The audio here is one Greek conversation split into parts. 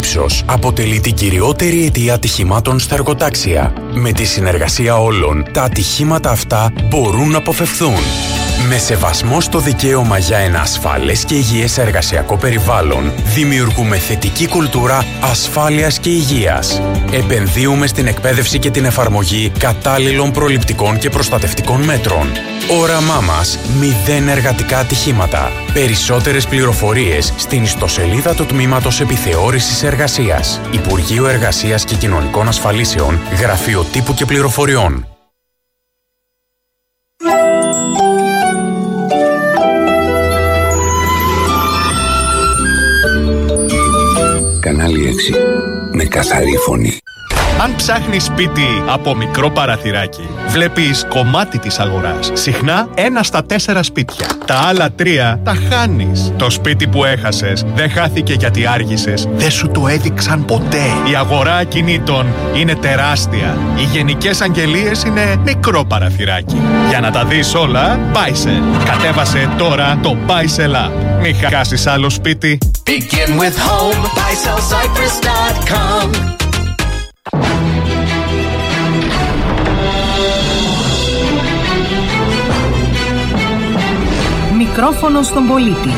ύψος αποτελεί την κυριότερη αιτία ατυχημάτων στα εργοτάξια. Με τη συνεργασία όλων, τα ατυχήματα αυτά μπορούν να αποφευθούν. Με σεβασμό στο δικαίωμα για ένα ασφαλές και υγιές εργασιακό περιβάλλον, δημιουργούμε θετική κουλτούρα ασφάλειας και υγείας. Επενδύουμε στην εκπαίδευση και την εφαρμογή κατάλληλων προληπτικών και προστατευτικών μέτρων. Όραμά μας, 0 εργατικά ατυχήματα. Περισσότερες πληροφορίες στην ιστοσελίδα του Τμήματος Επιθεώρησης Εργασίας. Υπουργείο Εργασίας και Κοινωνικών Ασφαλίσεων, Γραφείο Τύπου και Πληροφοριών. Κανάλι 6. Με καθαρή φωνή. Αν ψάχνεις σπίτι από μικρό παραθυράκι, βλέπεις κομμάτι της αγοράς. Συχνά 1 στα 4 σπίτια. Τα άλλα 3 τα χάνεις. Το σπίτι που έχασες δεν χάθηκε γιατί άργησες. Δεν σου το έδειξαν ποτέ. Η αγορά ακινήτων είναι τεράστια. Οι γενικές αγγελίες είναι μικρό παραθυράκι. Για να τα δεις όλα, Buysell. Κατέβασε τώρα το Buysell App. Μην χάσεις άλλο σπίτι. Begin with home. BuysellCyprus.com. Μικρόφωνο στον πολίτη.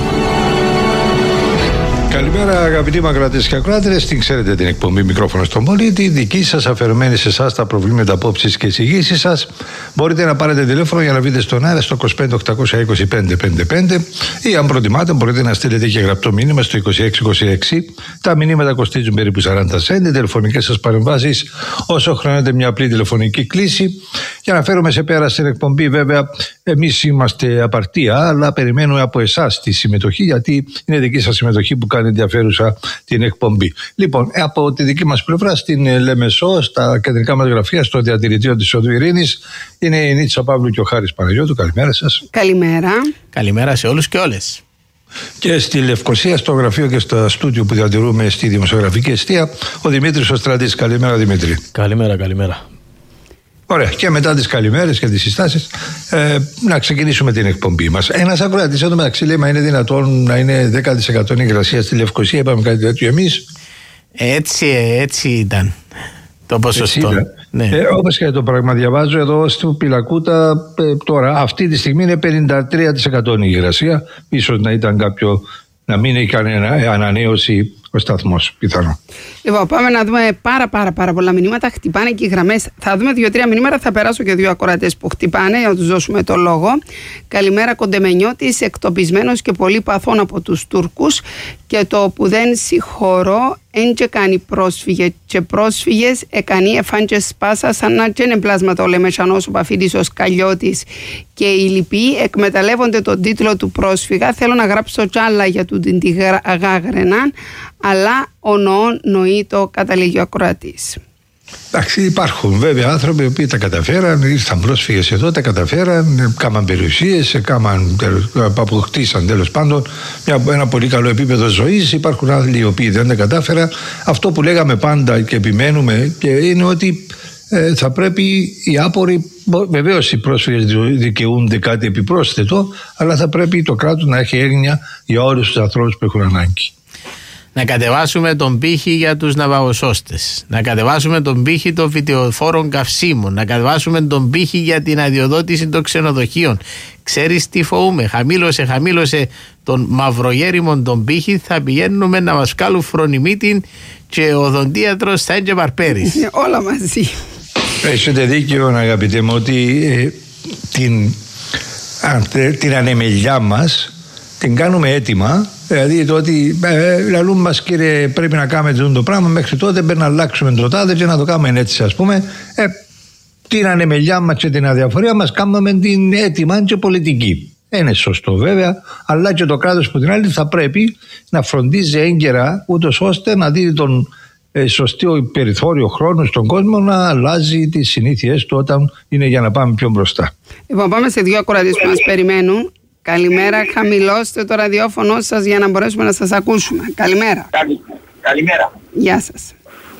Καλημέρα αγαπητοί μακροατές και ακροάτες, την ξέρετε την εκπομπή Μικρόφωνο στον πολίτη, δική σας αφαιρεμένη σε εσάς τα προβλήματα, απόψεις και εισηγήσεις σας. Μπορείτε να πάρετε τηλέφωνο για να μπείτε στον αέρα στο 25 825 555 ή αν προτιμάτε μπορείτε να στείλετε και γραπτό μήνυμα στο 2626. Τα μηνύματα κοστίζουν περίπου 40 cent, τηλεφωνικές σας παρεμβάσεις όσο χρειάζεται μια απλή τηλεφωνική κλήση. Για να φέρουμε σε πέρα στην εκπομπή, βέβαια, εμείς είμαστε απαρτία, αλλά περιμένουμε από εσάς τη συμμετοχή, γιατί είναι δική σας συμμετοχή που κάνει ενδιαφέρουσα την εκπομπή. Λοιπόν, από τη δική μας πλευρά, στην Λεμεσό, στα κεντρικά μας γραφεία, στο διατηρητήριο της Οδού Ειρήνης, είναι η Νίτσα Παύλου και ο Χάρης Παναγιώτου. Καλημέρα σας. Καλημέρα. Καλημέρα σε όλους και όλες. Και στη Λευκοσία, στο γραφείο και στο στούντιο που διατηρούμε στη δημοσιογραφική εστία, ο Δημήτρης ο Στρατής. Καλημέρα, Δημήτρη. Καλημέρα. Ωραία, και μετά τις καλημέρες και τις συστάσεις, να ξεκινήσουμε την εκπομπή μας. Ένας ακροατής εδώ μεταξύ λέει: μα είναι δυνατόν να είναι 10% υγρασία στη Λευκοσία? Είπαμε κάτι τέτοιο εμείς? Έτσι ήταν το ποσοστό. Ναι. Όπως και το πράγμα, διαβάζω εδώ στο Πυλακούτα τώρα, αυτή τη στιγμή είναι 53% υγρασία. Ίσως να ήταν κάποιο να μην έχει κανένα ανανέωση ο σταθμός, πιθανό. Λοιπόν, πάμε να δούμε πάρα πολλά μηνύματα. Χτυπάνε και οι γραμμές. Θα δούμε 2-3 μηνύματα. Θα περάσω και 2 ακροατές που χτυπάνε για να τους δώσουμε το λόγο. Καλημέρα, Κοντεμενιώτης, εκτοπισμένος και πολύ παθών από τους Τούρκους. Και το που δεν συγχωρώ, εν και κάνει πρόσφυγε. Και πρόσφυγες εκανεί εφάν και σπάσα, σαν να και είναι πλάσματα ο Λεμεσανός, ο Παφίδης, ο Σκαλιώτης και οι λοιποί εκμεταλλεύονται τον τίτλο του πρόσφυγα. Θέλω να γράψω κι άλλα για την γάγρεναν, αλλά ο νοεί το καταλήγει ο ακροατής. Εντάξει, υπάρχουν βέβαια άνθρωποι που τα καταφέραν, ήρθαν πρόσφυγες εδώ, τα καταφέραν, κάμαν περιουσίες, αποκτήσαν τέλος πάντων ένα πολύ καλό επίπεδο ζωής. Υπάρχουν άλλοι οι οποίοι δεν τα κατάφεραν. Αυτό που λέγαμε πάντα και επιμένουμε είναι ότι θα πρέπει οι άποροι, βεβαίως οι πρόσφυγες δικαιούνται κάτι επιπρόσθετο, αλλά θα πρέπει το κράτος να έχει έγνοια για όλους τους ανθρώπους που έχουν ανάγκη. Να κατεβάσουμε τον πύχη για τους ναυαγοσώστες, να κατεβάσουμε τον πύχη των φυτεοφόρων καυσίμων, να κατεβάσουμε τον πύχη για την αδειοδότηση των ξενοδοχείων. Ξέρεις τι φοβούμαι? Χαμήλωσε τον μαυρογέριμον τον πύχη, θα πηγαίνουμε να μας βγάλουν φρονιμίτιν και ο οδοντίατρος θα είναι παρπέρης. Όλα μαζί. Έχετε δίκιο, αγαπητέ μου, ότι την ανεμελιά μας την κάνουμε έτοιμα. Δηλαδή το ότι λαλούν μας, κύριε, πρέπει να κάνουμε το πράγμα, μέχρι τότε πρέπει να αλλάξουμε το τάδε και να το κάνουμε έτσι, ας πούμε. Την ανεμελιά μας και την αδιαφορία μας κάνουμε την έτοιμα και πολιτική. Είναι σωστό βέβαια, αλλά και το κράτος που την άλλη θα πρέπει να φροντίζει έγκαιρα, ούτως ώστε να δίνει τον σωστό περιθώριο χρόνου στον κόσμο να αλλάζει τις συνήθειές του όταν είναι για να πάμε πιο μπροστά. Λοιπόν, πάμε σε 2 ακροατές που μας περιμένουν. Καλημέρα, χαμηλώστε το ραδιόφωνο σας για να μπορέσουμε να σας ακούσουμε. Καλημέρα. Καλημέρα. Γεια σας.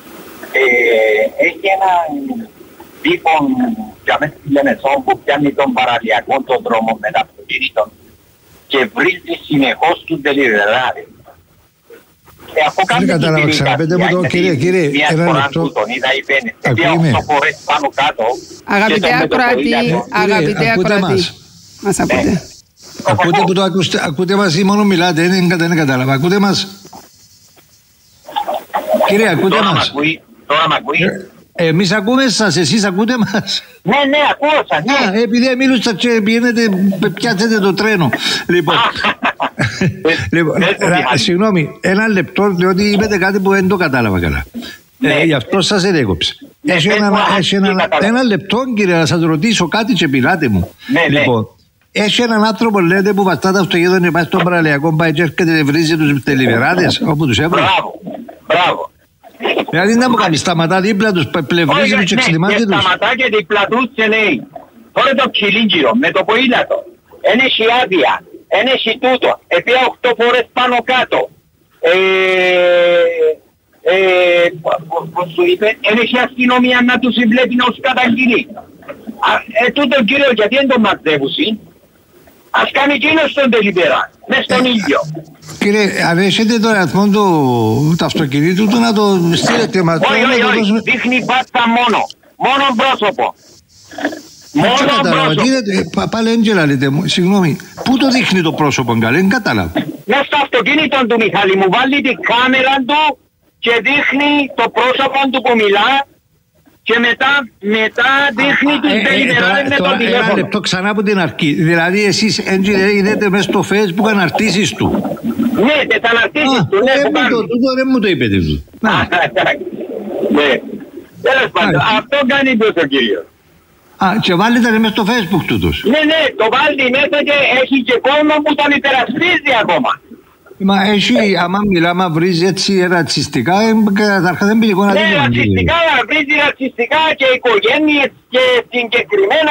Έχει ένα τύπο για μέσα στη Λεμεσό που πιάνει τον παραλιακό τον δρόμο με τα αυτοκίνητο και βρίζει συνεχώς του τελειρελάδες. Δεν κατάλαβα, ξαναπέτε μου το, κύριε, ένα λεπτό. Ακούγομαι. Αγαπητέ ακροατή, μας ακούτε. Ακούτε που το ακούτε μας ή μόνο μιλάτε, δεν κατάλαβα. Ακούτε μας. Κύριε, ακούτε μας. Τώρα μ' ακούει. Εμείς ακούμε σας, εσείς ακούτε μας. Ναι, ακούω σας, ναι. Επειδή μίλουσα και πηγαίνετε, πιάτσετε το τρένο. Λοιπόν, συγγνώμη, ένα λεπτό, διότι είπετε κάτι που δεν το κατάλαβα καλά. Γι' αυτό σας ενέκοψε. Έχει ένα λεπτό, κύριε, να σας ρωτήσω κάτι και πειράτε μου. Λοιπόν, έχει έναν άνθρωπο, λέτε, που βαστά τα αυτοκίνητα, πάει στον παραλιακό, πάει και έρχεται και βρίζει τους τελειβεράδες, όπου τους έβρε. Μπράβο. Δηλαδή να μου κάνει, σταματά δίπλα τους, πλευρίζει τους και ξετοιμάζει τους. Σταματά και δίπλα τους και λέει, τώρα το ξυλίγυρο με το ποήλατο, εν έχει άδεια, εν έχει τούτο, επία 8 φορές πάνω κάτω. Πώς σου είπε, εν έχει αστυνομία να τους βλέπει να τους καταγγείλει. Τούτο κύριο γιατί δεν τον μαζεύουσι, ας κάνει εκείνος τον τελειπέρα, μες στον ήλιο. Κύριε, αν έχετε τον αριθμό του αυτοκινήτου του να το στείλετε μας. Όχι, δείχνει μπάτσα μόνο πρόσωπο. Μόνο πρόσωπο. Πάλι έντζελα λέτε μου, συγγνώμη, πού το δείχνει το πρόσωπο καλέ, δεν κατάλαβα. Μες στο αυτοκίνητο του Μιχάλη μου βάλει την κάμερα του και δείχνει το πρόσωπο του που μιλά. Και μετά δείχνει τους τελειπεράδες με το τηλέφωνο. Ένα λεπτό ξανά από την αρχή. Δηλαδή εσείς είδετε μέσα στο Facebook αναρτήσεις του. Ναι, τις αναρτήσεις του. Δεν μου το είπετε. Ναι. Τέλος πάντων, αυτό κάνει τόσο κύριος. Και βάλετε μέσα στο Facebook του τους. Ναι, το βάλει μέσα και έχει και κόσμο που τον υπερασπίζει ακόμα. Μα έχει, άμα μιλάμε, βρίζει έτσι ρατσιστικά, καταρχάς δεν πηγαίνει να δει. Ναι, ρατσιστικά, βρίζει ρατσιστικά και οικογένειες και συγκεκριμένα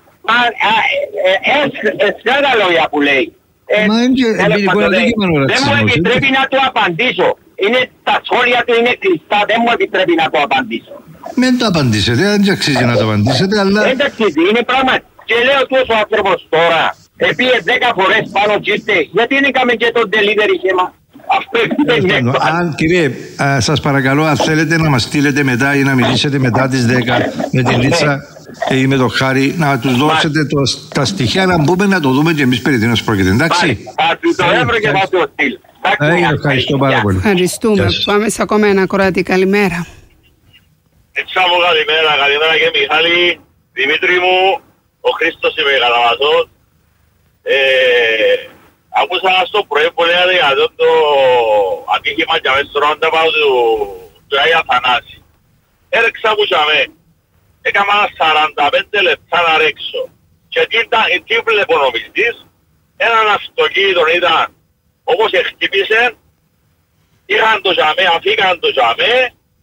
εσχάτα λόγια που λέει. Μα δεν μου επιτρέπει να του απαντήσω. Τα σχόλια του είναι κλειστά, δεν μου επιτρέπει να του απαντήσω. Μην το απαντήσετε, δεν αξίζει να το απαντήσετε, αλλά... Δεν αξίζει, είναι πράγμα. Και λέω τους ο άνθρωπος τώρα, επίε 10 φορές πάνω και ήρθε, γιατί δεν έκαμε και το delivery σχήμα. Αν κύριε, σας παρακαλώ, αν θέλετε να μας στείλετε μετά ή να μιλήσετε μετά τις 10 με την Λίτσα ή με το Χάρη, να τους δώσετε τα στοιχεία να μπούμε να το δούμε και εμείς περί τίνος πρόκειται, εντάξει. Θα του το έβρω και θα το στείλω. Ευχαριστώ πάρα πολύ. Ευχαριστούμε. Πάμε σε ακόμα ένα κοράτι. Καλημέρα. Έτσι μου καλημέρα και Μιχάλη, Δημήτρη μου, ο Χρήστος είμαι Καλαμαζός. Άκουσα στο πρωί που λέγατε για το ατύχημα και αμέσως τώρα να πάω του Άγια Θανάση. Έρεξα που είχαμε, έκανα 45 λεπτά να ρέξω. Και τι βλέπω νομιστής, έναν αυτοκίνητο ήταν όπως χτύπησε, είχαν το ζαμέ, αφήκαν το ζαμέ,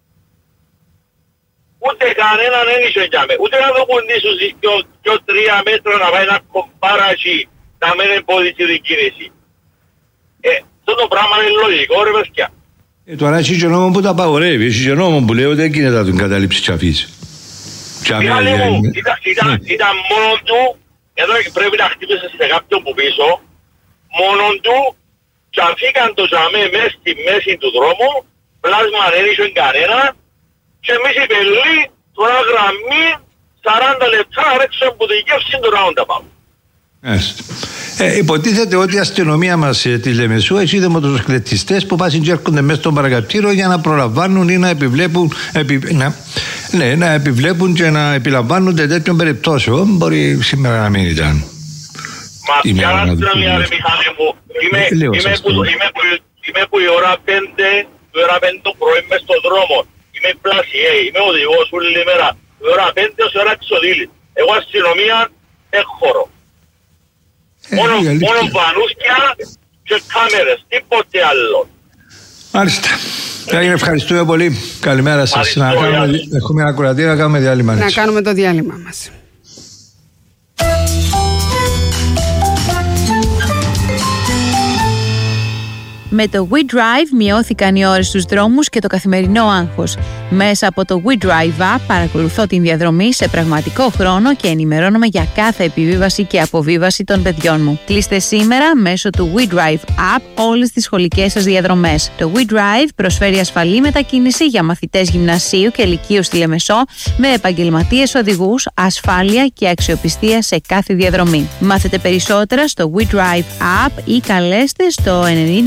ούτε κανέναν ένιξε για με, ούτε να το κουντήσουν και 3 μέτρα να πάει να κομπάραχει να μην εμποδίσει την κίνηση. Αυτό το πράγμα είναι λογικό ρε παιδιά. Τώρα έχει και νόμο που τα απαγορεύει, έχει και νόμο που λέει ότι δεν γίνεται να τον καταλήψει και αφήσει. Μιχάλη μου, ήταν μόνο του, εδώ πρέπει να χτύπησε σε κάποιον που πίσω, μόνο του και αφήκαν το ζαμέ μέσα στη μέση του δρόμου, πλάσμα δεν είχε κανένα και εμείς οι πελοί τώρα γραμμή 40 λεπτά ρέξαν που τη γεύση του roundabout. Υποτίθεται ότι η αστυνομία μας τη Λεμεσού έχει δεμοτοσκλετιστές που πάσουν και έρχονται μέσα στον παρακαπτήριο για να προλαμβάνουν ή να επιβλέπουν, να επιβλέπουν και να επιλαμβάνονται τέτοιων περιπτώσεων. Μπορεί σήμερα να μην ήταν. Μα ποια αστυνομία ρε Μιχάλη μου, είμαι που η ώρα 5 το πρωί μες στον δρόμο. Είμαι πλασιέ, είμαι οδηγός όλη μέρα. Η ώρα 5 ως ώρα ξοδίλη. Εγώ αστυνομία έχωρο. Μόνο βανούσκια και κάμερες, τίποτε άλλο. Μάλιστα. Ευχαριστούμε πολύ. Καλημέρα σας. Έχουμε ένα κουρατήριο να κάνουμε διάλειμμα. Να κάνουμε το διάλειμμα μας. Με το WeDrive μειώθηκαν οι ώρες στους δρόμους και το καθημερινό άγχος. Μέσα από το WeDrive App παρακολουθώ την διαδρομή σε πραγματικό χρόνο και ενημερώνομαι για κάθε επιβίβαση και αποβίβαση των παιδιών μου. Κλείστε σήμερα μέσω του WeDrive App όλες τις σχολικές σας διαδρομές. Το WeDrive προσφέρει ασφαλή μετακίνηση για μαθητές γυμνασίου και λυκείου στη Λεμεσό με επαγγελματίες οδηγούς, ασφάλεια και αξιοπιστία σε κάθε διαδρομή. Μάθετε περισσότερα στο WeDrive App ή καλέστε στο 97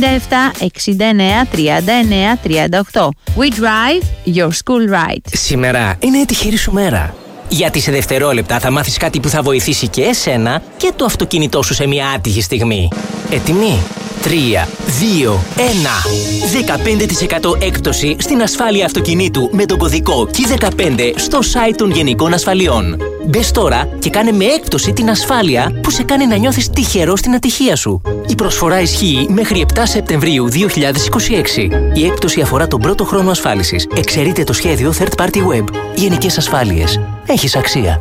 69 39 38. WeDrive, your school ride. Σήμερα είναι η τυχερή σου μέρα. Γιατί σε δευτερόλεπτα θα μάθεις κάτι που θα βοηθήσει και εσένα και το αυτοκίνητό σου σε μια άτυχη στιγμή. Έτοιμοι? 3, 2, 1. 15% έκπτωση στην ασφάλεια αυτοκινήτου με τον κωδικό K15 στο site των Γενικών Ασφαλιών. Μπες τώρα και κάνε με έκπτωση την ασφάλεια που σε κάνει να νιώθεις τυχερό στην ατυχία σου. Η προσφορά ισχύει μέχρι 7 Σεπτεμβρίου 2026. Η έκπτωση αφορά τον πρώτο χρόνο ασφάλισης. Εξαιρείται το σχέδιο Third Party Web. Γενικές Ασφάλειες. Έχεις αξία.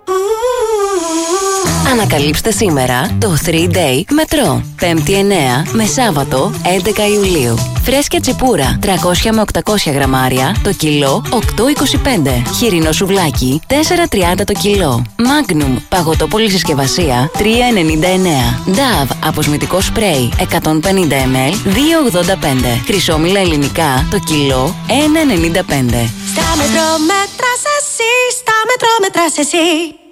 Ανακαλύψτε σήμερα το 3-Day Μετρό. 5η 9 με Σάββατο 11 Ιουλίου. Φρέσκια τσιπούρα 300 με 800 γραμμάρια το κιλό 8,25. Χοιρινό σουβλάκι 4,30 το κιλό. Magnum παγωτό πολυσυσκευασία 3,99. Dove αποσμητικό σπρέι 150 ml 2,85. Χρυσόμηλα ελληνικά το κιλό 1,95. Στα Μετρό μέτρας εσύ, στα Μετρό μέτρας εσύ.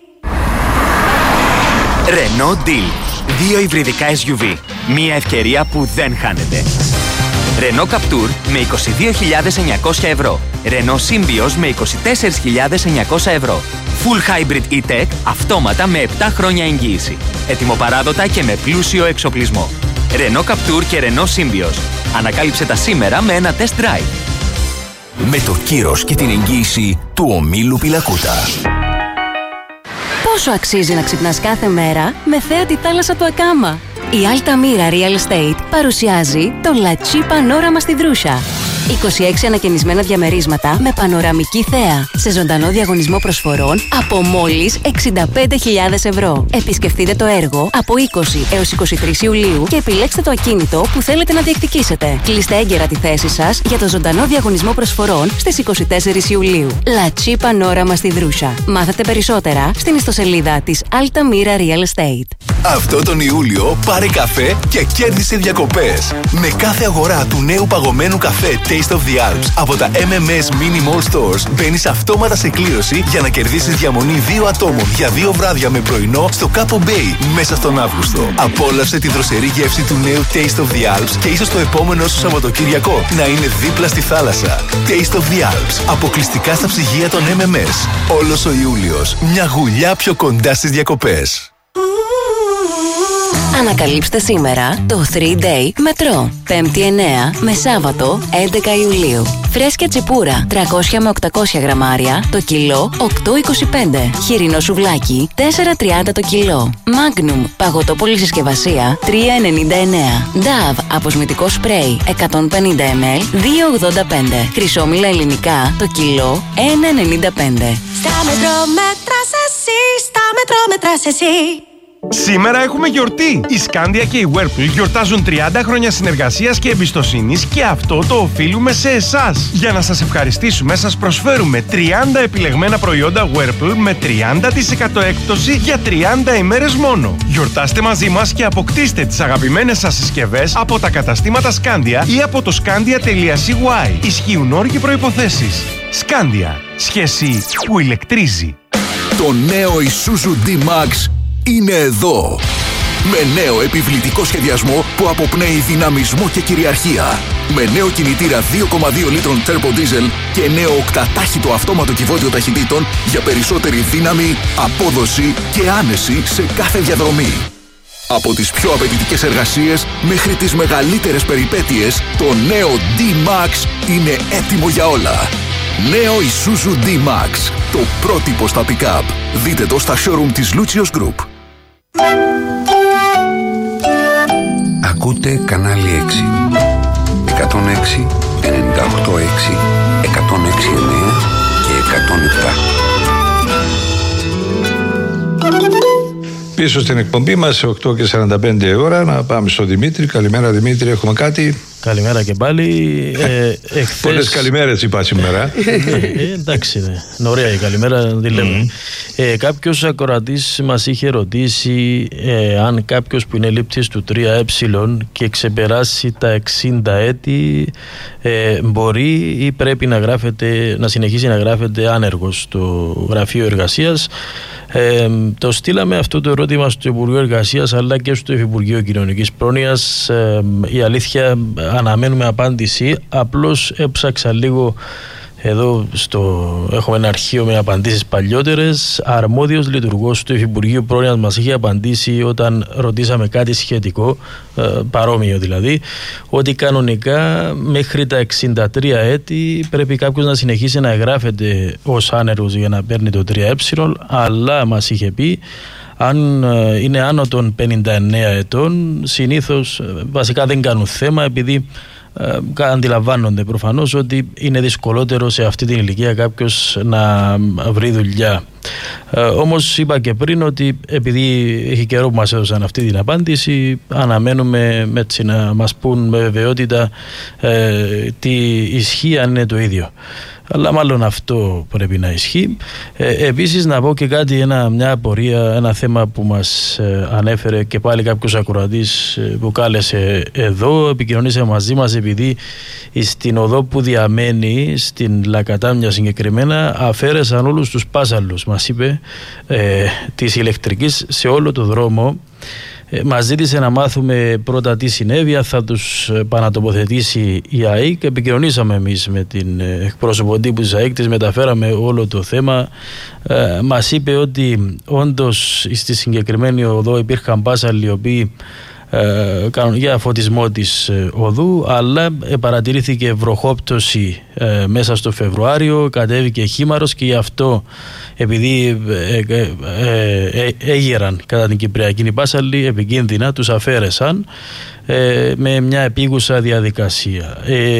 Renault Deal. 2 υβριδικά SUV. Μία ευκαιρία που δεν χάνεται. Renault Captur με 22.900 ευρώ. Renault Symbioz με 24.900 ευρώ. Full Hybrid E-Tech αυτόματα με 7 χρόνια εγγύηση. Ετοιμοπαράδοτα και με πλούσιο εξοπλισμό. Renault Captur και Renault Symbioz. Ανακάλυψε τα σήμερα με ένα test drive. Με το κύρος και την εγγύηση του ομίλου Πιλακούτα. Πόσο αξίζει να ξυπνάς κάθε μέρα με θέα τη θάλασσα του Ακάμα. Η Altamira Real Estate παρουσιάζει το La Chi Panorama στη Δρούσα. 26 ανακαινισμένα διαμερίσματα με πανοραμική θέα σε ζωντανό διαγωνισμό προσφορών από μόλις 65.000 ευρώ. Επισκεφτείτε το έργο από 20 έως 23 Ιουλίου και επιλέξτε το ακίνητο που θέλετε να διεκδικήσετε. Κλείστε έγκαιρα τη θέση σας για το ζωντανό διαγωνισμό προσφορών στις 24 Ιουλίου. La Chi Panorama στη Δρούσα. Μάθετε περισσότερα στην ιστοσελίδα της Altamira Real Estate. Αυτό τον Ιούλιο πάρε καφέ και κέρδισε διακοπές. Με κάθε αγορά του νέου παγωμένου καφέ Taste of the Alps από τα MMS Mini Mall Stores μπαίνεις αυτόματα σε κλήρωση για να κερδίσεις διαμονή 2 ατόμων για 2 βράδια με πρωινό στο Capo Bay μέσα στον Αύγουστο. Απόλαυσε τη δροσερή γεύση του νέου Taste of the Alps και ίσως το επόμενο σου Σαββατοκύριακο να είναι δίπλα στη θάλασσα. Taste of the Alps. Αποκλειστικά στα ψυγεία των MMS. Όλος ο Ιούλιος. Μια γουλιά πιο κοντά στις διακοπές. Ανακαλύψτε σήμερα το 3-Day Μετρό. 5η 9 με Σάββατο 11 Ιουλίου. Φρέσκια τσιπούρα 300 με 800 γραμμάρια το κιλό 8,25. Χοιρινό σουβλάκι 4,30 το κιλό. Magnum παγωτό πολυσυσκευασία 3,99. Dove αποσμητικό σπρέι 150 ml 2,85. Χρυσόμηλα ελληνικά το κιλό 1,95. Στα Μετρό μέτρας εσύ, στα Μετρό μέτρας εσύ. Σήμερα έχουμε γιορτή! Η Scandia και η Whirlpool γιορτάζουν 30 χρόνια συνεργασίας και εμπιστοσύνης και αυτό το οφείλουμε σε εσάς. Για να σας ευχαριστήσουμε, σας προσφέρουμε 30 επιλεγμένα προϊόντα Whirlpool με 30% έκπτωση για 30 ημέρες μόνο. Γιορτάστε μαζί μας και αποκτήστε τις αγαπημένες σας συσκευές από τα καταστήματα Scandia ή από το scandia.cy. Ισχύουν όροι και προϋποθέσεις. Scandia. Σχέση που ηλεκτρίζει. Το νέο Isuzu D-Max είναι εδώ. Με νέο επιβλητικό σχεδιασμό που αποπνέει δυναμισμό και κυριαρχία. Με νέο κινητήρα 2,2 λίτρων turbo diesel και νέο οκτατάχυτο αυτόματο κυβότιο ταχυτήτων για περισσότερη δύναμη, απόδοση και άνεση σε κάθε διαδρομή. Από τις πιο απαιτητικές εργασίες μέχρι τις μεγαλύτερες περιπέτειες, το νέο D-Max είναι έτοιμο για όλα. Νέο Isuzu D-Max, το πρότυπο στα pick-up. Δείτε το στα showroom της Lucius Group. Ακούτε κανάλι 6. 106, 98,6, 106,9 και 107. Πίσω στην εκπομπή μας, 8:45 ώρα, να πάμε στο Δημήτρη. Καλημέρα Δημήτρη, έχουμε κάτι? Καλημέρα και πάλι. Πολλές καλημέρες είπα σήμερα. Εντάξει, ναι. Ωραία η καλημέρα, να τη λέμε. Κάποιος ακροατής μας είχε ρωτήσει αν κάποιος που είναι λήπτης του 3Ε και ξεπεράσει τα 60 έτη μπορεί ή πρέπει να συνεχίσει να γράφεται άνεργος στο Γραφείο Εργασίας. Το στείλαμε αυτό το ερώτημα στο Υπουργείο Εργασίας αλλά και στο Υφυπουργείο Κοινωνικής Πρόνοιας. Η αλήθεια, αναμένουμε απάντηση. Απλώς έψαξα λίγο εδώ έχουμε ένα αρχείο με απαντήσεις παλιότερες. Αρμόδιος λειτουργός του Υφυπουργείου Πρόνοιας μας είχε απαντήσει όταν ρωτήσαμε κάτι σχετικό, παρόμοιο δηλαδή, ότι κανονικά μέχρι τα 63 έτη πρέπει κάποιος να συνεχίσει να εγγράφεται ως άνεργος για να παίρνει το 3Ε, αλλά μας είχε πει αν είναι άνω των 59 ετών συνήθως βασικά δεν κάνουν θέμα, επειδή αντιλαμβάνονται προφανώς ότι είναι δυσκολότερο σε αυτή την ηλικία κάποιος να βρει δουλειά. Όμως είπα και πριν ότι επειδή έχει καιρό που μας έδωσαν αυτή την απάντηση, αναμένουμε έτσι να μας πούν με βεβαιότητα τι ισχύει, αν είναι το ίδιο. Αλλά μάλλον αυτό πρέπει να ισχύει. Επίσης να πω και κάτι, μια απορία, ένα θέμα που μας ανέφερε και πάλι κάποιος ακροατής που κάλεσε εδώ, επικοινωνήσε μαζί μας επειδή στην οδό που διαμένει, στην Λακατάμια συγκεκριμένα, αφαίρεσαν όλους τους πάσαλους, μας είπε, της ηλεκτρικής σε όλο το δρόμο. Μας ζήτησε να μάθουμε πρώτα τι συνέβη, θα τους επανατοποθετήσει η ΑΕΚ. Επικοινωνήσαμε εμείς με την εκπρόσωπο τύπου της ΑΕΚ, της μεταφέραμε όλο το θέμα. Μας είπε ότι όντως στη συγκεκριμένη οδό υπήρχαν πάσαλοι οι οποίοι κάνουν για φωτισμό της οδού, αλλά παρατηρήθηκε βροχόπτωση μέσα στο Φεβρουάριο, κατέβηκε χήμαρος και γι' αυτό, επειδή έγεραν κατά την Κυπριακή οι πάσαλοι, επικίνδυνα τους αφαίρεσαν με μια επίγουσα διαδικασία.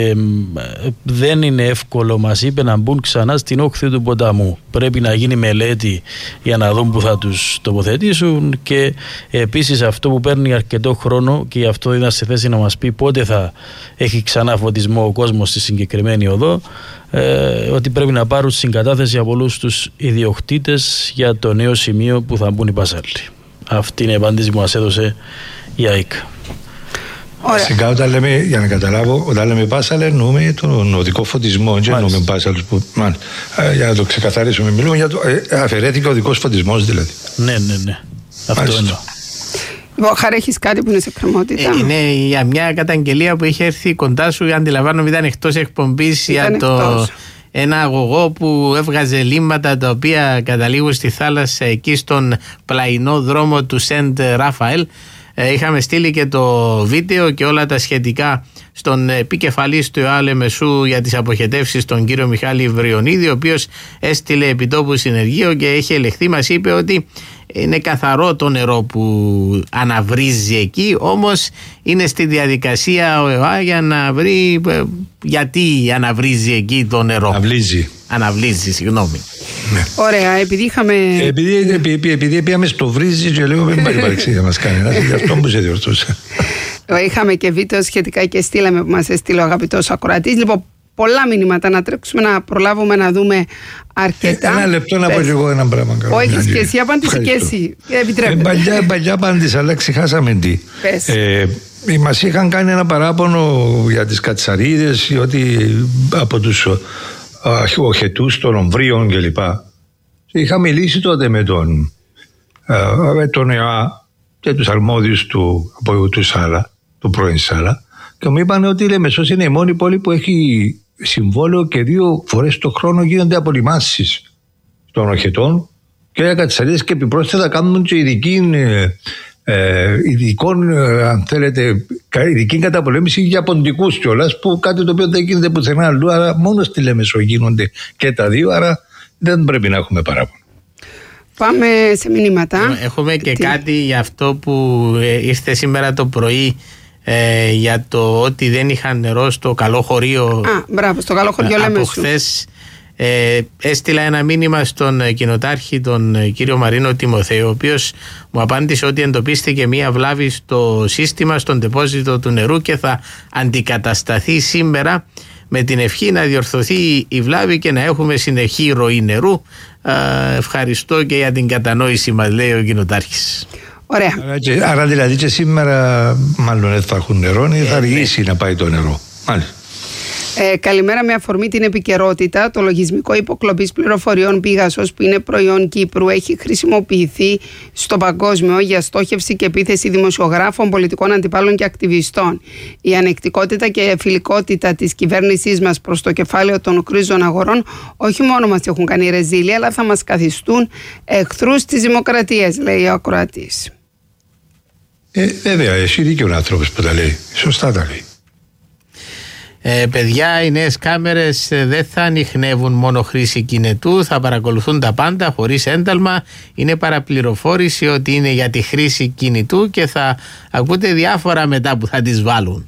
Δεν είναι εύκολο, μας είπε, να μπουν ξανά στην όχθη του ποταμού. Πρέπει να γίνει μελέτη για να δουν που θα τους τοποθετήσουν, και επίσης αυτό που παίρνει αρκετό χρόνο, και γι' αυτό δεν ήταν σε θέση να μας πει πότε θα έχει ξανά φωτισμό ο κόσμος στη συγκεκριμένη οδό, ότι πρέπει να πάρουν συγκατάθεση από όλους τους ιδιοκτήτες για το νέο σημείο που θα μπουν οι πάσαλοι. Αυτή είναι η απάντηση που μας έδωσε η ΑΕΚ. Φυσικά, όταν λέμε, για να καταλάβω, όταν λέμε πάσαλα εννοούμε τον οδικό φωτισμό, δεν εννοούμε πάσαλους που, για να το ξεκαθαρίσουμε, μιλούμε για το αφαιρέθηκε ο οδικός φωτισμός δηλαδή. Ναι. Αυτό εννοώ. Χαρά, έχεις κάτι που είναι σε κρεμότητα? Είναι για μια καταγγελία που είχε έρθει κοντά σου, αντιλαμβάνομαι ήταν εκτός εκπομπής, για ένα αγωγό που έβγαζε λίμματα τα οποία καταλήγουν στη θάλασσα εκεί στον πλαϊνό δρόμο του Σεντ Ράφαελ. Είχαμε στείλει και το βίντεο και όλα τα σχετικά στον επικεφαλής του ΕΑΛ Μεσού για τις αποχετεύσεις, τον κύριο Μιχάλη Βριονίδη, ο οποίος έστειλε επιτόπου συνεργείο και έχει ελεχθεί. Μας είπε ότι είναι καθαρό το νερό που αναβρίζει εκεί, όμως είναι στη διαδικασία ο ΕΟΑ για να βρει γιατί αναβρίζει εκεί το νερό. Αναβλύζει, συγγνώμη. Ναι. Ωραία, επειδή είχαμε... Επειδή πήγαμε στο βρίζει και λέω μην πάρει παρεξήγια μας κάνει, γι' αυτό που σε διορθούσα. Είχαμε και βίντεο σχετικά και στείλαμε, που μας έστειλε ο αγαπητός ακροατής. Λοιπόν, πολλά μηνύματα να τρέξουμε να προλάβουμε να δούμε αρκετά. Ένα λεπτό να πω και εγώ ένα πράγμα. Όχι και εσύ, απάντησε και εσύ. Παλιά απάντησα, αλλά ξεχάσαμε τι. Μας είχαν κάνει ένα παράπονο για τις κατσαρίδες, ότι από τους οχετούς των ομβρίων κλπ. Είχα μιλήσει τότε με τον ΕΑ και τους αρμόδιους από του Σάλα, του πρώην Σάλα, και μου είπαν ότι η Λεμεσός είναι η μόνη πόλη που έχει συμβόλαιο και 2 φορές το χρόνο γίνονται απολυμάνσεις των οχετών και για κατσαρίδες, και επιπρόσθετα κάνουν και αν θέλετε, ειδική καταπολέμηση για ποντικούς κιόλας, που κάτι το οποίο δεν γίνεται πουθενά αλλού, αλλά μόνο στη Λέμεσο γίνονται και τα δύο, άρα δεν πρέπει να έχουμε παράπονο. Πάμε σε μηνύματα. Έχουμε και κάτι για αυτό που ήρθε σήμερα το πρωί, για το ότι δεν είχαν νερό στο καλό χωρίο. Μπράβο, στο καλό χωριό Λέμεσου. Από χθες Έστειλα ένα μήνυμα στον κοινοτάρχη, τον κύριο Μαρίνο Τιμοθέου, ο οποίος μου απάντησε ότι εντοπίστηκε μία βλάβη στο σύστημα, στον τεπόζιτο του νερού και θα αντικατασταθεί σήμερα, με την ευχή να διορθωθεί η βλάβη και να έχουμε συνεχή ροή νερού. Ευχαριστώ και για την κατανόηση μας, λέει ο κοινοτάρχης. Ωραία. Άρα δηλαδή και σήμερα μάλλον δεν θα έχουν νερό ή θα αργήσει να πάει το νερό. Μάλιστα. Καλημέρα, με αφορμή την επικαιρότητα, το λογισμικό υποκλοπής πληροφοριών Pegasus, που είναι προϊόν Κύπρου, έχει χρησιμοποιηθεί στο παγκόσμιο για στόχευση και επίθεση δημοσιογράφων, πολιτικών αντιπάλων και ακτιβιστών. Η ανεκτικότητα και φιλικότητα της κυβέρνησής μας προς το κεφάλαιο των κρίζων αγορών όχι μόνο μας έχουν κάνει ρεζίλια, αλλά θα μας καθιστούν εχθρούς της δημοκρατίας, λέει ο ακροατής. Βέβαια, εσύ δίκαιο ο άνθρωπος που τα λέει. Σωστά τα λέει. Παιδιά, οι νέες κάμερες δεν θα ανιχνεύουν μόνο χρήση κινητού, θα παρακολουθούν τα πάντα χωρίς ένταλμα. Είναι παραπληροφόρηση ότι είναι για τη χρήση κινητού και θα ακούτε διάφορα μετά που θα τις βάλουν.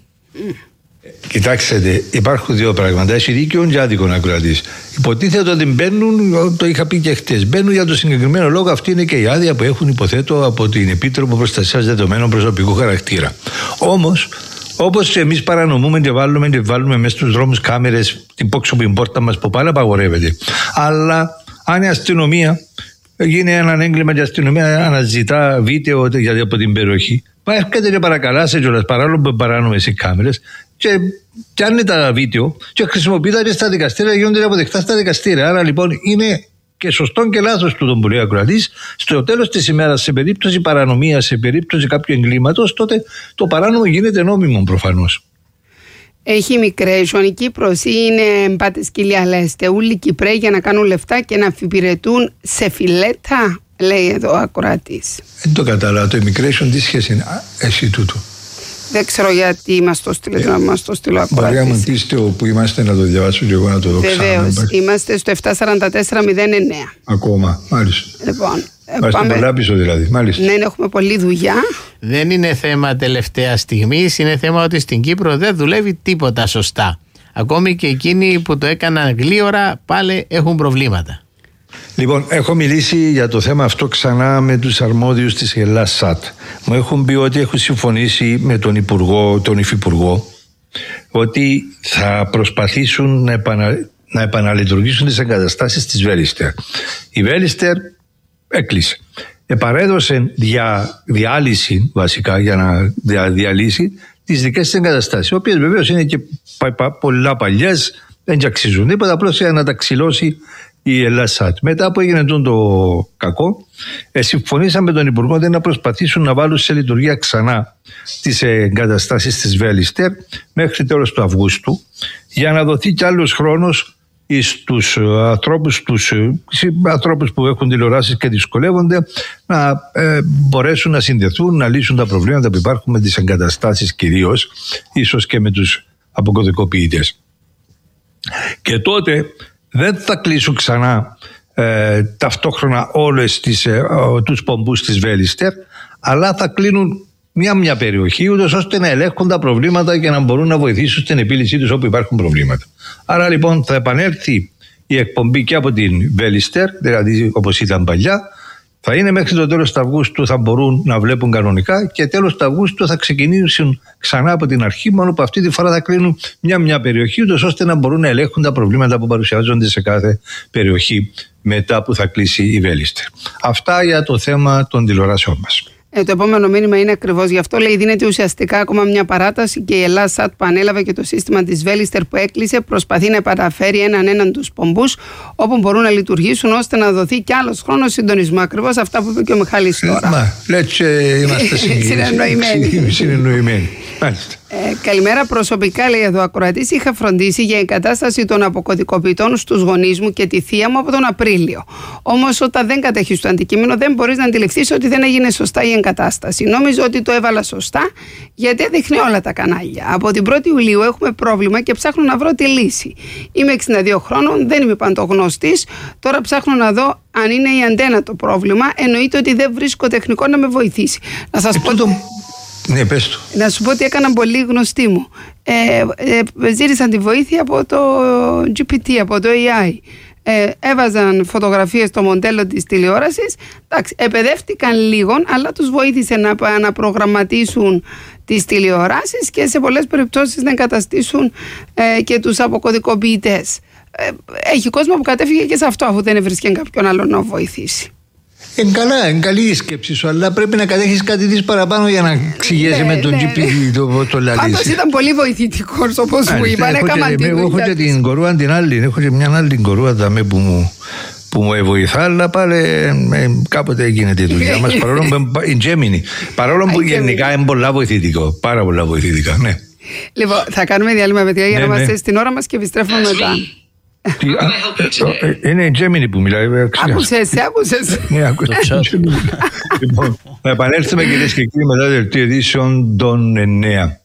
Κοιτάξτε, υπάρχουν δύο πράγματα. Έχει δίκιο και άδικο να κρατήσει. Υποτίθεται ότι μπαίνουν, το είχα πει και χτες, μπαίνουν για το συγκεκριμένο λόγο. Αυτή είναι και η άδεια που έχουν, υποθέτω, από την Επίτροπο Προστασίας Δεδομένων Προσωπικού Χαρακτήρα. Όμως, όπως εμείς παρανομούμε και βάλουμε μέσα στους δρόμους κάμερες, την πόξο την πόρτα μας που πάλι απαγορεύεται. Αλλά αν η αστυνομία γίνει έναν έγκλημα και η αστυνομία αναζητά βίντεο από την περιοχή, έρχεται και παρακαλάσει κιόλας, παράλληλα που παράνομες οι κάμερες, και πιάνει τα βίντεο και χρησιμοποιείται και στα δικαστήρια, γίνονται αποδεκτά στα δικαστήρια. Άρα λοιπόν είναι και σωστό και λάθος του τον που λέει ο ακροατής. Στο τέλος της ημέρας, σε περίπτωση παρανομίας, σε περίπτωση κάποιου εγκλήματος, τότε το παράνομο γίνεται νόμιμο προφανώς. Έχει migration η Κύπρος ή είναι πάτε σκυλιά, λέστε, όλοι Κυπρέοι για να κάνουν λεφτά και να αφιπηρετούν σε φιλέτα, λέει εδώ ο ακροατής. Δεν το κατάλαβα, το immigration τι σχέση είναι, εσύ τούτο. Δεν ξέρω γιατί μας το στείλε, να μας το στείλω ακροατής. Μπορεί να μου πείστε όπου είμαστε να το διαβάσω και εγώ να το δω ξανά. Βεβαίως, είμαστε στο 74409. Ακόμα, μάλιστα. Λοιπόν, πάμε πολλά πίσω δηλαδή, μάλιστα. Ναι, έχουμε πολλή δουλειά. Δεν είναι θέμα τελευταία στιγμής, είναι θέμα ότι στην Κύπρο δεν δουλεύει τίποτα σωστά. Ακόμη και εκείνοι που το έκαναν γλίωρα πάλι έχουν προβλήματα. Λοιπόν, έχω μιλήσει για το θέμα αυτό ξανά με τους αρμόδιους της Ελλάς-ΣΑΤ. Μου έχουν πει ότι έχουν συμφωνήσει με τον Υφυπουργό, ότι θα προσπαθήσουν να επαναλειτουργήσουν τις εγκαταστάσεις της Βέλιστερ. Η Βέλιστερ έκλεισε. Επαρέδωσε διάλυση βασικά για να διαλύσει τις δικές της εγκαταστάσεις, οι οποίες βεβαίως είναι και πολλά παλιές, δεν αξίζουν τίποτα, απλώς για να τα ξυλώσει η Ελλάς-ΣΑΤ. Μετά που έγινε το κακό, συμφωνήσαμε με τον Υπουργό να προσπαθήσουν να βάλουν σε λειτουργία ξανά τις εγκαταστάσεις της Βέλιστερ μέχρι τέλος του Αυγούστου, για να δοθεί κι άλλος χρόνος στους ανθρώπους που έχουν τηλεοράσεις και δυσκολεύονται να μπορέσουν να συνδεθούν, να λύσουν τα προβλήματα που υπάρχουν με τις εγκαταστάσεις, κυρίως ίσως και με τους αποκωδικοποιητές. Και τότε δεν θα κλείσουν ξανά ταυτόχρονα όλες τους πομπούς της Βέλιστερ, αλλά θα κλείνουν μια περιοχή, ούτως ώστε να ελέγχουν τα προβλήματα και να μπορούν να βοηθήσουν στην επίλυσή τους όπου υπάρχουν προβλήματα. Άρα λοιπόν θα επανέλθει η εκπομπή και από την Βέλιστερ, δηλαδή όπως ήταν παλιά, θα είναι μέχρι το τέλος του Αυγούστου, θα μπορούν να βλέπουν κανονικά, και τέλος του Αυγούστου θα ξεκινήσουν ξανά από την αρχή, μόνο που αυτή τη φορά θα κλείνουν μια περιοχή, ούτως ώστε να μπορούν να ελέγχουν τα προβλήματα που παρουσιάζονται σε κάθε περιοχή μετά που θα κλείσει η Βέλιστερ. Αυτά για το θέμα των τηλεοράσεων μας. Το επόμενο μήνυμα είναι ακριβώς γι' αυτό. Λέει: δίνεται ουσιαστικά ακόμα μια παράταση και η Ελλάς-ΣΑΤ που ανέλαβε και το σύστημα της Βέλιστερ που έκλεισε προσπαθεί να επαναφέρει έναν τους πομπούς όπου μπορούν να λειτουργήσουν, ώστε να δοθεί κι άλλος χρόνος συντονισμού. Ακριβώς αυτά που είπε και ο Μιχάλης τώρα. Είμαστε συνεννοημένοι. Καλημέρα. Προσωπικά, λέει εδώ ο ακροατής, είχα φροντίσει για εγκατάσταση των αποκωδικοποιητών στους γονείς μου και τη θεία μου από τον Απρίλιο. Όμως, όταν δεν κατέχεις το αντικείμενο, δεν μπορείς να αντιληφθείς ότι δεν έγινε σωστά η εγκατάσταση. Νόμιζα ότι το έβαλα σωστά, γιατί έδειχνε όλα τα κανάλια. Από την 1η Ιουλίου έχουμε πρόβλημα και ψάχνω να βρω τη λύση. Είμαι 62 χρόνων, δεν είμαι παντογνώστης. Τώρα ψάχνω να δω αν είναι η αντένα το πρόβλημα. Εννοείται ότι δεν βρίσκω τεχνικό να με βοηθήσει. Να σας πω. Ναι, πες το. Να σου πω ότι έκαναν πολύ γνωστοί μου. Ζήτησαν τη βοήθεια από το GPT, από το AI. έβαζαν φωτογραφίες στο μοντέλο της τηλεόρασης. Εντάξει, επαιδεύτηκαν λίγο, αλλά τους βοήθησε να προγραμματίσουν τις τηλεοράσεις και σε πολλές περιπτώσεις να εγκαταστήσουν και τους αποκωδικοποιητές. Έχει κόσμο που κατέφυγε και σε αυτό, αφού δεν έβρισκε κάποιον άλλο να βοηθήσει. Καλά, είναι καλή η σκέψη σου, αλλά πρέπει να κατέχεις κάτι της παραπάνω για να εξηγήσει με τον GPT το λαλείς. Πάντως ήταν πολύ βοηθητικός, όπως μου είπαν. Εγώ έχω και την κορούα την άλλη, έχω και μια άλλη κορούα που μου βοηθά, αλλά πάλι κάποτε γίνεται η δουλειά μας, παρόλο που γενικά είναι πολλά βοηθητικό, πάρα πολλά βοηθητικά, ναι. Λοιπόν, θα κάνουμε διάλειμμα, παιδιά, για να είμαστε στην ώρα μας και επιστρέφουμε μετά. Είναι η Gemini που μιλάει. Άκουσες. Ναι, άκουσες. Λοιπόν, θα επανέλθουμε, κυρίες και κύριοι, μετά το δελτίο ειδήσεων των 9.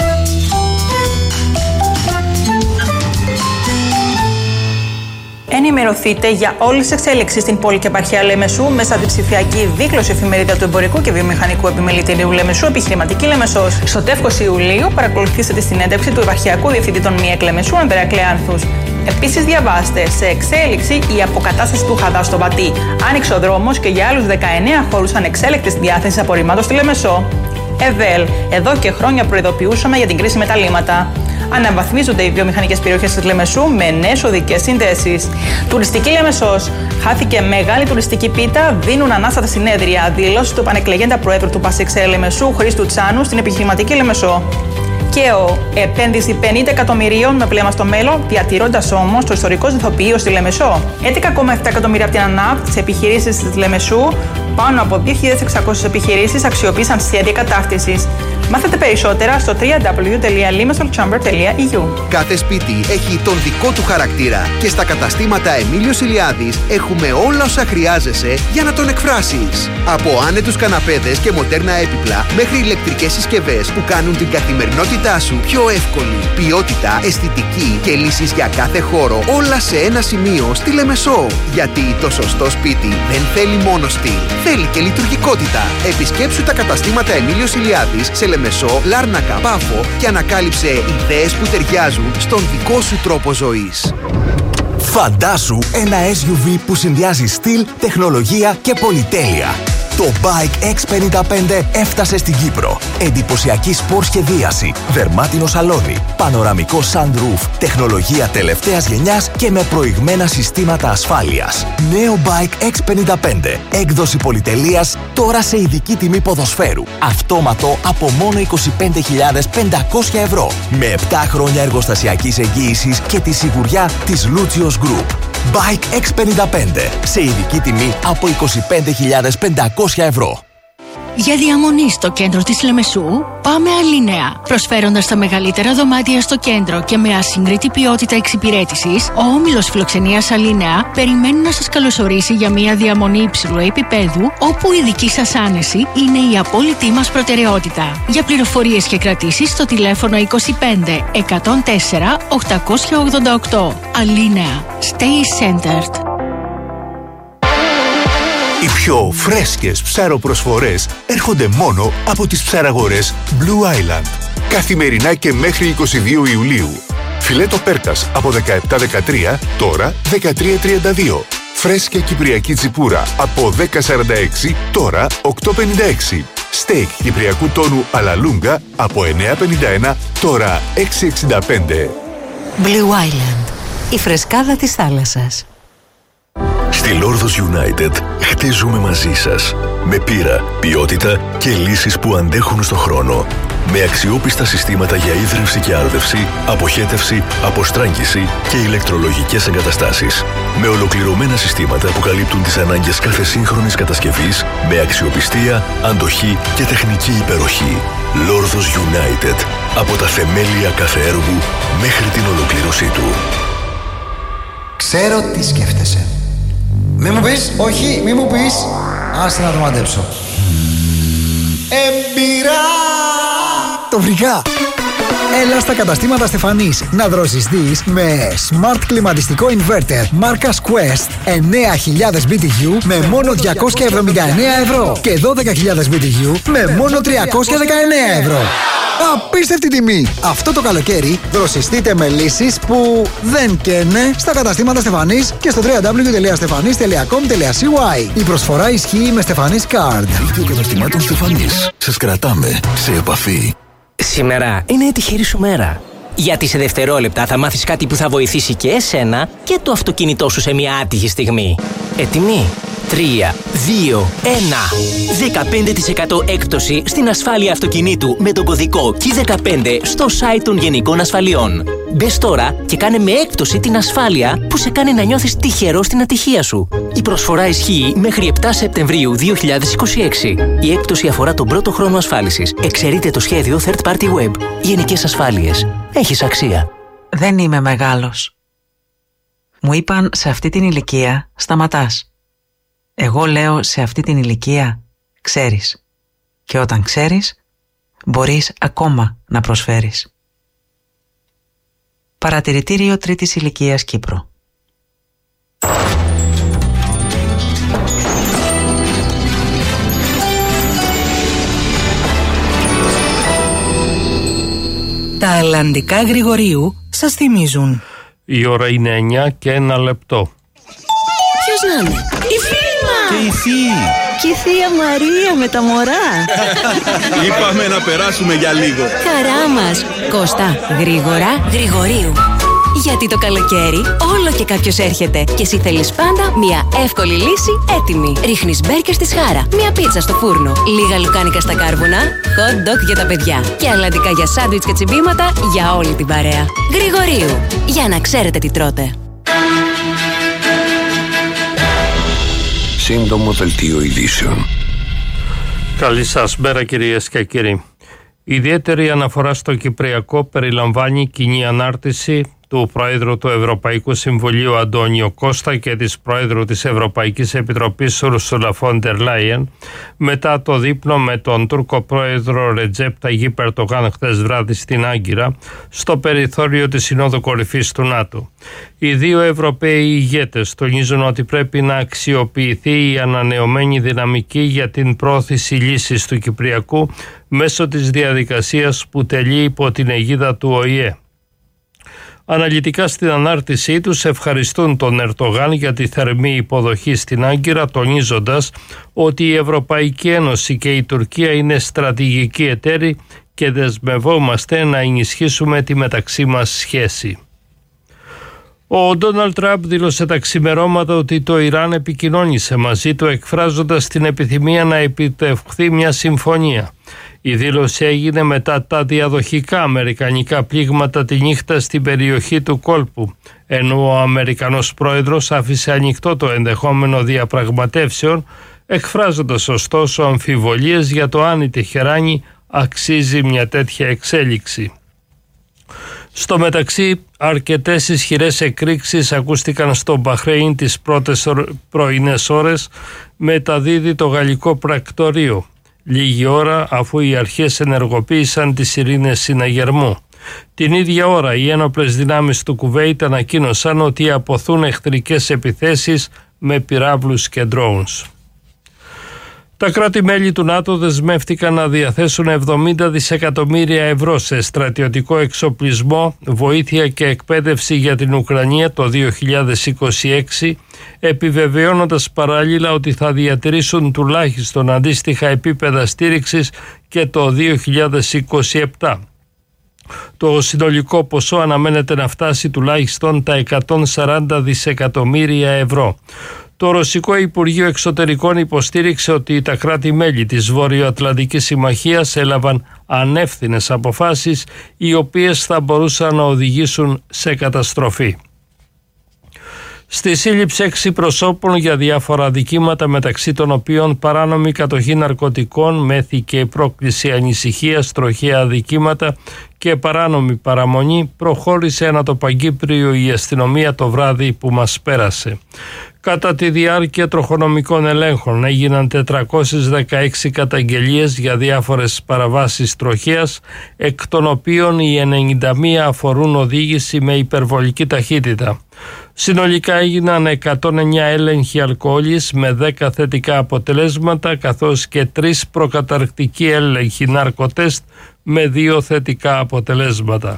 Ενημερωθείτε για όλες τις εξέλιξεις στην πόλη και επαρχία Λεμεσού μέσα από την ψηφιακή δίκλωση εφημερίδα του Εμπορικού και Βιομηχανικού Επιμελητηρίου Λεμεσού, Επιχειρηματική Λεμεσός. Στο τεύχος Ιουλίου παρακολουθήστε τη συνέντευξη του επαρχιακού διευθυντή των ΜΙΕΚ Λεμεσού, Ανδρέα Κλεάνθους. Επίσης, διαβάστε σε εξέλιξη η αποκατάσταση του Χαδά στο Βατί. Άνοιξε ο δρόμος και για άλλους 19 χώρους ανεξέλεκτης διάθεσης απορριμμάτων στη Λεμεσό. ΕΔΕΛ. Εδώ και χρόνια προειδοποιούσαμε για την κρίση με τα λίμματα. Αναβαθμίζονται οι βιομηχανικές περιοχές της Λεμεσού με νέες οδικές συνδέσεις. Τουριστική Λεμεσός. Χάθηκε μεγάλη τουριστική πίτα, δίνουν ανάστατα συνέδρια. Δηλώσεις του επανεκλεγέντα Προέδρου του ΠΑΣΕΞΕ Λεμεσού, Χρήστου Τσάνου, στην Επιχειρηματική Λεμεσό. ΚΕΟ. Επένδυση 50 εκατομμυρίων με βλέμμα στο μέλλον, διατηρώντας όμως το ιστορικό ζυθοποιείο στη Λεμεσό. 11,7 εκατομμύρια από την ΑΝΑΠ σε επιχειρήσεις της Λεμεσού. Πάνω από 2.600 επιχειρήσεις αξιοποίησαν σχέδια κατάρτισης. Μάθετε περισσότερα στο www.limasolchamber.eu. Κάθε σπίτι έχει τον δικό του χαρακτήρα και στα καταστήματα Εμίλιος Ηλιάδης έχουμε όλα όσα χρειάζεσαι για να τον εκφράσεις. Από άνετους καναπέδες και μοντέρνα έπιπλα μέχρι ηλεκτρικές συσκευές που κάνουν την καθημερινότητά σου πιο εύκολη. Ποιότητα, αισθητική και λύσεις για κάθε χώρο, όλα σε ένα σημείο στη Λεμεσό. Γιατί το σωστό σπίτι δεν θέλει μόνο στυλ, θέλει και λειτουργικότητα. Επισκέψου τα καταστήματα Εμίλιος Ηλιάδης σε Λεμεσό, Λάρνακα, Πάφο και ανακάλυψε ιδέες που ταιριάζουν στον δικό σου τρόπο ζωής. Φαντάσου ένα SUV που συνδυάζει στυλ, τεχνολογία και πολυτέλεια. Το Bike X55 έφτασε στην Κύπρο. Εντυπωσιακή σπορ σχεδίαση, δερμάτινο σαλόνι, πανοραμικό sunroof, τεχνολογία τελευταίας γενιάς και με προηγμένα συστήματα ασφάλειας. Νέο Bike X55, έκδοση πολυτελείας, τώρα σε ειδική τιμή ποδοσφαίρου. Αυτόματο από μόνο 25.500 ευρώ. Με 7 χρόνια εργοστασιακής εγγύησης και τη σιγουριά της Lucios Group. Bike X55, σε ειδική τιμή από 25.500 ευρώ. Για διαμονή στο κέντρο της Λεμεσού, πάμε Αλίνεα. Προσφέροντας τα μεγαλύτερα δωμάτια στο κέντρο και με ασύγκριτη ποιότητα εξυπηρέτησης, ο όμιλος φιλοξενίας Αλίνεα περιμένει να σας καλωσορίσει για μια διαμονή υψηλού επίπεδου, όπου η δική σας άνεση είναι η απόλυτη μας προτεραιότητα. Για πληροφορίες και κρατήσεις στο τηλέφωνο 25 104 888. Αλίνεα. Stay centered. Οι πιο φρέσκες ψαροπροσφορές έρχονται μόνο από τις ψαραγορές Blue Island. Καθημερινά και μέχρι 22 Ιουλίου. Φιλέτο πέρκας από 17-13, τώρα 13-32. Φρέσκια κυπριακή τσιπούρα από 10-46, τώρα 8-56. Στέικ κυπριακού τόνου αλαλούγκα από 9-51, τώρα 6-65. Blue Island. Η φρεσκάδα της θάλασσας. Στη Lordos United χτίζουμε μαζί σας. Με πείρα, ποιότητα και λύσεις που αντέχουν στο χρόνο. Με αξιόπιστα συστήματα για ίδρυυση και άρδευση, αποχέτευση, αποστράγγιση και ηλεκτρολογικές εγκαταστάσεις. Με ολοκληρωμένα συστήματα που καλύπτουν τις ανάγκες κάθε σύγχρονης κατασκευής, με αξιοπιστία, αντοχή και τεχνική υπεροχή. Lordos United. Από τα θεμέλια κάθε έργου μέχρι την ολοκλήρωσή του. Ξέρω τι σκέφτεσαι. Μη μου πεις, όχι, μη μου πεις. Άσε να το μαντέψω. Εμπειρά! Το βρήκα! Έλα στα καταστήματα Στεφανής να δροσιστείς με smart κλιματιστικό inverter μάρκας Quest 9.000 BTU με μόνο 279 ευρώ και 12.000 BTU με μόνο 319 ευρώ. Απίστευτη τιμή! Αυτό το καλοκαίρι δροσιστείτε με λύσεις που δεν καίνε στα καταστήματα Στεφανής και στο www.stefanis.com.cy. Η προσφορά ισχύει με Στεφανής Card. Δίκτυο καταστημάτων Στεφανής. Σας κρατάμε σε επαφή. Σήμερα είναι η τυχερή σου μέρα. Γιατί σε δευτερόλεπτα θα μάθεις κάτι που θα βοηθήσει και εσένα και το αυτοκίνητό σου σε μια άτυχη στιγμή. Έτοιμοι? 3, 2, 1. 15% έκπτωση στην ασφάλεια αυτοκινήτου με τον κωδικό KEY15 στο site των Γενικών Ασφαλιών. Μπες τώρα και κάνε με έκπτωση την ασφάλεια που σε κάνει να νιώθεις τυχερό στην ατυχία σου. Η προσφορά ισχύει μέχρι 7 Σεπτεμβρίου 2026. Η έκπτωση αφορά τον πρώτο χρόνο ασφάλισης. Εξαιρείται το σχέδιο Third Party Web. Γενικές Ασφάλειες. Έχεις αξία. Δεν είμαι μεγάλος. Μου είπαν σε αυτή την ηλικία σταματάς. Εγώ λέω σε αυτή την ηλικία ξέρεις. Και όταν ξέρεις, μπορείς ακόμα να προσφέρεις. Παρατηρητήριο Τρίτης Ηλικίας Κύπρο. Τα αλλαντικά Γρηγορίου σας θυμίζουν. Η ώρα είναι 9 και 1 λεπτό. Ποιος να είναι? Η φίλη μας! Και η θεία! Και η θεία Μαρία με τα μωρά. Είπαμε να περάσουμε για λίγο. Χαρά μας. Κώστα, γρήγορα, Γρηγορίου. Γιατί το καλοκαίρι όλο και κάποιος έρχεται και εσύ θέλεις πάντα μια εύκολη λύση έτοιμη. Ρίχνεις μπέρκες στη σχάρα, μια πίτσα στο φούρνο, λίγα λουκάνικα στα κάρβουνα, hot dog για τα παιδιά και αλλαντικά για σάντουιτς και τσιμπήματα για όλη την παρέα. Γρηγορίου, για να ξέρετε τι τρώτε. Σύντομο δελτίο ειδήσεων. Καλή σας μέρα κυρίες και κύριοι. Η ιδιαίτερη αναφορά στο Κυπριακό περιλαμβάνει κοινή ανάρτηση του Προέδρου του Ευρωπαϊκού Συμβουλίου Αντώνιο Κώστα και της Προέδρου της Ευρωπαϊκής Επιτροπής Ursula von der Leyen μετά το δείπνο με τον Τούρκο Πρόεδρο Ρετζέπ Ταγίπ Ερντογάν χθες βράδυ στην Άγκυρα στο περιθώριο της Συνόδου Κορυφής του ΝΑΤΟ. Οι δύο Ευρωπαίοι ηγέτες τονίζουν ότι πρέπει να αξιοποιηθεί η ανανεωμένη δυναμική για την πρόθεση λύσης του Κυπριακού μέσω της διαδικασίας που τελεί υπό την αιγίδα του ΟΗΕ. Αναλυτικά στην ανάρτησή τους ευχαριστούν τον Ερντογάν για τη θερμή υποδοχή στην Άγκυρα, τονίζοντας ότι η Ευρωπαϊκή Ένωση και η Τουρκία είναι στρατηγικοί εταίροι και δεσμευόμαστε να ενισχύσουμε τη μεταξύ μας σχέση. Ο Ντόναλντ Τραμπ δήλωσε τα ξημερώματα ότι το Ιράν επικοινώνησε μαζί του εκφράζοντας την επιθυμία να επιτευχθεί μια συμφωνία. Η δήλωση έγινε μετά τα διαδοχικά αμερικανικά πλήγματα τη νύχτα στην περιοχή του κόλπου, ενώ ο Αμερικανός πρόεδρος άφησε ανοιχτό το ενδεχόμενο διαπραγματεύσεων, εκφράζοντας ωστόσο αμφιβολίες για το αν η Τεχεράνη αξίζει μια τέτοια εξέλιξη. Στο μεταξύ, αρκετές ισχυρές εκρήξεις ακούστηκαν στο Μπαχρέιν τις πρώτες πρωινές ώρες, μεταδίδει το γαλλικό πρακτορείο, λίγη ώρα αφού οι αρχές ενεργοποίησαν τις σιρήνες συναγερμού. Την ίδια ώρα οι ένοπλες δυνάμεις του Κουβέιτ ανακοίνωσαν ότι αποθούν εχθρικές επιθέσεις με πυράβλους και drones. Τα κράτη-μέλη του ΝΑΤΟ δεσμεύτηκαν να διαθέσουν 70 δισεκατομμύρια ευρώ σε στρατιωτικό εξοπλισμό, βοήθεια και εκπαίδευση για την Ουκρανία το 2026, επιβεβαιώνοντας παράλληλα ότι θα διατηρήσουν τουλάχιστον αντίστοιχα επίπεδα στήριξης και το 2027. Το συνολικό ποσό αναμένεται να φτάσει τουλάχιστον τα 140 δισεκατομμύρια ευρώ. Το Ρωσικό Υπουργείο Εξωτερικών υποστήριξε ότι τα κράτη-μέλη της Βορειοατλαντικής Συμμαχίας έλαβαν ανεύθυνες αποφάσεις οι οποίες θα μπορούσαν να οδηγήσουν σε καταστροφή. Στη σύλληψη 6 προσώπων για διάφορα αδικήματα, μεταξύ των οποίων παράνομη κατοχή ναρκωτικών, μέθη και πρόκληση ανησυχίας, τροχαία αδικήματα και παράνομη παραμονή, προχώρησε ανά το Παγκύπριο η αστυνομία το βράδυ που μας πέρασε. Κατά τη διάρκεια τροχονομικών ελέγχων έγιναν 416 καταγγελίες για διάφορες παραβάσεις τροχέας, εκ των οποίων οι 91 αφορούν οδήγηση με υπερβολική ταχύτητα. Συνολικά έγιναν 109 έλεγχοι αλκοόλης με 10 θετικά αποτελέσματα, καθώς και 3 προκαταρκτικοί έλεγχοι ναρκοτέστ με 2 θετικά αποτελέσματα.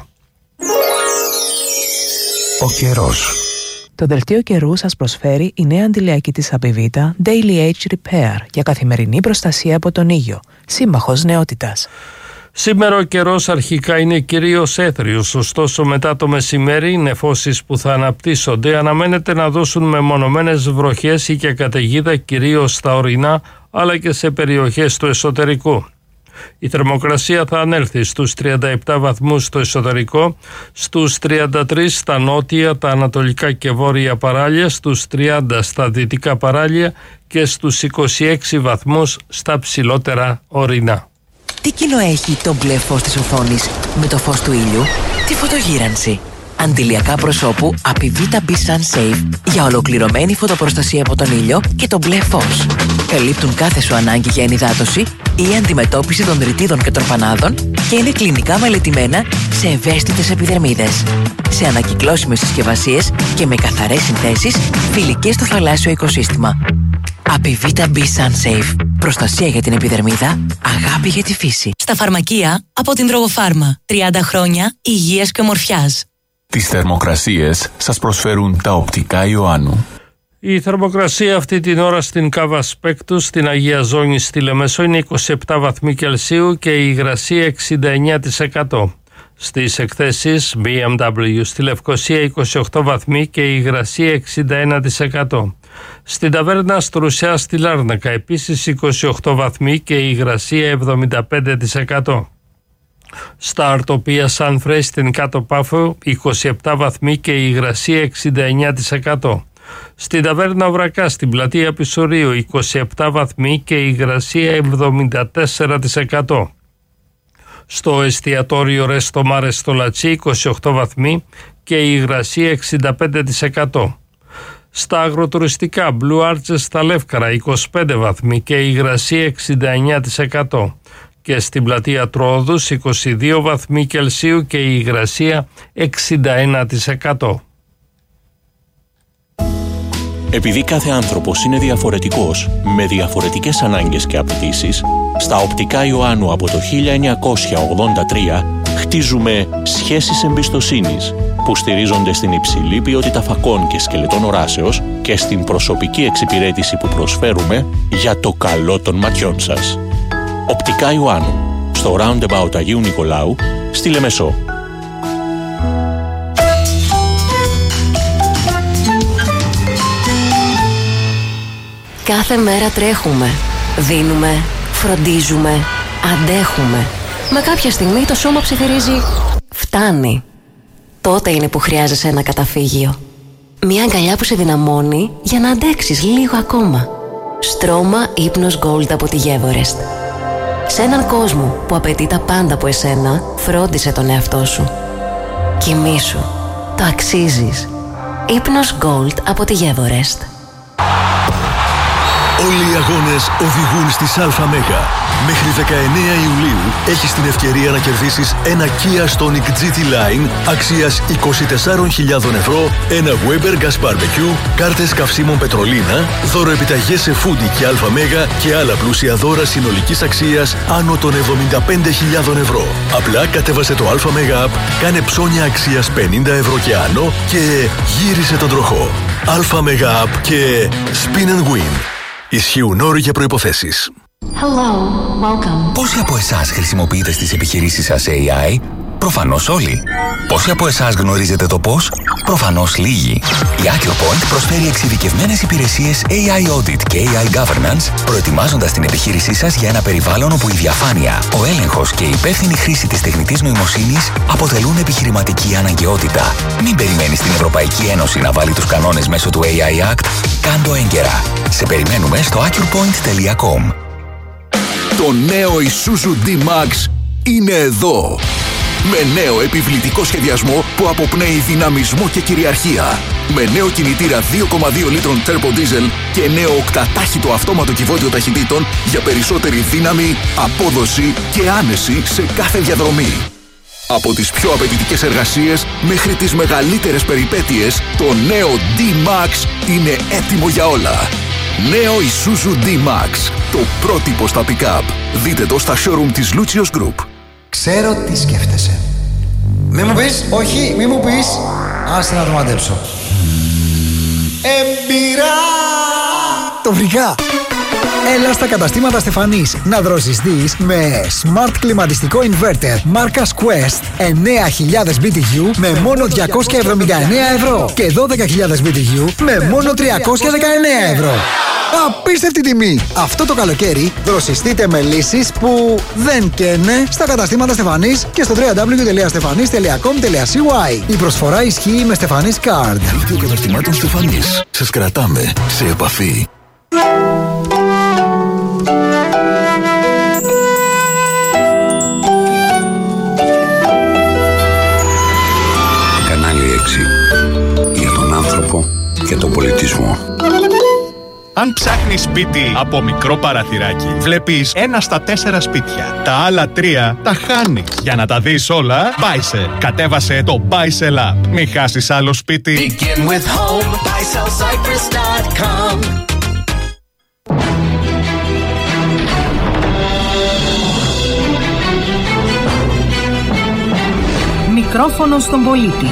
Ο καιρός. Το δελτίο καιρού σας προσφέρει η νέα αντιλιακή της Απιβίτα Daily Age Repair για καθημερινή προστασία από τον ήλιο, σύμμαχος νεότητας. Σήμερα ο καιρός αρχικά είναι κυρίως έθριος, ωστόσο μετά το μεσημέρι οι νεφώσεις που θα αναπτύσσονται αναμένεται να δώσουν μεμονωμένες βροχές ή και καταιγίδα κυρίως στα ορεινά αλλά και σε περιοχές του εσωτερικού. Η θερμοκρασία θα ανέλθει στους 37 βαθμούς στο εσωτερικό, στους 33 στα νότια, τα ανατολικά και βόρεια παράλια, στους 30 στα δυτικά παράλια και στους 26 βαθμούς στα ψηλότερα ορεινά. Τι κοινό έχει το μπλε φως της οθόνης με το φως του ήλιου? Τη φωτογύρανση. Αντιλιακά προσώπου Apivita B Sun Safe για ολοκληρωμένη φωτοπροστασία από τον ήλιο και το μπλε φως. Καλύπτουν κάθε σου ανάγκη για ενυδάτωση ή αντιμετώπιση των ρητίδων και τροφανάδων και είναι κλινικά μελετημένα σε ευαίσθητες επιδερμίδες. Σε ανακυκλώσιμες συσκευασίες και με καθαρές συνθέσεις φιλικές στο θαλάσσιο οικοσύστημα. Apivita B Sun Safe. Προστασία για την επιδερμίδα, αγάπη για τη φύση. Στα φαρμακεία από την Drogopharma. 30 χρόνια υγείας και ομορφιάς. Τις θερμοκρασίες σας προσφέρουν τα οπτικά Ιωάννου. Η θερμοκρασία αυτή την ώρα στην Κάβα Σπέκτου, στην Αγία Ζώνη στη Λεμεσό είναι 27 βαθμοί Κελσίου και η υγρασία 69%. Στις εκθέσεις BMW στη Λευκοσία 28 βαθμοί και η υγρασία 61%. Στην ταβέρνα Στρουσιά στη Λάρνακα επίσης 28 βαθμοί και η υγρασία 75%. Στα Αρτοπία Σανφρέ στην Κάτω Πάφο 27 βαθμοί και η υγρασία 69%. Στην ταβέρνα Βρακά στην πλατεία Πισουρίου 27 βαθμοί και η υγρασία 74%. Στο εστιατόριο Ρέστο Μάρε στο Λατσί 28 βαθμοί και η υγρασία 65%. Στα αγροτουριστικά Blue Arches στα Λεύκαρα 25 βαθμοί και η υγρασία 69%. Και στην πλατεία Τρόδους 22 βαθμοί Κελσίου και η υγρασία 61%. Επειδή κάθε άνθρωπος είναι διαφορετικός, με διαφορετικές ανάγκες και απαιτήσεις, στα οπτικά Ιωάννου από το 1983 χτίζουμε σχέσεις εμπιστοσύνης που στηρίζονται στην υψηλή ποιότητα φακών και σκελετών οράσεως και στην προσωπική εξυπηρέτηση που προσφέρουμε για το καλό των ματιών σας. Οπτικά Ιωάννου, στο Roundabout Αγίου Νικολάου, στη Λεμεσό. Κάθε μέρα τρέχουμε, δίνουμε, φροντίζουμε, αντέχουμε. Μα κάποια στιγμή το σώμα ψιθυρίζει «Φτάνει». Τότε είναι που χρειάζεσαι ένα καταφύγιο. Μια αγκαλιά που σε δυναμώνει για να αντέξεις λίγο ακόμα. Στρώμα ύπνος Gold από τη Everest. Σε έναν κόσμο που απαιτεί τα πάντα από εσένα, φρόντισε τον εαυτό σου. Κοιμήσου. Το αξίζεις. Ύπνος Gold από τη Everest. Όλοι οι αγώνες οδηγούν στις ΑΜΕΓΑ. Μέχρι 19 Ιουλίου έχεις την ευκαιρία να κερδίσεις ένα Kia Stonic GT Line αξίας 24.000 ευρώ, ένα Weber Gas Barbecue, κάρτες καυσίμων Πετρολίνα, δώρο επιταγές σε Foodie και ΑΜΕΓΑ και άλλα πλούσια δώρα συνολικής αξίας άνω των 75.000 ευρώ. Απλά κατέβασε το ΑΜΕΓΑ App, κάνε ψώνια αξίας 50 ευρώ και άνω και γύρισε τον τροχό. ΑΜΕΓΑ App και Spin and Win. Ισχύουν όροι και προϋποθέσεις. Hello, welcome. Πόσοι από εσάς χρησιμοποιείτε στις επιχειρήσεις σας AI? Προφανώς όλοι. Πόσοι από εσάς γνωρίζετε το πώς? Προφανώς λίγοι. Η AccuPoint προσφέρει εξειδικευμένες υπηρεσίες AI Audit και AI Governance, προετοιμάζοντας την επιχείρησή σας για ένα περιβάλλον όπου η διαφάνεια, ο έλεγχος και η υπεύθυνη χρήση της τεχνητής νοημοσύνης αποτελούν επιχειρηματική αναγκαιότητα. Μην περιμένεις την Ευρωπαϊκή Ένωση να βάλει τους κανόνες μέσω του AI Act. Κάντο έγκαιρα. Σε περιμένουμε στο AccuPoint.com. Το νέο Isuzu D-Max είναι εδώ. Με νέο επιβλητικό σχεδιασμό που αποπνέει δυναμισμό και κυριαρχία. Με νέο κινητήρα 2,2 λίτρων turbo diesel και νέο οκτατάχυτο αυτόματο κυβότιο ταχυτήτων για περισσότερη δύναμη, απόδοση και άνεση σε κάθε διαδρομή. Από τις πιο απαιτητικές εργασίες μέχρι τις μεγαλύτερες περιπέτειες, το νέο D-Max είναι έτοιμο για όλα. Νέο Isuzu D-Max, το πρότυπο στα pick-up. Δείτε το στα showroom της Lucius Group. Ξέρω τι σκέφτεσαι. Μη μου πεις, όχι, μη μου πεις. Άσε να το μαντέψω. Εμπειρά! Το βρήκα! Έλα στα καταστήματα Στεφανής να δροσιστείς με Smart κλιματιστικό inverter μάρκας Quest 9.000 BTU με μόνο 279 ευρώ και 12.000 BTU με μόνο 319 ευρώ. Απίστευτη τιμή! Αυτό το καλοκαίρι δροσιστείτε με λύσεις που δεν καίνε στα καταστήματα Στεφανής και στο www.stefanis.com.cy. Η προσφορά ισχύει με Στεφανής Card. Δίκτυο καταστημάτων Στεφανής. Σας κρατάμε σε επαφή. Κανάλι 6. Για τον άνθρωπο και τον πολιτισμό. Αν ψάχνεις σπίτι από μικρό παραθυράκι, βλέπεις 1 στα 4 σπίτια. Τα άλλα 3 τα χάνεις. Για να τα δεις όλα, Buysell. Κατέβασε το Buysell app. Μην χάσεις άλλο σπίτι. Begin with home, buysellcyprus.com. Μικρόφωνο στον πολίτη.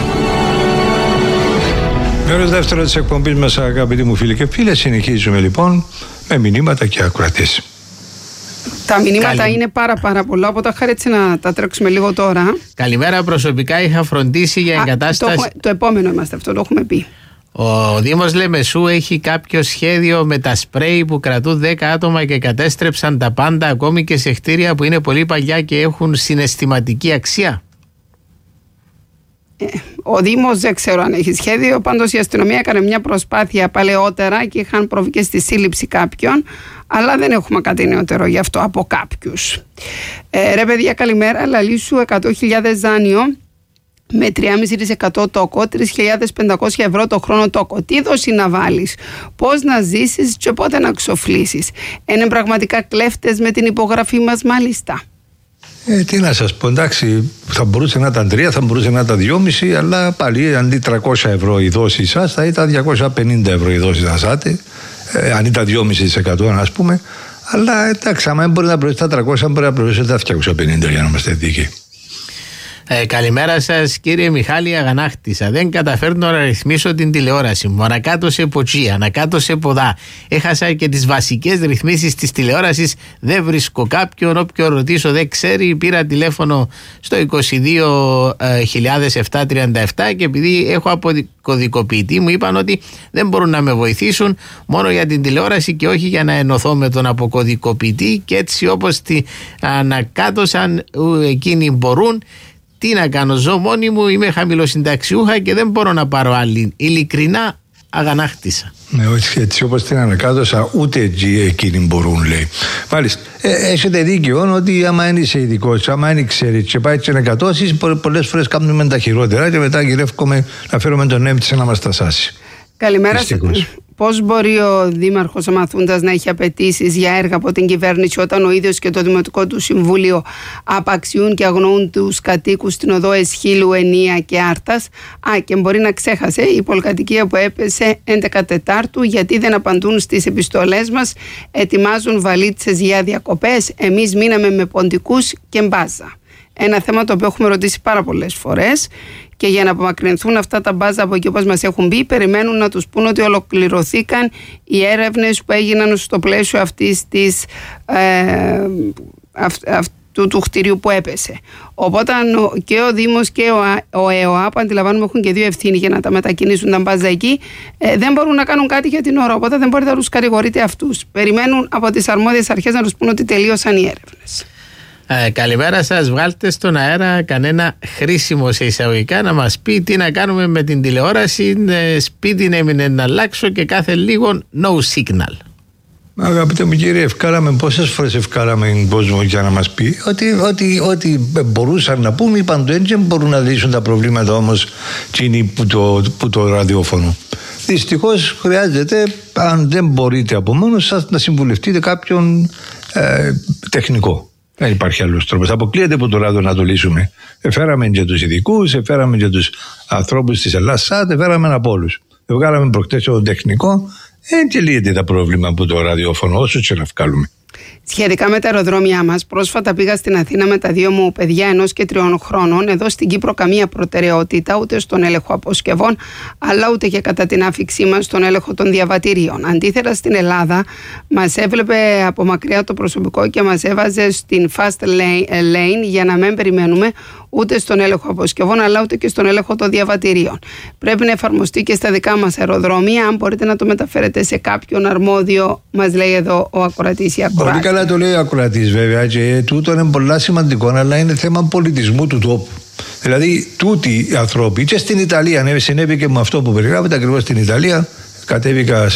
Μέρος δεύτερο της εκπομπής μας, αγαπητοί μου φίλοι και φίλες, συνεχίζουμε λοιπόν με μηνύματα και ακροατές. Τα μηνύματα είναι πάρα πολλά, οπότε χάρη έτσι να τα τρέξουμε λίγο τώρα. Καλημέρα, προσωπικά είχα φροντίσει για εγκατάσταση. Το επόμενο είμαστε, αυτό το έχουμε πει. Ο Δήμος Λεμεσού έχει κάποιο σχέδιο με τα σπρέι που κρατούν 10 άτομα και κατέστρεψαν τα πάντα, ακόμη και σε κτίρια που είναι πολύ παλιά και έχουν συναισθηματική αξία. Ο Δήμος δεν ξέρω αν έχει σχέδιο, πάντως η αστυνομία έκανε μια προσπάθεια παλαιότερα και είχαν προβεί και στη σύλληψη κάποιων, αλλά δεν έχουμε κάτι νεότερο γι' αυτό από κάποιους. Ρε παιδιά, καλημέρα, λαλή σου 100.000 δάνειο με 3,5% τόκο, 3.500 ευρώ το χρόνο τόκο. Τι δόση να βάλεις, πώς να ζήσεις και πότε να ξοφλήσεις. Είναι πραγματικά κλέφτες με την υπογραφή μας μάλιστα. Τι να σας πω, εντάξει, θα μπορούσε να ήταν 3, θα μπορούσε να ήταν 2,5, αλλά πάλι αντί 300 ευρώ η δόση σας θα ήταν 250 ευρώ η δόση σας, αν ήταν 2,5% ας πούμε. Αλλά εντάξει, άμα μπορεί να πληρώσει τα 300, μπορεί να πληρώσει τα 250 για να είμαστε δίκαιοι. Καλημέρα σας κύριε Μιχάλη, αγανάκτησα. Δεν καταφέρνω να ρυθμίσω την τηλεόραση μου. Ανακάτω σε ποτσί, ανακάτω σε ποδά. Έχασα και τις βασικές ρυθμίσεις της τηλεόρασης. Δεν βρίσκω κάποιον. Όποιον ρωτήσω δεν ξέρει. Πήρα τηλέφωνο στο 22.737 και επειδή έχω αποκωδικοποιητή μου είπαν ότι δεν μπορούν να με βοηθήσουν μόνο για την τηλεόραση και όχι για να ενωθώ με τον αποκωδικοποιητή. Και έτσι όπως την ανακάτωσαν εκείνοι μπορούν. Τι να κάνω, ζω μόνη μου, είμαι χαμηλοσυνταξιούχα και δεν μπορώ να πάρω άλλη. Ειλικρινά αγανάκτησα. Ναι, έτσι όπως την ανακάτωσα, ούτε εκείνοι μπορούν, λέει. Μάλιστα, έχετε δίκιο ότι άμα είσαι ειδικός, άμα είναι ξέρεις και πάει και να κατώσεις, πολλές φορές κάνουμε τα χειρότερα και μετά γυρεύουμε να φέρουμε τον έμψη να μας τα σάσει. Καλημέρα σας. Πώς μπορεί ο Δήμαρχος Αμαθούντας να έχει απαιτήσεις για έργα από την κυβέρνηση όταν ο ίδιος και το Δημοτικό του Συμβούλιο απαξιούν και αγνοούν τους κατοίκους στην οδό Εσχύλου, Ενία και Άρτας? Και μπορεί να ξέχασε η πολυκατοικία που έπεσε 11 Τετάρτου, γιατί δεν απαντούν στις επιστολές μας, ετοιμάζουν βαλίτσες για διακοπές, εμείς μείναμε με ποντικούς και μπάζα. Ένα θέμα το οποίο έχουμε ρωτήσει πάρα πολλές φορές και για να απομακρυνθούν αυτά τα μπάζα από εκεί όπως μας έχουν πει, περιμένουν να τους πούν ότι ολοκληρωθήκαν οι έρευνες που έγιναν στο πλαίσιο αυτού του κτηρίου που έπεσε. Οπότε και ο Δήμος και ο ΕΟΑΠ, αντιλαμβάνουμε, έχουν και δύο ευθύνη για να τα μετακινήσουν τα μπάζα εκεί. Δεν μπορούν να κάνουν κάτι για την ώρα, οπότε δεν μπορείτε να τους κατηγορείτε αυτούς. Περιμένουν από τις αρμόδιες αρχές να τους πούν ότι τελείωσαν οι έρευνες. Καλημέρα σας, βγάλτε στον αέρα κανένα χρήσιμο σε εισαγωγικά να μας πει τι να κάνουμε με την τηλεόραση. Σπίτι έμεινε να αλλάξω και κάθε λίγο no signal. Αγαπητέ μου κύριε, ευκάλαμε πόσες φορές ευκάλαμε τον κόσμο για να μας πει ότι μπορούσαν να πούμε, είπαν το έτσι, μπορούν να λύσουν τα προβλήματα όμως εκείνοι που το ραδιόφωνο. Δυστυχώς χρειάζεται, αν δεν μπορείτε από μόνος σας, να συμβουλευτείτε κάποιον τεχνικό. Δεν υπάρχει άλλος τρόπος. Αποκλείεται που τώρα να το λύσουμε. Εφέραμε και τους ειδικούς, εφέραμε και τους ανθρώπους της Ελλάς-ΣΑΤ, εφέραμε από όλους. Βγάλαμε προχτές τον τεχνικό, και λύεται τα πρόβλημα από το ραδιόφωνο, όσο και να βγάλουμε. Σχετικά με τα αεροδρόμια μας, πρόσφατα πήγα στην Αθήνα με τα 2 μου παιδιά 1 και 3 χρόνων. Εδώ στην Κύπρο καμία προτεραιότητα ούτε στον έλεγχο αποσκευών, αλλά ούτε και κατά την άφηξή μας στον έλεγχο των διαβατηρίων. Αντίθετα, στην Ελλάδα μας έβλεπε από μακριά το προσωπικό και μας έβαζε στην fast lane για να μην περιμένουμε ούτε στον έλεγχο αποσκευών, αλλά ούτε και στον έλεγχο των διαβατηρίων. Πρέπει να εφαρμοστεί και στα δικά μας αεροδρόμια. Αν μπορείτε να το μεταφέρετε σε κάποιον αρμόδιο, μας λέει εδώ ο ακροατής ή ακροάτη. Πολύ καλά το λέει ο ακροατής, βέβαια, και τούτο είναι πολύ σημαντικό, αλλά είναι θέμα πολιτισμού του τόπου. Δηλαδή, τούτοι οι άνθρωποι, και στην Ιταλία, συνέβη και με αυτό που περιγράφεται ακριβώς στην Ιταλία. Κατέβηκα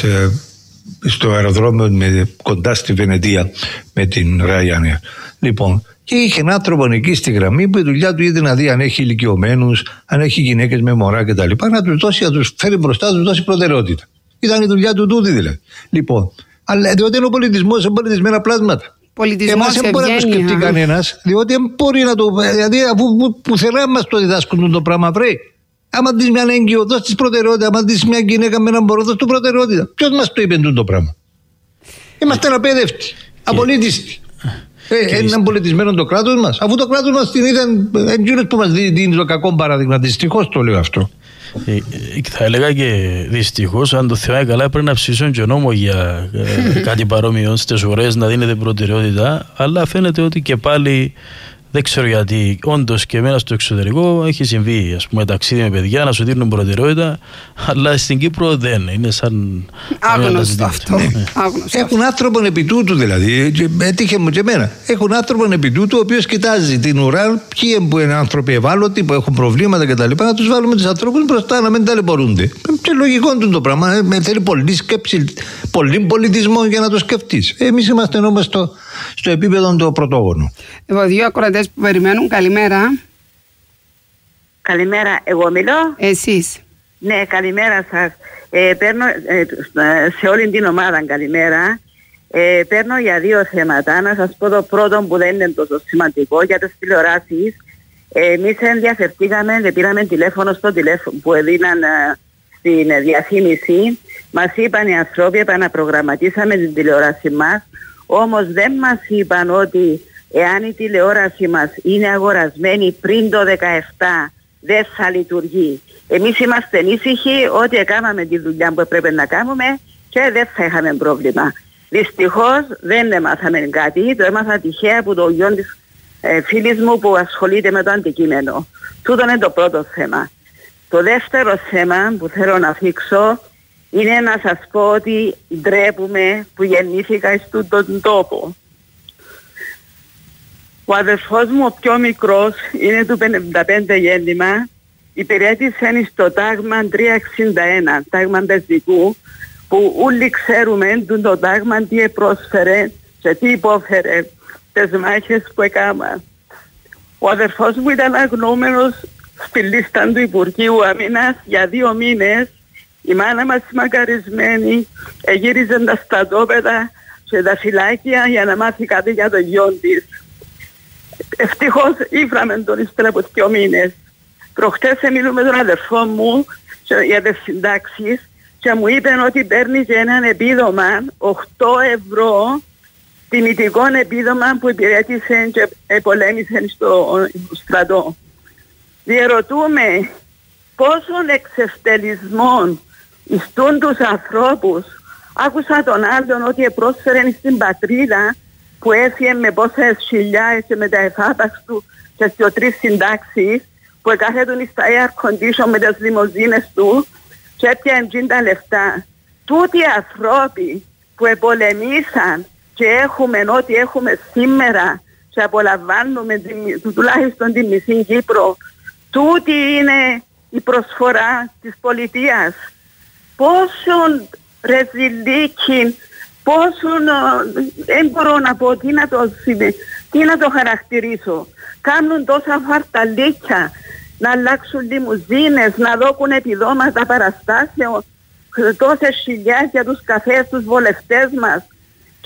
στο αεροδρόμιο κοντά στη Βενετία με την Ryanair. Λοιπόν, και είχε έναν άνθρωπο εκεί στη γραμμή που η δουλειά του ήταν να δει αν έχει ηλικιωμένους, αν έχει γυναίκες με μωρά κτλ. Να τους δώσει, να τους φέρει μπροστά, να τους δώσει προτεραιότητα. Ήταν η δουλειά του τούτη δηλαδή. Λοιπόν, αλλά διότι είναι ο πολιτισμός, είναι πολιτισμένα πλάσματα. Εμάς δεν μπορεί να το σκεφτεί κανένας, διότι δεν μπορεί να το. Δηλαδή, αφού πουθενά μας το διδάσκουν το πράγμα, βρει. Άμα δεις μια έγκυο, δώσει τη προτεραιότητα. Άμα δεις μια γυναίκα με έναν μωρό, δώσει του προτεραιότητα. Ποιος μας το είπε το πράγμα? Είμαστε αναπαίδευτοι, απολύτιστοι. Είναι πολιτισμένο το κράτος μας, αφού το κράτος μας την είδαν εκείνος που μας δίνει το κακό παράδειγμα. Δυστυχώς το λέω αυτό. Θα έλεγα και δυστυχώς, αν το θυμάμαι καλά, πρέπει να ψήσουν και νόμο για κάτι παρόμοιο στις ώρες να δίνεται προτεραιότητα, αλλά φαίνεται ότι και πάλι δεν ξέρω γιατί. Όντως και εμένα στο εξωτερικό έχει συμβεί, ας πούμε, ταξίδι με παιδιά να σου δίνουν προτεραιότητα, αλλά στην Κύπρο δεν είναι σαν. Άγνωστο αυτό. Έχουν άνθρωπον επί τούτου δηλαδή, έτυχε μου και εμένα. Έχουν άνθρωπον επί τούτου ο οποίος κοιτάζει την ουρά, ποιοι που είναι άνθρωποι ευάλωτοι, που έχουν προβλήματα κτλ. Να τους βάλουμε τους ανθρώπους μπροστά, να μην ταλαιπωρούνται. Και λογικό είναι το πράγμα. Θέλει πολλή σκέψη, πολύ πολιτισμό για να το σκεφτείς. Εμείς είμαστε όμως στο επίπεδο το πρωτόγονο. Εγώ 2 ακροατές που περιμένουν. Καλημέρα. Καλημέρα, εγώ μιλώ. Εσείς. Ναι, καλημέρα σας. Παίρνω σε όλη την ομάδα καλημέρα. Παίρνω για 2 θέματα. Να σας πω το πρώτο που δεν είναι τόσο σημαντικό για τις τηλεοράσεις. Εμείς ενδιαφερθήκαμε και πήραμε τηλέφωνο στο τηλέφωνο που έδιναν στην διαφήμιση. Μας είπαν οι άνθρωποι, επαναπρογραμματίσαμε την τηλεόραση μας. Όμως δεν μας είπαν ότι εάν η τηλεόραση μας είναι αγορασμένη πριν το 17 δεν θα λειτουργεί. Εμείς είμαστε ήσυχοι ότι έκαναμε τη δουλειά που έπρεπε να κάνουμε και δεν θα είχαμε πρόβλημα. Δυστυχώς δεν έμαθαμε κάτι, το έμαθα τυχαία από το γιο της φίλης μου που ασχολείται με το αντικείμενο. Τούτο είναι το πρώτο θέμα. Το δεύτερο θέμα που θέλω να θίξω είναι να σας πω ότι ντρέπουμε που γεννήθηκα στον τόπο. Ο αδερφός μου ο πιο μικρός είναι του 55 γέννημα, υπηρέτησε στο τάγμα 361, τάγμα πεζικού, που όλοι ξέρουμε το τάγμα τι πρόσφερε και τι υπόφερε τις μάχες που έκανα. Ο αδερφός μου ήταν αγνώμενος στη λίστα του Υπουργείου Άμυνας για 2 μήνες. Η μάνα μας μακαρισμένη γύριζε τα στρατόπεδα και τα φυλάκια για να μάθει κάτι για το γιο της. Ευτυχώς ήφραμε τον ύστερα από 2 μήνες. Προχτές μιλούμε με τον αδερφό μου για τις συντάξεις και μου είπε ότι παίρνει και έναν επίδομα 8 ευρώ, τιμητικό επίδομα που υπηρέτησε και πολέμησε στο στρατό. Διερωτούμε πόσων εξευτελισμών ιστούν τους ανθρώπους. Άκουσα τον άλλον ότι πρόσφερε στην πατρίδα που έφυγε με πόσες χιλιάδες και με τα εφάπαξ του και στις 3 συντάξεις που εκάθετουν στα air condition με τις λιμοζίνες του και έπιαν τα λεφτά. Τούτοι οι ανθρώποι που επολεμήσαν και έχουμε ό,τι έχουμε σήμερα και απολαμβάνουμε τουλάχιστον τη μισή Κύπρο, τούτη είναι η προσφορά της πολιτείας. Πόσον ρεζιλίκιν, πόσον, δεν μπορώ να πω τι να το χαρακτηρίσω. Κάνουν τόσα φαρταλίκια, να αλλάξουν λιμουζίνες, να δώκουν επιδόματα παραστάσεων, τόσες χιλιάδες για τους καφές, τους βολευτές μας.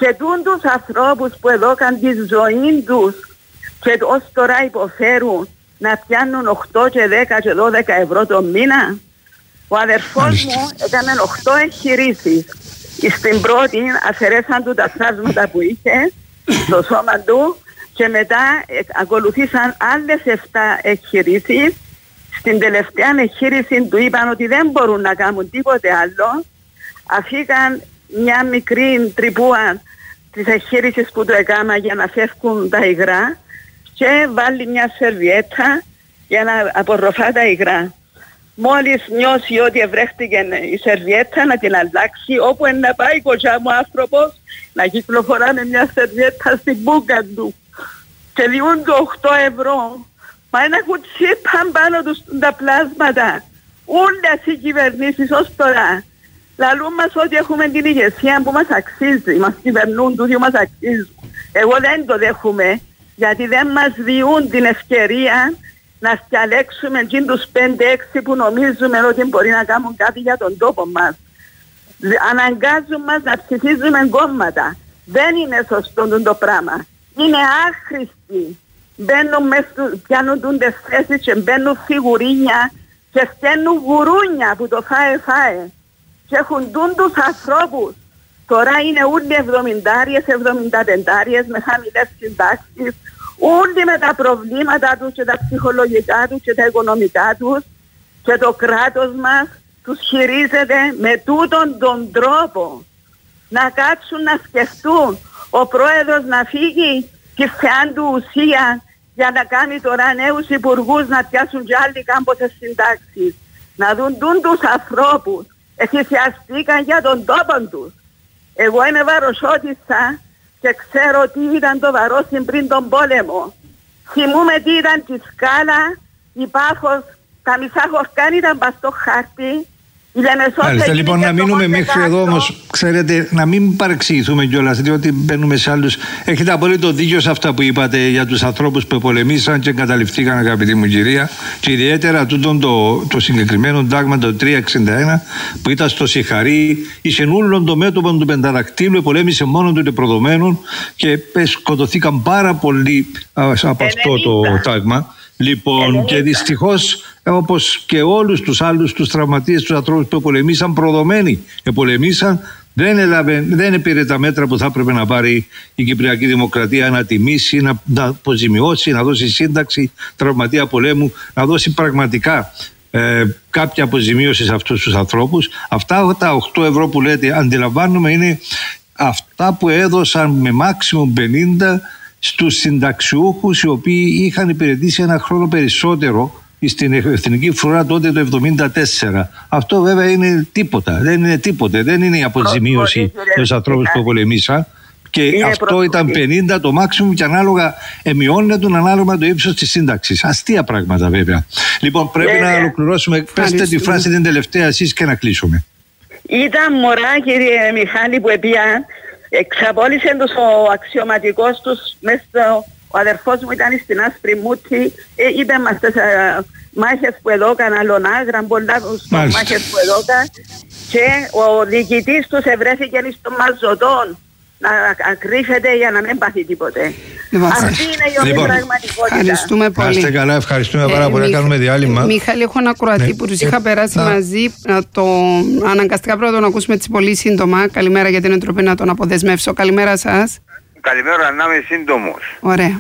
Και τους ανθρώπους που έδωκαν τη ζωή τους και ως τώρα υποφέρουν να πιάνουν 8 και 10 και 12 ευρώ το μήνα. Ο αδερφός μου έκανε 8 εγχειρήσεις. Στην πρώτη αφαιρέσαν του τα φράσματα που είχε στο σώμα του και μετά ακολουθήσαν άλλες 7 εγχειρήσεις. Στην τελευταία εγχείρηση του είπαν ότι δεν μπορούν να κάνουν τίποτε άλλο. Αφήκαν μια μικρή τρυπούα της εγχείρησης που του έκανα για να φεύγουν τα υγρά και βάλει μια σερβιέτα για να απορροφά τα υγρά. Μόλις νιώσει ότι ευρέχτηκε η σερβιέτα να την αλλάξει, όπου να πάει κοτσά μου άνθρωπος να κυκλοφορά με μια σερβιέτα στην μπούκα του και διούν του 8 ευρώ. Μα να έχουν τσίπαν πάνω τους τα πλάσματα. Όλες οι κυβερνήσεις ως τώρα λαλούν μας ότι έχουμε την ηγεσία που μας αξίζει. Μας κυβερνούν τους που μας αξίζουν. Εγώ δεν το δέχομαι, γιατί δεν μας διούν την ευκαιρία να διαλέξουμε τους 5-6 που νομίζουμε ότι μπορεί να κάνουν κάτι για τον τόπο μας. Αναγκάζουν μας να ψηφίζουμε κόμματα. Δεν είναι σωστό το πράγμα. Είναι άχρηστοι. Μπαίνουν πιάνουν τις θέσεις και μπαίνουν φιγουρίνια και στέλνουν γουρούνια που το φάε. Και έχουν τους ανθρώπους. Τώρα είναι όλοι 70-75 με χαμηλές συντάξεις. Όλοι με τα προβλήματα τους και τα ψυχολογικά τους και τα οικονομικά τους, και το κράτος μας τους χειρίζεται με τούτον τον τρόπο. Να κάτσουν να σκεφτούν ο πρόεδρος να φύγει και θεάν του ουσία για να κάνει τώρα νέους υπουργούς να πιάσουν κι άλλοι κάμποσες συντάξεις. Να δουν τους ανθρώπους. Εθυσιαστήκαν για τον τόπο τους. Εγώ είμαι βαροσότισσα και ξέρω τι ήταν το Βαρόσιν πριν τον πόλεμο. Θυμούμε τι ήταν τη Σκάλα, η Πάφος, τα μισά χορκάν ήταν πας στο χάρτη. Μάλιστα, λοιπόν, να μείνουμε μέχρι εδώ όμως, ξέρετε, να μην παρεξηγηθούμε κιόλας, διότι μπαίνουμε σε άλλους. Έχετε απολύτω δίκιο σε αυτά που είπατε για τους ανθρώπους που πολεμήσαν και εγκαταλειφθήκαν, αγαπητή μου κυρία, και ιδιαίτερα τούτον το συγκεκριμένο τάγμα το 361 που ήταν στο Σιχαρί, είχε όλον το μέτωπο του Πενταδακτύλου, πολέμησε μόνο του τεπροδομένων και σκοτωθήκαν πάρα πολλοί από αυτό το τάγμα. Λοιπόν, και δυστυχώς, όπως και όλους τους άλλους τους τραυματίες, τους ανθρώπους που πολεμήσαν, προδομένοι πολεμήσαν, δεν πήρε τα μέτρα που θα έπρεπε να πάρει η Κυπριακή Δημοκρατία, να τιμήσει, να αποζημιώσει, να δώσει σύνταξη τραυματία πολέμου, να δώσει πραγματικά κάποια αποζημίωση σε αυτούς τους ανθρώπους. Αυτά τα 8 ευρώ που λέτε, αντιλαμβάνομαι, είναι αυτά που έδωσαν με maximum 50 στους συνταξιούχους οι οποίοι είχαν υπηρετήσει ένα χρόνο περισσότερο στην Εθνική Φρουρά τότε το 1974. Αυτό βέβαια είναι τίποτα. Δεν είναι τίποτε. Δεν είναι η αποζημίωση για τους ανθρώπους που πολεμήσαν. Και είναι αυτό ήταν 50 το maximum και ανάλογα μειώνεται ανάλογα το ύψος της σύνταξης. Αστεία πράγματα βέβαια. Λοιπόν, πρέπει να ολοκληρώσουμε. Πέστε τη φράση την τελευταία εσείς και να κλείσουμε. Ήταν μωρά, κύριε Μιχάλη, που επία. Εξαπόλυσε τους ο αξιωματικός τους μέσα. Ο αδερφός μου ήταν στην Άσπρη Μούτη, είπε μας τις μάχες που έδωκαν, Αλωνάγρα, πολλά μάχες που έδωκαν, και ο διοικητής τους ευρέθηκε στον Μαζωτόν να κρύφεται για να μην πάθει τίποτε. Αυτή είναι η πραγματικότητα. Ευχαριστούμε πολύ. Είστε καλά, ευχαριστούμε πάρα πολύ. Κάνουμε διάλειμμα. Μιχάλη, έχω ένα ακροατή που τους είχα περάσει μαζί. Αναγκαστικά πρέπει να τον ακούσουμε πολύ σύντομα. Καλημέρα, γιατί είναι τροπή να τον αποδεσμεύσω. Καλημέρα σας. Καλημέρα, να είμαι σύντομος. Ωραία.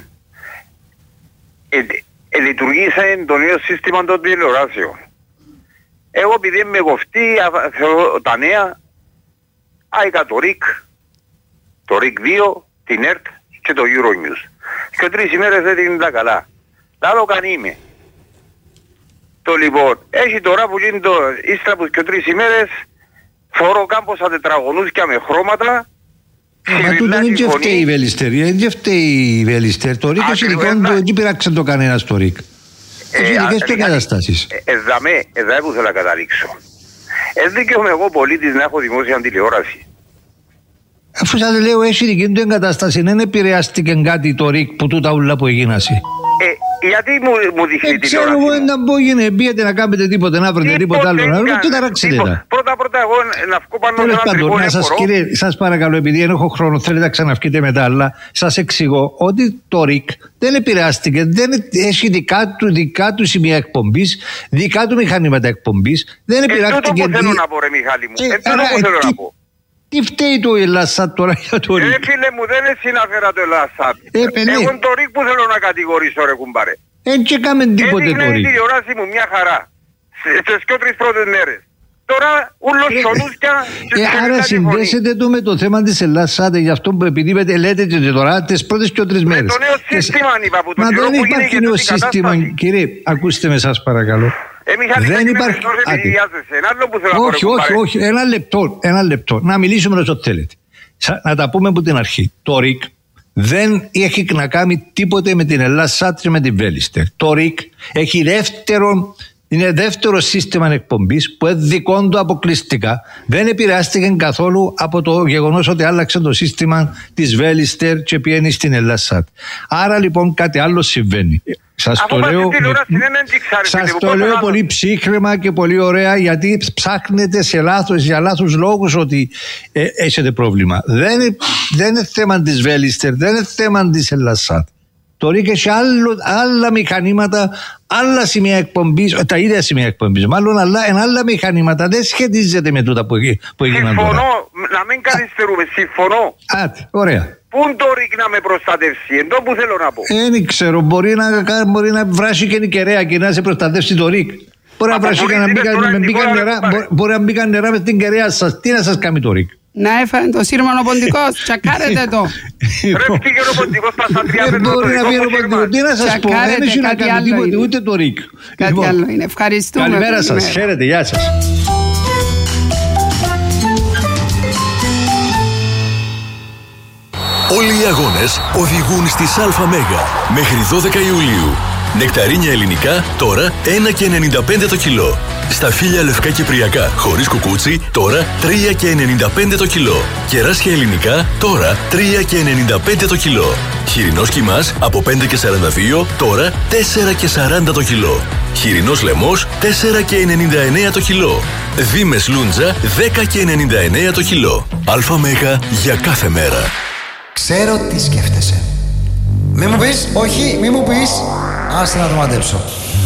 Λειτουργήσε το νέο σύστημα των τηλεοράσεων. Εγώ επειδή είμαι κοφτή, θεωρώ τα νέα, άικα το ΡΙΚ, το ΡΙΚ 2, την ΕΡΤ και το Euronews. Και 3 ημέρες δεν είναι τα καλά. Λάλο καν είμαι. Το λοιπόν, έχει τώρα που γίνει το ύστερα από και 3 ημέρες, φορώ κάμποσα τετραγωνούσκια με χρώματα. Μα τούτο δεν και φταίει η Βελιστερία, δεν φταίει η Βελιστερ. Το ΡΙΚ ως ειδικών δεν πειράξε το κανένα στο ΡΙΚ. Τις ειδικές του εγκαταστάσεις. Εδαμέ που θέλω να καταλήξω. Δικαιούμαι εγώ πολίτης να έχω δημόσια τηλεόραση. Αφού σας λέω, έχει δική του εγκατάσταση, δεν επηρεάστηκε κάτι το ΡΙΚ που τούτα ούλα που έγινασε. Γιατί μου δείχνει τηλεόραση? Ξέρω εγώ να μπόγινε, πήγατε να κάνετε τίποτε, να βρείτε τίποτα άλλο. Να το ταράξετε. Πρώτα εγώ να βγω πάνω σε ένα τριγώνιο. Κύριε, σας παρακαλώ, επειδή δεν έχω χρόνο, θέλετε να ξαναβγείτε μετά, αλλά σας εξηγώ ότι το ΡΙΚ δεν επηρεάστηκε, δεν έχει δικά του σημεία εκπομπής, δικά του μηχανήματα εκπομπής. Δεν επηρεάστηκε. Αυτό που θέλω να πω, ρε Μιχάλη μου. Αυτό που θέλω να πω. Τι φταίει το Ελλάσσατ τώρα για το ΡΙΚ? Φίλε μου, δεν συναφέρα το Ελλάσσατ. Εγώ το ΡΙΚ που θέλω να κατηγορήσω, ρε κουμπάρε. Έτσι έκαμε τίποτε το ΡΙΚ. Έδειχνε η τηλεόραση μου μια χαρά στις 2-3 πρώτες μέρες. Τώρα ούλος σονούσκια. Άρα συνδέσετε το με το θέμα της Ελλάσσατ, για αυτό που επειδή λέτε και τώρα τις πρώτες 2-3 μέρες. Με το νέο σύστημα είπα που το καιρό που γίνει για την κατάσταση. Κύριε, ακούστε με σας παρακαλώ. Δεν υπάρχει. Όχι, ένα λεπτό. Να μιλήσουμε όσο θέλετε. Να τα πούμε από την αρχή. Το ΡΙΚ δεν έχει να κάνει τίποτε με την Ελλάσσατ και με την Βέλιστερ. Το ΡΙΚ έχει είναι δεύτερο σύστημα εκπομπής που είναι δικό του αποκλειστικά. Δεν επηρεάστηκε καθόλου από το γεγονός ότι άλλαξε το σύστημα της Βέλιστερ και πιένει στην Ελλάσσατ. Άρα λοιπόν κάτι άλλο συμβαίνει. Σας το λέω πολύ ψύχρεμα και πολύ ωραία, γιατί ψάχνετε για λάθος λόγους ότι έχετε πρόβλημα. Δεν είναι θέμα της Βέλιστερ, δεν είναι θέμα της Ελλάσσατ. Το ΡΙΚ έχει άλλα μηχανήματα, άλλα σημεία εκπομπής, τα ίδια σημεία εκπομπής μάλλον, αλλά άλλα μηχανήματα, δεν σχετίζεται με τούτα που έγιναν τώρα. Συμφωνώ, να μην καθυστερούμε, συμφωνώ. Ωραία. Πού το ΡΙΚ να με προστατεύσει, εντό που θέλω να πω. Δεν ξέρω, μπορεί να βράσει και νικερέα και να σε προστατεύσει το ΡΙΚ. Μπορεί να βράσει και να μπήκαν νερά με την κεραία σας. Τι να σας κάνει το ΡΙΚ? Να έφερε το σύρμανο ποντικός, τσακάρετε το. Ρε πήγαινε ο ποντικός στα 3 μπορεί να βγει ο ποντικός, τι να σας πω, δεν έχει να κάνει τίποτε ούτε το ΡΙΚ. Κάτι άλλο είναι, ευχαριστούμε. Καλημέρα σας, χαίρετε, γεια σας. Όλοι οι αγώνες οδηγούν στις ΑΜΕΓΑ μέχρι 12 Ιουλίου. Νεκταρίνια ελληνικά τώρα 1,95 το κιλό. Σταφύλια λευκά κυπριακά χωρίς κουκούτσι τώρα 3,95 το κιλό. Κεράσια ελληνικά τώρα 3,95 το κιλό. Χοιρινός κιμάς από 5,42 τώρα 4,40 το κιλό. Χοιρινός λαιμός 4,99 το κιλό. Δίμες λούντζα 10,99 το κιλό. ΑΜΕΓΑ για κάθε μέρα. Ξέρω τι σκέφτεσαι. Μη μου πεις, όχι, μη μου πεις. Άσε να το μαντέψω.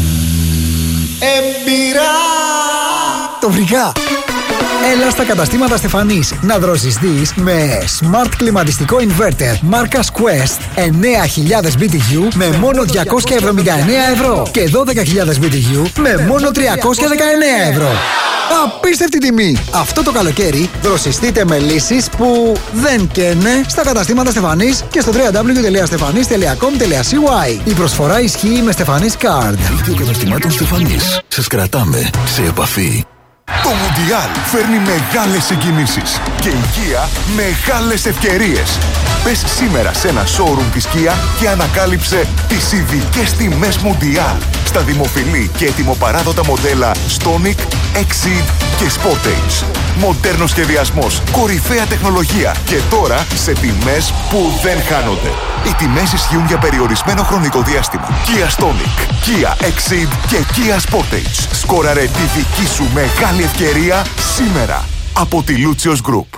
Εμπειρά! Το βρήκα! Έλα στα καταστήματα Στεφανής να δροσιστείς με Smart κλιματιστικό inverter μάρκας Quest 9.000 BTU με μόνο 279 ευρώ και 12.000 BTU με μόνο 319 ευρώ. Απίστευτη τιμή! Αυτό το καλοκαίρι δροσιστείτε με λύσεις που δεν καίνε στα καταστήματα Στεφανής και στο www.stefanis.com.cy. Η προσφορά ισχύει με Στεφανής Card. Δίκτυο καταστημάτων Στεφανής. Σας κρατάμε σε επαφή. Το Μουντιάλ φέρνει μεγάλες συγκινήσεις και η Kia μεγάλες ευκαιρίες. Πες σήμερα σε ένα showroom της Kia και ανακάλυψε τις ειδικές τιμές Μουντιάλ στα δημοφιλή και ετοιμοπαράδοτα μοντέλα Stonic, Exceed και Sportage. Μοντέρνος σχεδιασμός, κορυφαία τεχνολογία και τώρα σε τιμές που δεν χάνονται. Οι τιμές ισχύουν για περιορισμένο χρονικό διάστημα. Kia Stonic, Kia Exceed και Kia Sportage. Σκόραρε τη δική σου μεγάλη ευκαιρία σήμερα από τη Lucios Group.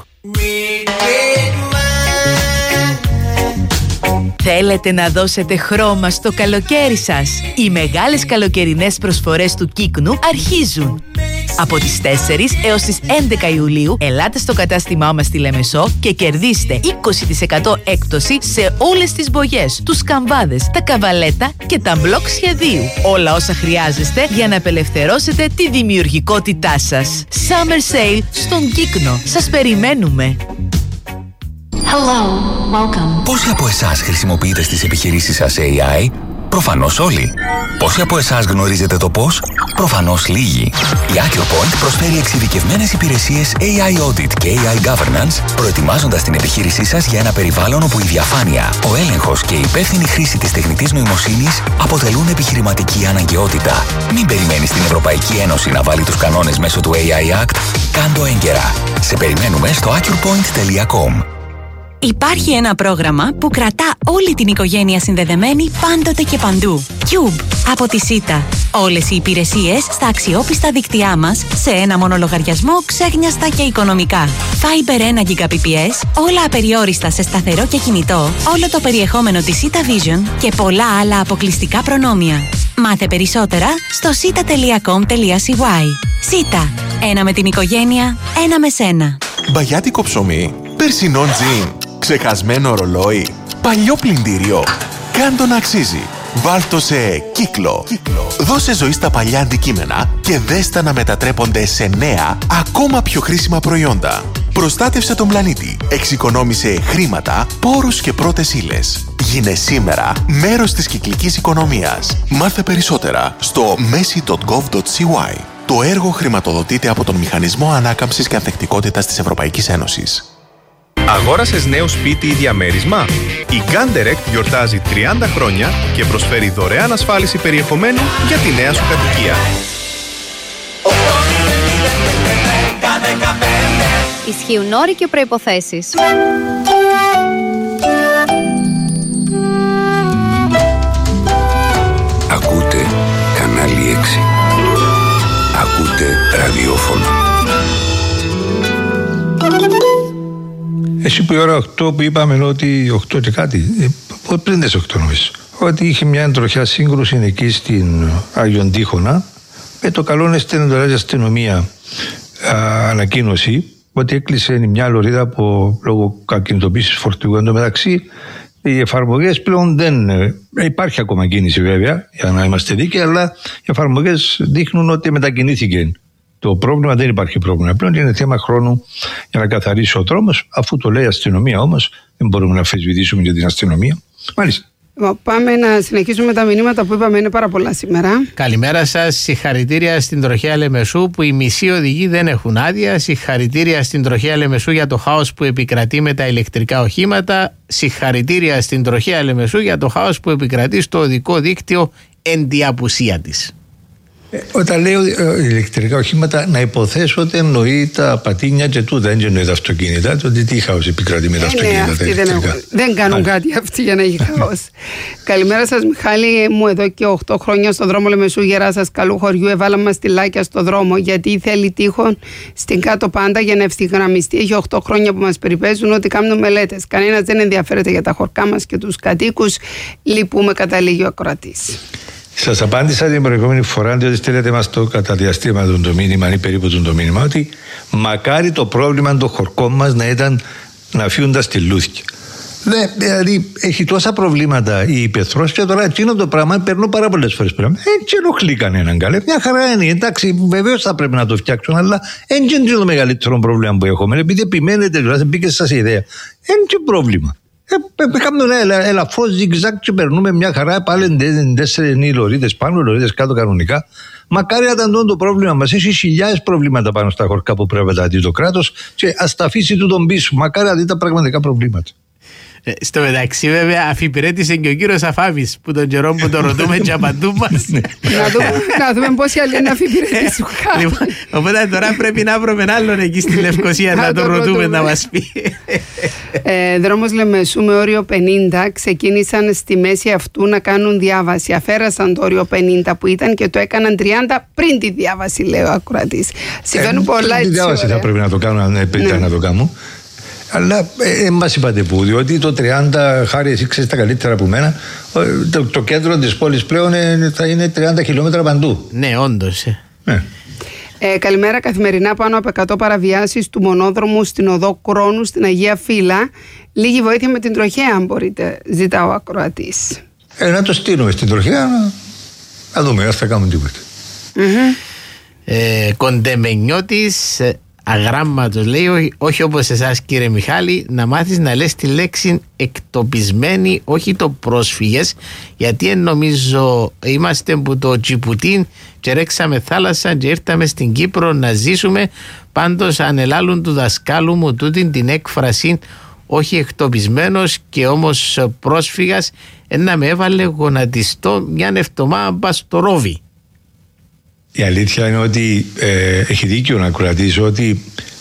Θέλετε να δώσετε χρώμα στο καλοκαίρι σας? Οι μεγάλες καλοκαιρινές προσφορές του Κύκνου αρχίζουν. Από τις 4 έως τις 11 Ιουλίου ελάτε στο κατάστημά μας στη Λεμεσό και κερδίστε 20% έκπτωση σε όλες τις μπογιές, τους καμβάδες, τα καβαλέτα και τα μπλοκ σχεδίου. Όλα όσα χρειάζεστε για να απελευθερώσετε τη δημιουργικότητά σας. Summer Sale στον Κύκνο. Σας περιμένουμε. Hello, welcome. Πόσοι από εσάς χρησιμοποιείτε στις επιχειρήσεις σας AI? Προφανώς όλοι. Πόσοι από εσάς γνωρίζετε το πώς? Προφανώς λίγοι. Η AccuPoint προσφέρει εξειδικευμένες υπηρεσίες AI Audit και AI Governance, προετοιμάζοντας την επιχείρησή σας για ένα περιβάλλον όπου η διαφάνεια, ο έλεγχος και η υπεύθυνη χρήση της τεχνητής νοημοσύνης αποτελούν επιχειρηματική αναγκαιότητα. Μην περιμένεις την Ευρωπαϊκή Ένωση να βάλει τους κανόνες μέσω του AI Act. Κάντο έγκαιρα. Σε περιμένουμε στο accurpoint.com. Υπάρχει ένα πρόγραμμα που κρατά όλη την οικογένεια συνδεδεμένη πάντοτε και παντού. Cube από τη ΣΥΤΑ. Όλες οι υπηρεσίες στα αξιόπιστα δίκτυά μας σε ένα μόνο λογαριασμό, ξέχνιαστα και οικονομικά. Fiber 1 Gbps, όλα απεριόριστα σε σταθερό και κινητό, όλο το περιεχόμενο της ΣΥΤΑ Vision και πολλά άλλα αποκλειστικά προνόμια. Μάθε περισσότερα στο sita.com.cy. ΣΥΤΑ. Ένα με την οικογένεια, ένα με σένα. Μπαγιάτικο ψωμί, περσινό τζιν, ξεχασμένο ρολόι, παλιό πλυντήριο. Κάντο να αξίζει. Βάλτο σε κύκλο. Δώσε ζωή στα παλιά αντικείμενα και δέστα να μετατρέπονται σε νέα, ακόμα πιο χρήσιμα προϊόντα. Προστάτευσε τον πλανήτη. Εξοικονόμησε χρήματα, πόρους και πρώτες ύλες. Γίνε σήμερα μέρος της κυκλικής οικονομίας. Μάθε περισσότερα στο messi.gov.cy. Το έργο χρηματοδοτείται από τον Μηχανισμό Ανάκαμψης και Ανθεκτικότητας της Ευρωπαϊκής Ένωσης. Αγόρασες νέο σπίτι ή διαμέρισμα? Η Ganderect γιορτάζει 30 χρόνια και προσφέρει δωρεάν ασφάλιση περιεχομένου για τη νέα σου κατοικία. Ισχύουν όροι και προϋποθέσεις. Ακούτε κανάλι 6. Ακούτε ραδιόφωνο. Εσύ που η ώρα 8 που είπαμε ότι 8 και κάτι, πριν τις 8 νομίζω, ότι είχε μια εντροχιά σύγκρουση εκεί στην Άγιον Τείχονα, με το καλό έστειλε τώρα η αστυνομία ανακοίνωση ότι έκλεισε μια λωρίδα από λόγω ακινητοποίησης φορτηγού. Εν τω μεταξύ, οι εφαρμογές πλέον δεν. Υπάρχει ακόμα κίνηση βέβαια, για να είμαστε δίκαιοι, αλλά οι εφαρμογές δείχνουν ότι μετακινήθηκε. Το πρόβλημα δεν υπάρχει πρόβλημα. Πλέον είναι θέμα χρόνου για να καθαρίσει ο δρόμος, αφού το λέει η αστυνομία όμως. Δεν μπορούμε να αμφισβητήσουμε για την αστυνομία. Μάλιστα. Πάμε να συνεχίσουμε τα μηνύματα που είπαμε, είναι πάρα πολλά σήμερα. Καλημέρα σας. Συγχαρητήρια στην τροχέα Λεμεσού που οι μισοί οδηγοί δεν έχουν άδεια. Συγχαρητήρια στην τροχέα Λεμεσού για το χάος που επικρατεί με τα ηλεκτρικά οχήματα. Συγχαρητήρια στην τροχέα Λεμεσού για το χάος που επικρατεί στο οδικό δίκτυο εν τη απουσία της. Όταν λέω ηλεκτρικά οχήματα, να υποθέσω ότι εννοεί τα πατίνια και τούτα, δεν εννοεί τα αυτοκίνητα, ότι τι χάος επικρατεί με τα αυτοκίνητα. Ναι, αυτοί δεν κάνουν κάτι αυτοί για να έχει χάος. Καλημέρα σας, Μιχάλη μου, εδώ και 8 χρόνια στο δρόμο Λεμεσού, γερά σας, καλού χωριού, έβαλαμε μας τυλάκια στο δρόμο, γιατί θέλει τείχον στην κάτω πάντα για να ευθυγραμμιστεί. Έχει 8 χρόνια που μας περιπέζουν ότι κάνουν μελέτες. Κανένας δεν ενδιαφέρεται για τα χωρκά μας και τους κατοίκους. Λυπούμε, καταλήγει ο ακροατής. Σας απάντησα την προηγούμενη φορά, διότι στέλνετε μας το κατά διαστήμα το μήνυμα ή περίπου το μήνυμα, ότι μακάρι το πρόβλημα των χωρκών μας να ήταν να αφήνουν τα στυλούθια. Δηλαδή έχει τόσα προβλήματα η υπεθρός και τώρα εκείνο το πράγμα παίρνω πάρα πολλές φορές πράγμα. Έτσι ενοχλεί κανέναν καλέ. Μια χαρά είναι. Εντάξει, βεβαίως θα πρέπει να το φτιάξουν, αλλά δεν είναι το μεγαλύτερο πρόβλημα που έχουμε. Επειδή επιμένετε, δηλαδή μπήκε σας ιδέα. Δεν είναι πρόβλημα. Κάνουμε ένα ελαφρώς zigzag και περνούμε μια χαρά. Πάλι 4 λωρίδες πάνω, λωρίδες κάτω κανονικά. Μακάρι να ήταν το πρόβλημα μας. Έχει χιλιάδες προβλήματα πάνω στα χωρικά που πρέπει να δει το κράτος και ας τα αφήσει του τον πίσω. Μακάρι να δει τα πραγματικά προβλήματα. Στο μεταξύ, βέβαια, αφιπηρέτησε και ο κύριος Αφάβης που τον καιρό που το ρωτούμε και απαντούν μας. Να δούμε πόσοι άλλοι είναι αφιπηρέτησουν. Οπότε τώρα πρέπει να βρούμε άλλον εκεί στη Λευκοσία να τον ρωτούμε να μας πει. Δρόμος Λεμεσού με όριο 50 ξεκίνησαν στη μέση αυτού να κάνουν διάβαση. Αφέρασαν το όριο 50 που ήταν και το έκαναν 30 πριν τη διάβαση, λέει ο ακροατής. Συμβαίνουν πολλά έτσι. Τη διάβαση θα πρέπει να το κάνω, αν πρέπει να το κάνω. Αλλά μας είπατε που, διότι το 30, χάρη εσύ ξέρεις τα καλύτερα από μένα, το κέντρο της πόλης πλέον θα είναι 30 χιλιόμετρα παντού. Ναι, όντως. Ναι. Καλημέρα. Καθημερινά πάνω από 100 παραβιάσεις του μονόδρομου στην οδό Κρόνου στην Αγία Φύλλα. Λίγη βοήθεια με την τροχέα, αν μπορείτε, ζητά ο ακροατής. Να το στείλουμε στην τροχέα, να δούμε, ας θα κάνουμε τίποτα. Κοντεμενιώτης, αγράμματος λέει, όχι όπως εσάς κύριε Μιχάλη, να μάθεις να λες τη λέξη εκτοπισμένοι, όχι το πρόσφυγες, γιατί νομίζω είμαστε που το Τζιπουτίν και ρέξαμε θάλασσα και ήρθαμε στην Κύπρο να ζήσουμε. Πάντως αν ελάλουν του δασκάλου μου τούτην την έκφραση, όχι εκτοπισμένος και όμως πρόσφυγας, να με έβαλε γονατιστό μια εβδομάδα μπας στο ρόβι. Η αλήθεια είναι ότι έχει δίκιο να κρατήσω ότι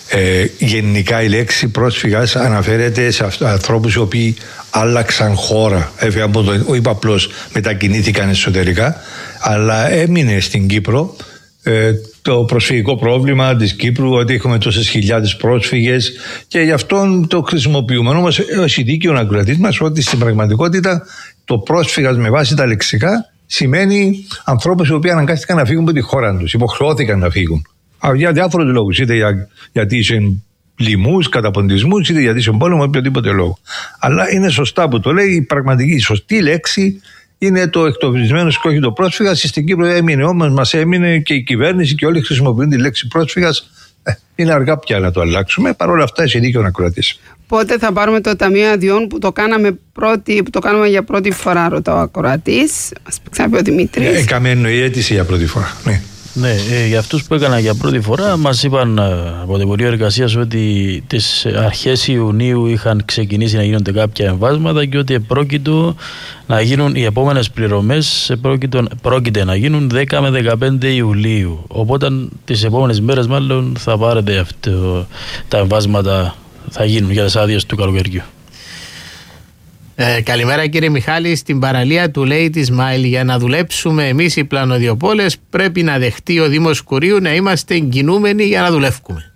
Γενικά η λέξη πρόσφυγας αναφέρεται σε ανθρώπους οι οποίοι άλλαξαν χώρα, όχι απλώς μετακινήθηκαν εσωτερικά, αλλά έμεινε στην Κύπρο το προσφυγικό πρόβλημα της Κύπρου, ότι έχουμε τόσες χιλιάδες πρόσφυγες και γι' αυτό το χρησιμοποιούμε. Όμως έχει δίκιο ο ακροατής μας ότι στην πραγματικότητα το πρόσφυγας με βάση τα λεξικά σημαίνει ανθρώπους οι οποίοι αναγκάστηκαν να φύγουν από τη χώρα τους, υποχρεώθηκαν να φύγουν. Για διάφορους λόγους, είτε γιατί είσαι λοιμούς, καταποντισμούς, είτε γιατί είσαι πόλεμο, οποιοδήποτε λόγο. Αλλά είναι σωστά που το λέει, η πραγματική σωστή λέξη είναι το εκτοπισμένος και όχι το πρόσφυγας. Στην Κύπρο έμεινε όμως, μας έμεινε και η κυβέρνηση και όλοι χρησιμοποιούν τη λέξη πρόσφυγας. Είναι αργά πια να το αλλάξουμε. Παρ' όλα αυτά, έχει δίκιο να κρατήσει. Πότε θα πάρουμε το Ταμείο Αδειών που το κάναμε για πρώτη φορά, ρωτά ο ακροατής. Ας ξαναπεί ο Δημήτρης. Έκαμε εννοεί αίτηση για πρώτη φορά. Ναι. Ναι, για αυτούς που έκαναν για πρώτη φορά μας είπαν από το Υπουργείο Εργασίας ότι τις αρχές Ιουνίου είχαν ξεκινήσει να γίνονται κάποια εμβάσματα και ότι πρόκειτο να γίνουν οι επόμενες πληρωμές, πρόκειται να γίνουν 10 με 15 Ιουλίου. Οπότε τις επόμενες μέρες μάλλον θα πάρετε τα εμβάσματα, θα γίνουν για τις άδειες του καλοκαιριού. Καλημέρα κύριε Μιχάλη, στην παραλία του λέει τη Σμάιλ, για να δουλέψουμε εμείς οι πλανοδιοπόλες πρέπει να δεχτεί ο Δήμος Κουρίου να είμαστε εγκινούμενοι για να δουλεύουμε.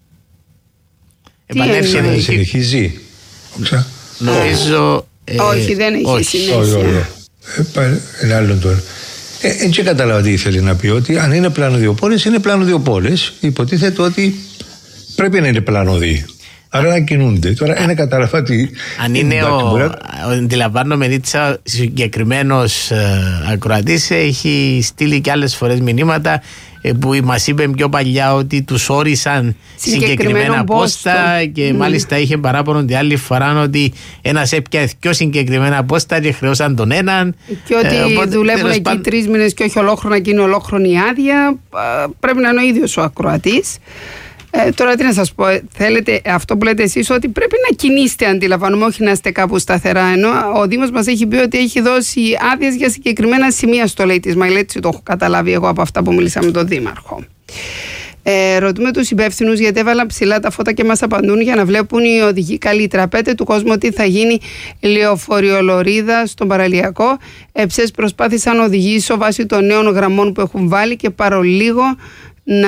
Συνεχίζει. Νομίζω... όχι, δεν έχει συνέχεια. Ένα άλλο τώρα. Έτσι κατάλαβα τι ήθελε να πει, ότι αν είναι πλανοδιοπόλες, είναι πλανοδιοπόλες. Υποτίθεται ότι πρέπει να είναι πλανοδί. Άρα να κινούνται. Τώρα είναι κατάλαβα τι. Αν είναι αντιλαμβάνομαι ότι συγκεκριμένος ακροατής έχει στείλει και άλλες φορές μηνύματα που μας είπε πιο παλιά ότι τους όρισαν συγκεκριμένα πόστα και μάλιστα είχε παράπονο την άλλη φορά ότι ένας έπιασε πιο συγκεκριμένα πόστα και χρεώσαν τον έναν. Και ότι δουλεύουν εκεί 3 μήνες και όχι ολόχρονα και είναι ολόχρονη άδεια. Πρέπει να είναι ο ίδιος ο ακροατής. Τώρα τι να σας πω, θέλετε αυτό που λέτε εσείς ότι πρέπει να κινείστε, αντιλαμβάνομαι, όχι να είστε κάπου σταθερά, ενώ ο Δήμος μας έχει πει ότι έχει δώσει άδειες για συγκεκριμένα σημεία στο λέει της Μαϊλ, έτσι το έχω καταλάβει εγώ από αυτά που μίλησα με τον Δήμαρχο. Ρωτούμε τους υπεύθυνους γιατί έβαλαν ψηλά τα φώτα και μας απαντούν για να βλέπουν οι οδηγοί καλύτερα. Πέτε του κόσμου ότι θα γίνει λεωφοριολωρίδα στον παραλιακό. Εψές προσπάθησαν να οδηγήσω βάσει των νέων γραμμών που έχουν βάλει και παρολίγο να...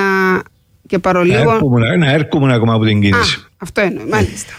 Να έρχομαι ακόμα από την κίνηση. Αυτό εννοεί, μάλιστα.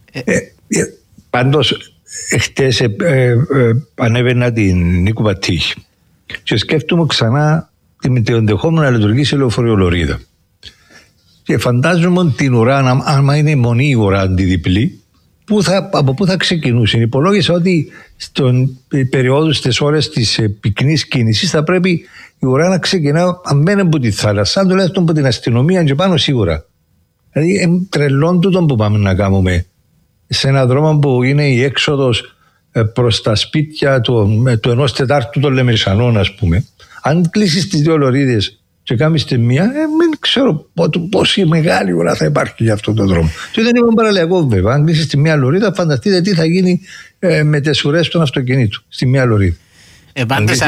Πάντως, χτες ανέβαινα την Νίκου Πατήχη και σκέφτομαι ξανά το ενδεχόμενο να λειτουργήσει η λεωφοριολωρίδα. Και φαντάζομαι ότι την ουρά, άμα είναι μονή η ουρά αντιδιπλή, από πού θα ξεκινούσε. Υπολόγισα ότι στον περίοδο στις ώρες της πυκνής κίνησης θα πρέπει η ουρά να ξεκινά αμένε από τη θάλασσα, τουλάχιστον από την αστυνομία και πάνω σίγουρα. Δηλαδή τρελόν τούτο που πάμε να κάνουμε σε έναν δρόμο που είναι η έξοδος προς τα σπίτια του 1/4 των Λεμερσανών, ας πούμε. Αν κλείσεις τις 2 λωρίδες και κάνεις τη μία, δεν ξέρω πόση μεγάλη ουρά θα υπάρχει για αυτόν τον δρόμο. Και δεν είμαι παραλιακό βέβαια. Αν κλείσεις τη μία λωρίδα, φανταστείτε τι θα γίνει με τις ουρές των αυτοκινήτων στη μία λωρίδα. Πάντως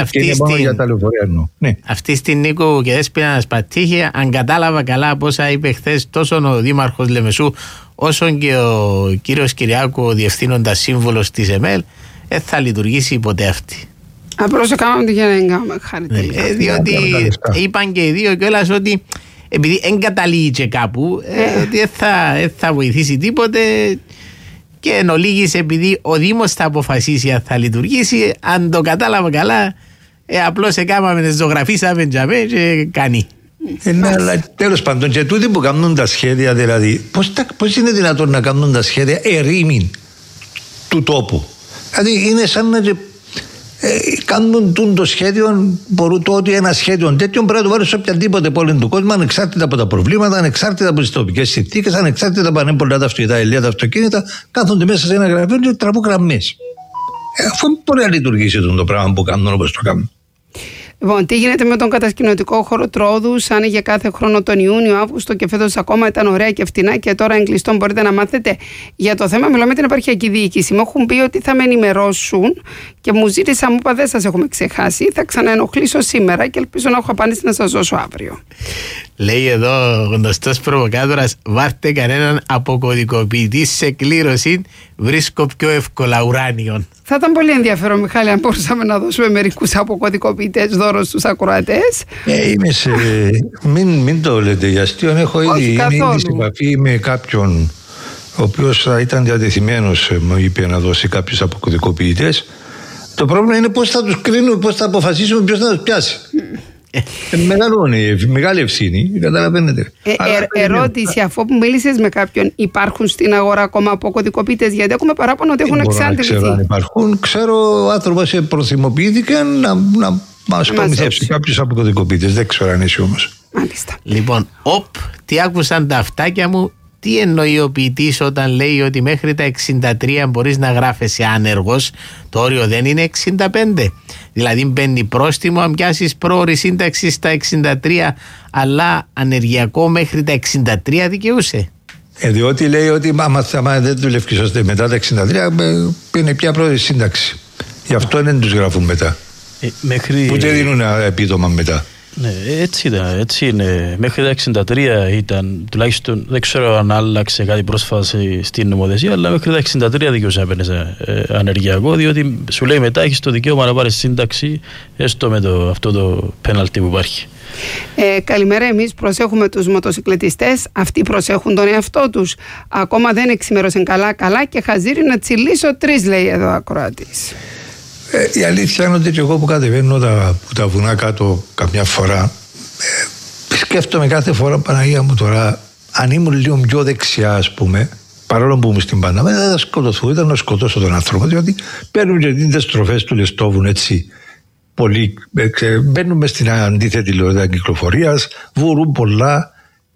αυτή στην Νίκο και Δέσποινα Πατήχη, αν κατάλαβα καλά από όσα είπε χθες τόσο ο Δήμαρχος Λεμεσού όσο και ο κύριος Κυριάκου, ο διευθύνοντας σύμβολος της ΕΜΕΛ, θα λειτουργήσει ποτέ αυτή. Απλώς έκαναμε για να εγκάμε χάρη τελικά. Διότι είπαν και οι δύο κιόλας ότι επειδή εγκαταλείγει και κάπου, ότι δεν θα βοηθήσει τίποτε. Και εν ολίγης, επειδή ο Δήμος θα αποφασίσει αν θα λειτουργήσει, αν το κατάλαβα καλά, απλώς έκαναμε τις ζωγραφίσαμε και κάνει. Αλλά τέλος πάντων, και τούτοι που κάνουν τα σχέδια, δηλαδή, πώς είναι δυνατόν να κάνουν τα σχέδια ερήμην του τόπου. Δηλαδή είναι σαν να κάνουν το σχέδιο, μπορούν το ότι ένα σχέδιο τέτοιο πρέπει να το βάλουν σε οποιαδήποτε πόλη του κόσμου, ανεξάρτητα από τα προβλήματα, ανεξάρτητα από τις τοπικές συνθήκες, ανεξάρτητα από αν είναι πολλά τα αυτοκίνητα, κάθονται μέσα σε ένα γραφείο και τραβούν γραμμές. Αφού μπορεί να λειτουργήσει το πράγμα που κάνουν όπως το κάνουν. Λοιπόν, τι γίνεται με τον κατασκηνωτικό χώρο Τρόδους, άνοιγε κάθε χρόνο τον Ιούνιο, Αύγουστο και φέτος ακόμα ήταν ωραία και φτηνά και τώρα εγκλειστών. Μπορείτε να μάθετε για το θέμα. Μιλώ με την επαρχιακή διοίκηση. Μου έχουν πει ότι θα με ενημερώσουν και μου ζήτησα, μου είπα δεν σας έχουμε ξεχάσει. Θα ξαναενοχλήσω σήμερα και ελπίζω να έχω απάντηση να σας δώσω αύριο. Λέει εδώ ο γνωστός προβοκάτορας, βάρτε κανέναν αποκωδικοποιητή σε κλήρωση, βρίσκω πιο εύκολα ουράνιον. Θα ήταν πολύ ενδιαφέρον, Μιχάλη, αν μπορούσαμε να δώσουμε μερικούς αποκωδικοποιητές δώρο στους ακροατές. Μην το λέτε για αστείο. Έχω ήδη σε επαφή με κάποιον ο οποίος θα ήταν διατεθειμένος, μου είπε, να δώσει κάποιους αποκωδικοποιητές. Το πρόβλημα είναι πώς θα τους κρίνουμε, πώς θα αποφασίσουμε ποιος θα τους πιάσει. Μεγάλη ευθύνη, καταλαβαίνετε. Ερώτηση, αφού που μίλησες με κάποιον, υπάρχουν στην αγορά ακόμα αποκωδικοποιητές? Γιατί έχουμε παράπονο ότι έχουν εξάντληθεί. Ξέρω αν υπάρχουν. Ξέρω, ο άνθρωπος προθυμοποιήθηκε να μας προμηθεύσει κάποιους αποκωδικοποιητές. Δεν ξέρω αν εσύ όμως. Μάλιστα. Λοιπόν, τι άκουσαν τα αυτάκια μου. Τι εννοεί ο ποιητής όταν λέει ότι μέχρι τα 63 μπορείς να γράφεσαι άνεργος? Το όριο δεν είναι 65. Δηλαδή μπαίνει πρόστιμο αν πιάσεις πρόωρη σύνταξη στα 63, αλλά ανεργιακό μέχρι τα 63 δικαιούσε. Διότι λέει ότι άμα δεν δουλεύει σωστά μετά τα 63 είναι πια πρόωρη σύνταξη. Γι' αυτό δεν τους γράφουν μετά. Που δεν δίνουν επίδομα μετά. Ναι, έτσι ήταν, έτσι είναι. Μέχρι τα 63 ήταν, τουλάχιστον δεν ξέρω αν άλλαξε κάτι πρόσφατα στην νομοθεσία, αλλά μέχρι τα 63 δικαιούσε να παίρνεις ανεργιακό, διότι σου λέει μετά έχεις το δικαίωμα να πάρεις σύνταξη, έστω με αυτό το πέναλτι που υπάρχει. Καλημέρα, εμείς προσέχουμε τους μοτοσυκλετιστές, αυτοί προσέχουν τον εαυτό τους. Ακόμα δεν εξημέρωσαν καλά και χαζίρι να τσιλίσω 3, λέει εδώ ακροατής. Η αλήθεια είναι ότι και εγώ που κατεβαίνω τα βουνά κάτω καμιά φορά, σκέφτομαι κάθε φορά, Παναγία μου, τώρα αν ήμουν λίγο πιο δεξιά, ας πούμε, παρόλο που ήμουν στην πάντα, δεν θα σκοτωθώ, ήταν να σκοτώσω τον άνθρωπο, διότι παίρνουν και τις στροφές του Λεστόβουν έτσι πολύ, μπαίνουμε στην αντίθετη λωρίδα κυκλοφορίας, βουρούν πολλά.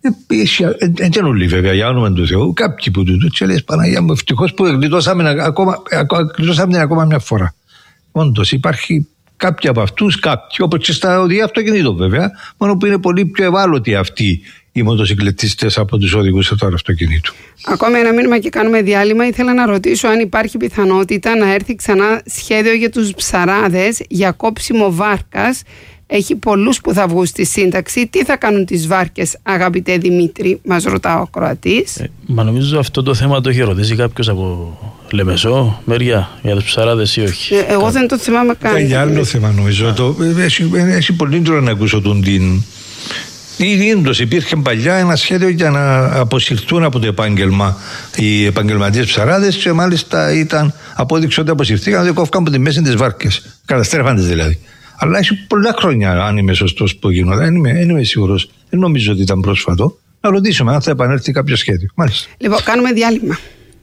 Δεν όλοι βέβαια, για όνομα του Θεού, κάποιοι που του και λες, Παναγία μου, ευτυχώς που γλιτώσαμε ακόμα μια φορά. Όντως υπάρχει κάποιοι από αυτούς, όπως και στα οδηγία αυτοκινήτων βέβαια, μόνο που είναι πολύ πιο ευάλωτοι αυτοί οι μοτοσυκλετιστές από τους οδηγούς του αυτοκινήτου. Ακόμα ένα μήνυμα και κάνουμε διάλειμμα. Ήθελα να ρωτήσω αν υπάρχει πιθανότητα να έρθει ξανά σχέδιο για τους ψαράδες για κόψιμο βάρκας. Έχει πολλούς που θα βγουν στη σύνταξη. Τι θα κάνουν τις βάρκες, αγαπητέ Δημήτρη, μας ρωτά ο Κροατής. Μα νομίζω αυτό το θέμα το έχει ρωτήσει κάποιος από Λεμεσό, μεριά, για τους ψαράδες ή όχι? Εγώ δεν το θυμάμαι καν. Για άλλο θέμα νομίζω. Έχει πολύ έντονα να ακούσω τον την. Ήδη υπήρχε παλιά ένα σχέδιο για να αποσυρθούν από το επάγγελμα οι επαγγελματίες ψαράδες και μάλιστα ήταν απόδειξη ότι αποσυρθήκαν, δεν κόφηκαν από τη μέση τις βάρκες. Καταστρέφαντες δηλαδή. Αλλά έχει πολλά χρόνια, αν είμαι σωστός, που γίνονται. Δεν είμαι σίγουρος. Δεν νομίζω ότι ήταν πρόσφατο. Να ρωτήσουμε αν θα επανέλθει κάποιο σχέδιο. Μάλιστα. Λοιπόν, κάνουμε διάλειμμα.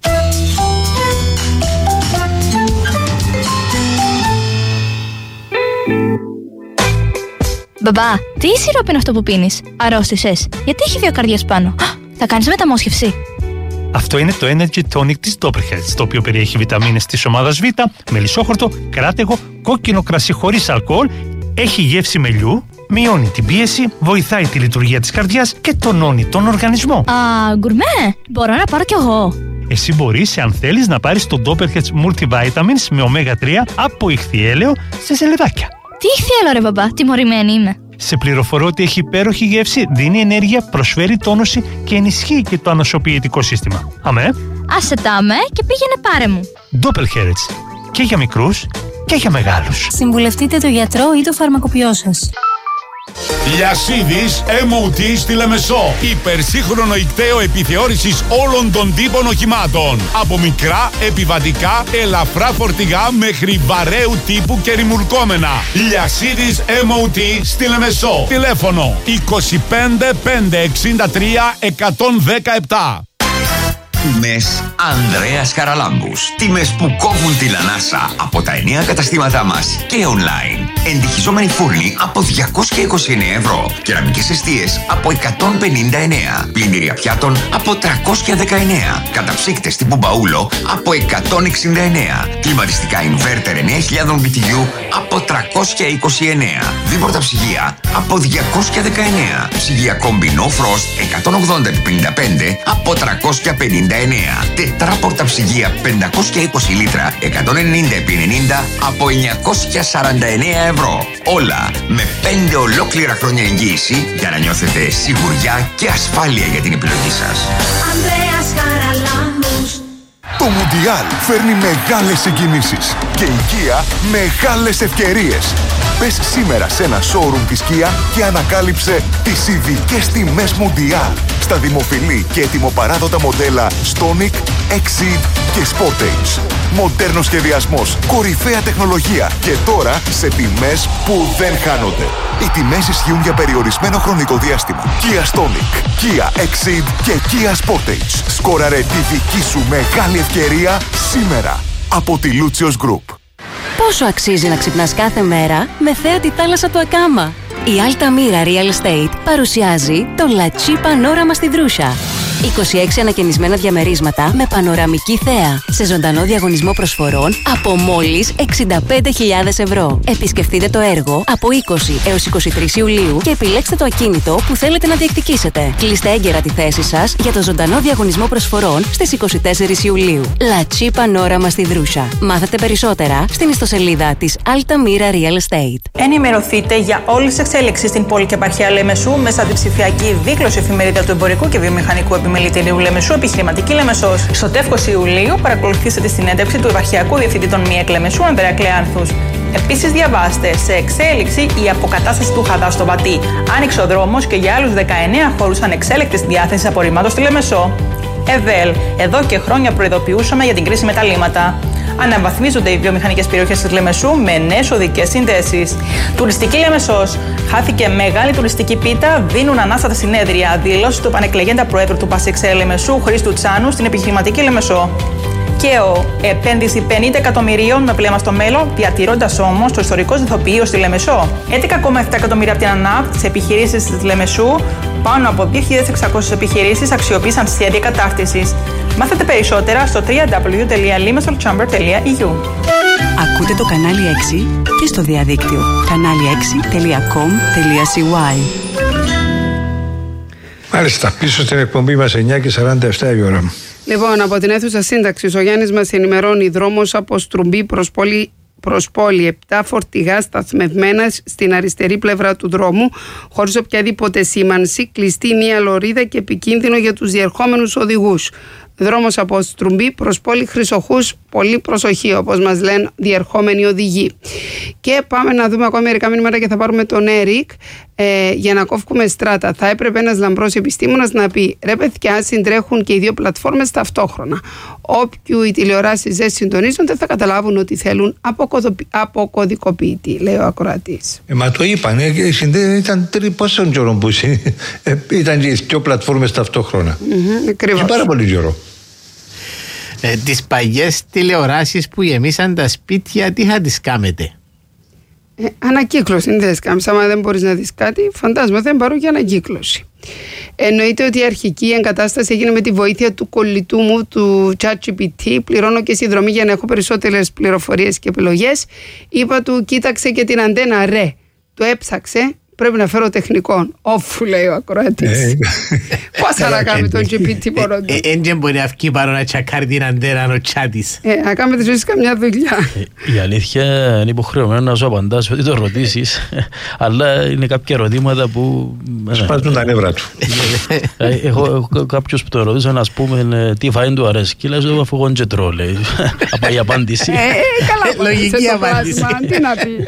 Μπαμπά, τι σιρόπι είναι αυτό που πίνεις? Αρρώστησες? Γιατί έχει 2 καρδιές πάνω? Θα κάνεις μεταμόσχευση? Αυτό είναι το Energy Tonic της Doppelherz, το οποίο περιέχει βιταμίνες της ομάδας Β, μελισσόχορτο, κράτεγο, κόκκινο κρασί χωρίς αλκοόλ, έχει γεύση μελιού, μειώνει την πίεση, βοηθάει τη λειτουργία της καρδιάς και τονώνει τον οργανισμό. Α, γκουρμέ! Μπορώ να πάρω κι εγώ. Εσύ μπορείς, αν θέλεις, να πάρεις το Doppelherz Multivitamins με ωμέγα 3 από ηχθιέλαιο σε ζελεδάκια. Τι ηχθιέλαιο ρε μπαμπά, τιμωρημένη είμαι. Σε πληροφορώ ότι έχει υπέροχη γεύση, δίνει ενέργεια, προσφέρει τόνωση και ενισχύει και το ανοσοποιητικό σύστημα. Αμέ. Άσε τα αμέ και πήγαινε πάρε μου. Doppelherz. Και για μικρούς και για μεγάλους. Συμβουλευτείτε το γιατρό ή το φαρμακοποιό σας. Λιασίδης MOT στη Λεμεσό. Υπερσύγχρονο ικταίο επιθεώρησης όλων των τύπων οχημάτων. Από μικρά, επιβατικά, ελαφρά φορτηγά μέχρι βαρέου τύπου και ρημουλκόμενα. Λιασίδης MOT στη Λεμεσό. Τηλέφωνο 25 563 117. Τιμές Ανδρέας Χαραλάμπους. Τιμές που κόβουν την ανάσα από τα 9 καταστήματά μας και online. Εντυχιζόμενοι φούρνοι από 229 ευρώ. Κεραμικές εστίες από 159. Πλυντήρια πιάτων από 319. Καταψύκτες τύπου μπαούλο από 169. Κλιματιστικά inverter 9.000 BTU από 329. Δίπορτα ψυγεία από 219. Ψυγεία κόμπι No Frost 180x55 από 359. Τετράπορτα ψυγεία 520 λίτρα 190x90 από 949 ευρώ. Όλα με 5 ολόκληρα χρόνια εγγύηση για να νιώθετε σιγουριά και ασφάλεια για την επιλογή σας. Ανδρέας Χαραλάμπους. Το Μουντιάλ φέρνει μεγάλες συγκινήσεις και η Kia μεγάλες ευκαιρίες. Πες σήμερα σε ένα showroom της Kia και ανακάλυψε τις ειδικές τιμές Μουντιάλ στα δημοφιλή και ετοιμοπαράδοτα μοντέλα Stonic, Exceed και Sportage. Μοντέρνος σχεδιασμός, κορυφαία τεχνολογία και τώρα σε τιμές που δεν χάνονται. Οι τιμές ισχύουν για περιορισμένο χρονικό διάστημα. Kia Stonic, Kia Exceed και Kia Sportage. Σκόραρε τη δική σου μεγάλη ευκαιρία σήμερα από τη Lucios Group. Πόσο αξίζει να ξυπνάς κάθε μέρα με θέα τη θάλασσα του Ακάμα? Η Altamira Real Estate παρουσιάζει το La Chi Panorama στη Δρούσα. 26 ανακαινισμένα διαμερίσματα με πανοραμική θέα σε ζωντανό διαγωνισμό προσφορών από μόλις 65.000 ευρώ. Επισκεφτείτε το έργο από 20 έως 23 Ιουλίου και επιλέξτε το ακίνητο που θέλετε να διεκδικήσετε. Κλείστε έγκαιρα τη θέση σας για το ζωντανό διαγωνισμό προσφορών στις 24 Ιουλίου. La Chi Panorama στη Δρούσα. Μάθετε περισσότερα στην ιστοσελίδα της Altamira Real Estate. Ενημερωθείτε για όλες τις εξέλιξεις στην πόλη και επαρχία Λεμεσού μέσα από τη ψηφιακή δήλωση εφημερίδα του Εμπορικού και Βιομηχανικού Επιμελητηρίου Λεμεσού, Επιχειρηματική Λεμεσός. Στο τεύχος Ιουλίου παρακολουθήστε τη συνέντευξη του επαρχιακού διευθυντή των ΜΙΕΚ Λεμεσού, Ανδρέα Κλεάνθους. Επίσης, διαβάστε σε εξέλιξη η αποκατάσταση του Χαδά στο Βατί. Άνοιξε ο δρόμος και για άλλους 19 χώρους ανεξέλεκτης διάθεσης απορριμμάτων στη Λεμεσό. ΕΔΕΛ. Εδώ και χρόνια προειδοποιούσαμε για την κρίση με τα λίμματα. Αναβαθμίζονται οι βιομηχανικές περιοχές της Λεμεσού με νέες οδικές συνδέσεις. Τουριστική Λεμεσός. Χάθηκε μεγάλη τουριστική πίτα, δίνουν ανάστατα συνέδρια. Δηλώσεις του επανεκλεγέντα Προέδρου του ΠΑΣΕΞΕ Λεμεσού, Χρήστου Τσάνου, στην επιχειρηματική Λεμεσό. ΚΕΟ. Επένδυση 50 εκατομμυρίων με βλέμμα στο μέλλον, διατηρώντας όμως το ιστορικό ζυθοποιείο στη Λεμεσό. 11,7 εκατομμύρια από την ΑΝΑΠ, τις επιχειρήσεις της Λεμεσού. Πάνω από 2.600 επιχειρήσεις αξιοποίησαν σχέδια κατάρτισης. Μάθετε περισσότερα στο www.limasolchamber.eu. Ακούτε το κανάλι 6 και στο διαδίκτυο kanali6.com.cy. Μάλιστα, πίσω στην εκπομπή μας 9:47 η ώρα. Λοιπόν, από την αίθουσα σύνταξης, ο Γιάννης μας ενημερώνει: δρόμος από Στρουμπή προς πόλη, 7 φορτηγά σταθμευμένα στην αριστερή πλευρά του δρόμου, χωρίς οποιαδήποτε σήμανση, κλειστή μία λωρίδα και επικίνδυνο για τους διερχόμενους οδηγούς. Δρόμος από Στρουμπή προς πόλη Χρυσοχούς, πολύ προσοχή, όπως μας λένε διερχόμενοι οδηγοί. Και πάμε να δούμε ακόμα μερικά μηνύματα και θα πάρουμε τον Έρικ για να κόφουμε στράτα. Θα έπρεπε ένας λαμπρός επιστήμονας να πει: ρε παιδιά, συντρέχουν και οι δύο πλατφόρμες ταυτόχρονα. Όποιου οι τηλεοράσεις δεν συντονίζονται θα καταλάβουν ότι θέλουν αποκωδικοποιητή, λέει ο ακροατής. Μα το είπαν, ήταν πόσο καιρό που ήταν και οι δύο πλατφόρμες ταυτόχρονα. Ακριβώς. Και πάρα πολύ καιρό. Τις παλιές τηλεοράσεις που γεμίσαν τα σπίτια, τι θα τις κάμετε? Ανακύκλωση, δεν θες κάμεις. Άμα δεν μπορείς να δεις κάτι, φαντάζομαι δεν πάρω για ανακύκλωση. Εννοείται ότι η αρχική εγκατάσταση έγινε με τη βοήθεια του κολλητού μου, του ChatGPT. Πληρώνω και συνδρομή για να έχω περισσότερες πληροφορίες και επιλογές. Είπα του: κοίταξε και την αντένα ρε. Το έψαξε. Πρέπει να φέρω τεχνικών. Όφου, λέει ο ακροατής. Πώς να κάνουμε τον GPT μόνο του. Δεν μπορεί να βγει παρό να τσακάρει την αντένα ο τσάτης. Να κάνουμε τη ζωή σου καμιά δουλειά. Η αλήθεια είναι υποχρεωμένο να σου απαντάς ό,τι το ρωτήσεις, αλλά είναι κάποια ερωτήματα που σπάζουν τα νεύρα του. Έχω κάποιους που το ρωτήσαν, ας πούμε, τι φάει του αρέσει και λέει αφού εγώ και τρώω, λέει. Η απάντηση. Καλά, λογική απάντηση. Τι να πει.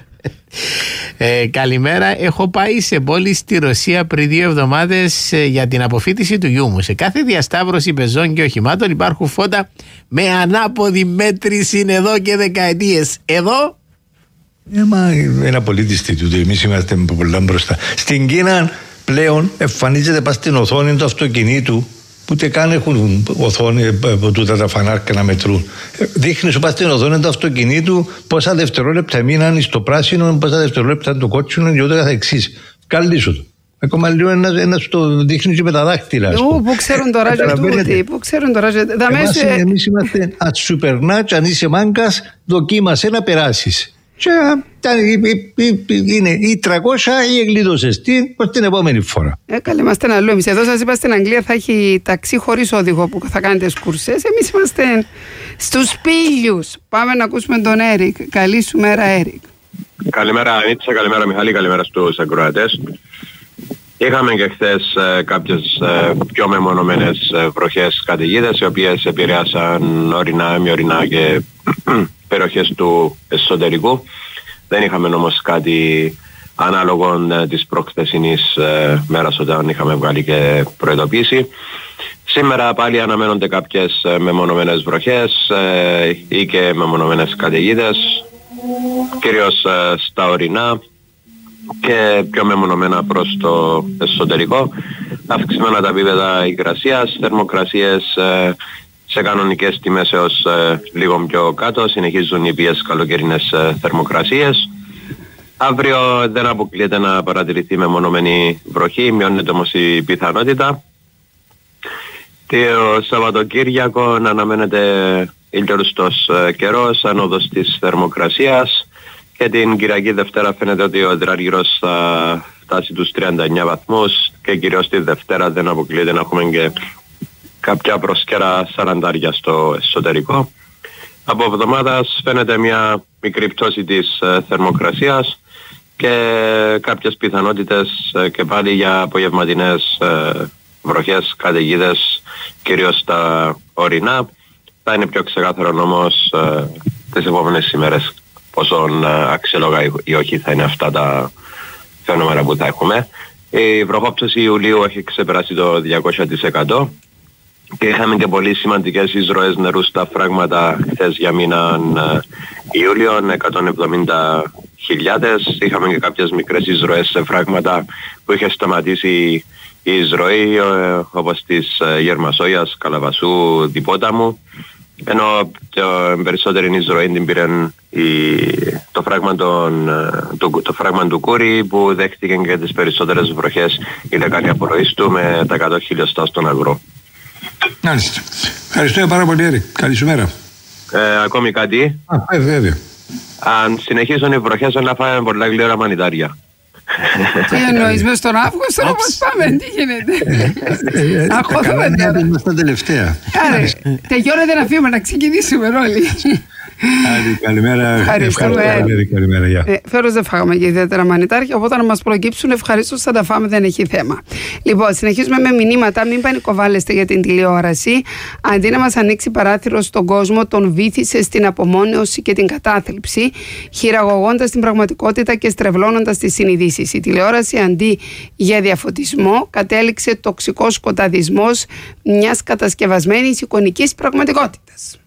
Καλημέρα. Έχω πάει σε πόλη στη Ρωσία πριν 2 εβδομάδες για την αποφοίτηση του γιού μου. Σε κάθε διασταύρωση πεζών και οχημάτων υπάρχουν φώτα με ανάποδη μέτρηση εδώ και δεκαετίες. Εδώ. Μα ένα πολίτης τούτο. Εμείς είμαστε πολλά μπροστά. Στην Κίνα πλέον εμφανίζεται πας στην οθόνη του αυτοκινήτου Ούτε καν έχουν οθόνη τούτα τα φανάρια να μετρούν. Δείχνει σου πα στην οθόνη του αυτοκινήτου πόσα δευτερόλεπτα μείναν στο πράσινο, πόσα δευτερόλεπτα το κόκκινο και ούτω καθεξής. Καλή του. Ακόμα λίγο ένα το δείχνει και με τα δάχτυλα. Πού ξέρουν τώρα και τούτοι, πού ξέρουν τώρα. Εμείς είμαστε, αν σου περνά, αν είσαι μάγκας, δοκίμασε να περάσεις. Και είναι ή 300 ή εγκλείδωσες την επόμενη φορά. Καλή, είμαστε αλλού. Εμείς εδώ σας είπα στην Αγγλία θα έχει ταξί χωρίς όδηγο που θα κάνετε σκουρσές. Εμείς είμαστε στους πύλιους. Πάμε να ακούσουμε τον Έρικ. Καλή σου μέρα, Έρικ. Καλημέρα Νίτσα, καλημέρα Μιχάλη, καλημέρα στους ακροατές. Είχαμε και χθες κάποιες πιο μεμονωμένες βροχές καταιγίδες, οι οποίες επηρεάσαν ορεινά, μειωρινά και περιοχές του εσωτερικού. Δεν είχαμε όμως κάτι ανάλογο της προχθεσινής μέρας όταν είχαμε βγάλει και προειδοποίηση. Σήμερα πάλι αναμένονται κάποιες μεμονωμένες βροχές ή και μεμονωμένες καταιγίδες, κυρίως στα ορεινά και πιο μεμονωμένα προς το εσωτερικό. Αυξημένα τα επίπεδα υγρασίας, θερμοκρασίες σε κανονικές τιμές έως λίγο πιο κάτω. Συνεχίζουν οι ποιες καλοκαιρινές θερμοκρασίες. Αύριο δεν αποκλείεται να παρατηρηθεί μεμονωμένη βροχή, μειώνεται όμως η πιθανότητα. Το Σαββατοκύριακο να αναμένεται ηλιοριστός καιρός, άνοδος της θερμοκρασίας, και την Κυριακή Δευτέρα φαίνεται ότι ο υδραργύρος θα φτάσει τους 39 βαθμούς και κυρίως τη Δευτέρα δεν αποκλείεται να έχουμε και κάποια προσκέρα 40 στο εσωτερικό. Από εβδομάδας φαίνεται μια μικρή πτώση της θερμοκρασίας και κάποιες πιθανότητες και πάλι για απογευματινές βροχές, καταιγίδες, κυρίως στα ορεινά. Θα είναι πιο ξεκάθαρο όμως τις επόμενες ημέρες πόσο αξιόλογα ή όχι θα είναι αυτά τα φαινόμενα που θα έχουμε. Η βροχόπτωση Ιουλίου έχει ξεπεράσει το 200% και είχαμε και πολύ σημαντικές εισρωές νερού στα φράγματα χθες για μήναν Ιούλιο, 170.000. Είχαμε και κάποιες μικρές εισρωές σε φράγματα που είχε σταματήσει η εισρωή, όπως της Γερμασόγειας, Καλαβασού, Διπόταμου, ενώ την περισσότερη εισρωή την πήραν το φράγμα του Κούρι, που δέχτηκε και τις περισσότερες βροχές η λεκάνη απορροής του με τα 100 χιλιοστά στον αγρό. Μάλιστα. Ευχαριστώ πάρα πολύ, Έρη. Καλή σου μέρα. Ακόμη κάτι. Βέβαια. Αν συνεχίσουν οι βροχές να φάμε πολλά γλυόρα μανιτάρια. Τι εννοείς, μες στον Αύγουστο όπως πάμε, τι γίνεται. Αχωθούμε τώρα. Είμαστε τελευταία. Τελειώνεται να φύγουμε, να ξεκινήσουμε όλοι. Καλημέρα. Καλημέρα. Φέρος δεν φάγαμε και ιδιαίτερα μανιτάρια, οπότε να μας προκύψουν ευχαρίστως θα τα φάμε, δεν έχει θέμα. Λοιπόν, συνεχίζουμε με μηνύματα. Μην πανικοβάλλεστε για την τηλεόραση. Αντί να μας ανοίξει παράθυρο στον κόσμο, τον βύθισε στην απομόνωση και την κατάθλιψη, χειραγωγώντας την πραγματικότητα και στρεβλώνοντας τις συνειδήσεις. Η τηλεόραση, αντί για διαφωτισμό, κατέληξε τοξικός σκοταδισμός μιας κατασκευασμένης εικονικής πραγματικότητας.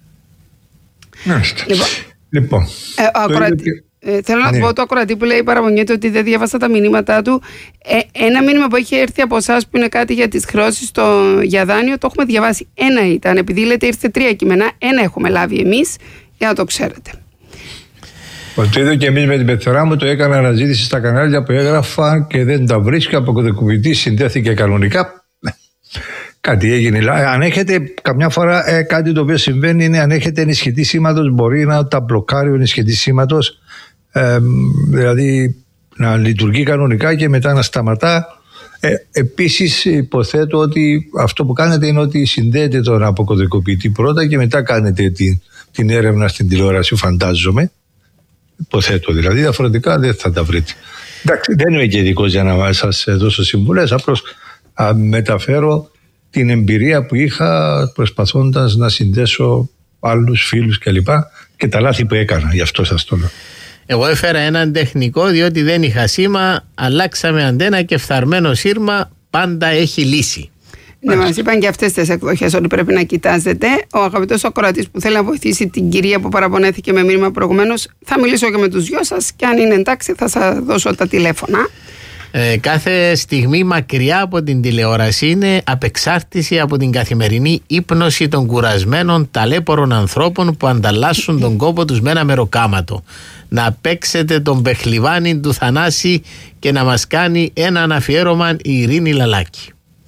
Λοιπόν. Θέλω να πω το ακροατή που λέει παραπονιέται ότι δεν διάβασα τα μηνύματά του. Ένα μήνυμα που έχει έρθει από εσάς που είναι κάτι για τις χρεώσεις για δάνειο, το έχουμε διαβάσει. Ένα ήταν, επειδή λέτε ήρθε 3 κείμενα, ένα έχουμε λάβει εμείς, για να το ξέρετε. Το είδα και εμείς με την πεθερά μου, το έκανα αναζήτηση στα κανάλια που έγραφα και δεν τα βρίσκω. Από κωδικοποιητή συνδέθηκε κανονικά. Κάτι έγινε. Αν έχετε καμιά φορά κάτι το οποίο συμβαίνει είναι αν έχετε ενισχυτή σήματος, μπορεί να τα μπλοκάρει ο ενισχυτή σήματος, δηλαδή να λειτουργεί κανονικά και μετά να σταματά. Επίσης υποθέτω ότι αυτό που κάνετε είναι ότι συνδέετε τον αποκωδικοποιητή πρώτα και μετά κάνετε την έρευνα στην τηλεόραση, φαντάζομαι. Υποθέτω δηλαδή, διαφορετικά δεν θα τα βρείτε. Εντάξει, δεν είμαι και ειδικός για να σας δώσω συμβουλές, απλώς μεταφέρω την εμπειρία που είχα προσπαθώντας να συνδέσω άλλους φίλους κλπ. Και τα λάθη που έκανα, γι' αυτό σας το λέω. Εγώ έφερα έναν τεχνικό διότι δεν είχα σήμα, αλλάξαμε αντένα και φθαρμένο σύρμα πάντα έχει λύση. Ναι, μας είπαν και αυτές τις εκδοχές ότι πρέπει να κοιτάζετε. Ο αγαπητός ακροατής που θέλει να βοηθήσει την κυρία που παραπονέθηκε με μήνυμα προηγουμένως, θα μιλήσω και με τους δυο σας και αν είναι εντάξει θα σας δώσω τα τηλέφωνα. Κάθε στιγμή μακριά από την τηλεόραση είναι απεξάρτηση από την καθημερινή ύπνωση των κουρασμένων ταλέπορων ανθρώπων που ανταλλάσσουν τον κόπο τους με ένα μεροκάματο. Να παίξετε τον Πεχλιβάνι του Θανάση και να μας κάνει έναν αφιέρωμα η Ειρήνη Λαλάκη.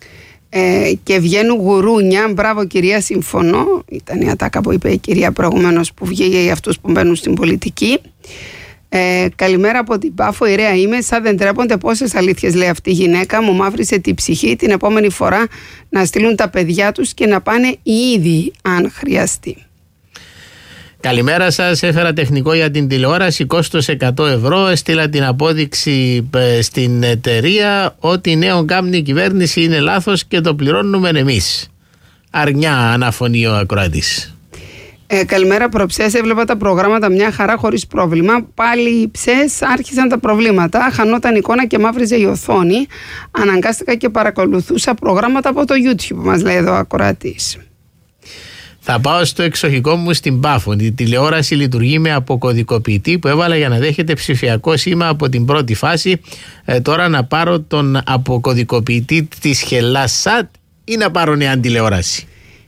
Και βγαίνουν γουρούνια. Μπράβο κυρία, συμφωνώ. Ήταν η ατάκα που είπε η κυρία προηγουμένως που βγήκε για αυτούς που μπαίνουν στην πολιτική. Καλημέρα από την Πάφο, η Ρέα είμαι. Σαν δεν τρέπονται πόσες αλήθειες λέει αυτή η γυναίκα. Μου μαύρισε την ψυχή την επόμενη φορά να στείλουν τα παιδιά τους και να πάνε οι ίδιοι αν χρειαστεί. Καλημέρα σας, έφερα τεχνικό για την τηλεόραση, κόστος 100 ευρώ, έστειλα την απόδειξη στην εταιρεία ότι νέο κάνει η κυβέρνηση είναι λάθος και το πληρώνουμε εμείς. Αρνιά αναφωνεί ο ακροατής. Καλημέρα προψές, έβλεπα τα προγράμματα μια χαρά χωρίς πρόβλημα. Πάλι οι ψες άρχισαν τα προβλήματα, χανόταν εικόνα και μαύριζε η οθόνη. Αναγκάστηκα και παρακολουθούσα προγράμματα από το YouTube, μας λέει εδώ ο ακροατής. Θα πάω στο εξοχικό μου στην Πάφο. Η τηλεόραση λειτουργεί με αποκωδικοποιητή που έβαλα για να δέχεται ψηφιακό σήμα από την πρώτη φάση. Τώρα να πάρω τον αποκωδικοποιητή της Χελάσσατ ή να πάρω νέα τηλεόραση.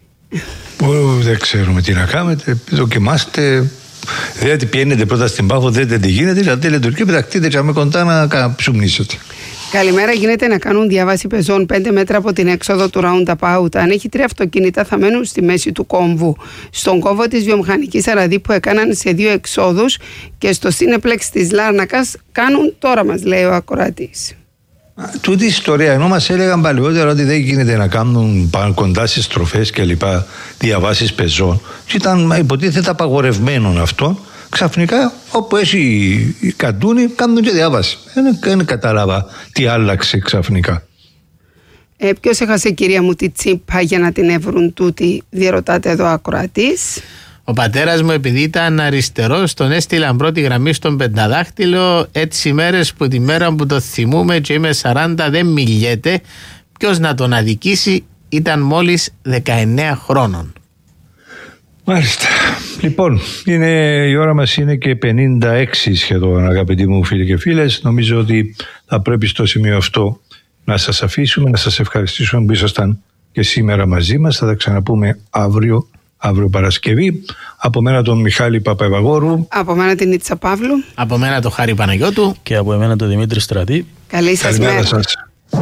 Δεν ξέρουμε τι να κάνετε. Δοκιμάστε. Δηλαδή πιένετε πρώτα στην Πάφο, δείτε τι γίνεται, δηλαδή λειτουργεί, πεταχτείτε και με κοντά να ψουμνήσετε. Καλημέρα, γίνεται να κάνουν διάβαση πεζών 5 μέτρα από την έξοδο του Roundabout. Αν έχει 3 αυτοκίνητα θα μένουν στη μέση του κόμβου. Στον κόμβο της βιομηχανικής Αραδί που έκαναν σε 2 εξόδους και στο Σίνεπλεξ της Λάρνακας κάνουν τώρα, μας λέει ο ακροατής. Τούτη η ιστορία, ενώ μας έλεγαν παλαιότερα ότι δεν γίνεται να κάνουν κοντά στις στροφές και λοιπά διαβάσεις πεζών και ήταν υποτίθεται απαγορευμένο αυτό, ξαφνικά όπου έχει καντούνι κάνουν και διάβαση. Δεν κατάλαβα τι άλλαξε ξαφνικά. Ποιος έχασε κυρία μου τη τσίπα για να την έβρουν τούτη, διερωτάται εδώ ακροατής. Ο πατέρας μου επειδή ήταν αριστερός τον έστειλαν πρώτη γραμμή στον πενταδάχτυλο, έτσι μέρες που τη μέρα που το θυμούμε και είμαι 40 δεν μιλιέται. Ποιος να τον αδικήσει, ήταν μόλις 19 χρόνων. Μάλιστα. Λοιπόν, η ώρα μας είναι και 56 σχεδόν, αγαπητοί μου φίλοι και φίλες. Νομίζω ότι θα πρέπει στο σημείο αυτό να σας αφήσουμε, να σας ευχαριστήσουμε που ήσασταν και σήμερα μαζί μας. Θα τα ξαναπούμε αύριο Παρασκευή. Από μένα τον Μιχάλη Παπαευαγόρου. Από μένα την Ίτσα Παύλου. Από μένα τον Χάρη Παναγιώτου. Και από εμένα τον Δημήτρη Στρατή. Καλή σας μέρα. Σας.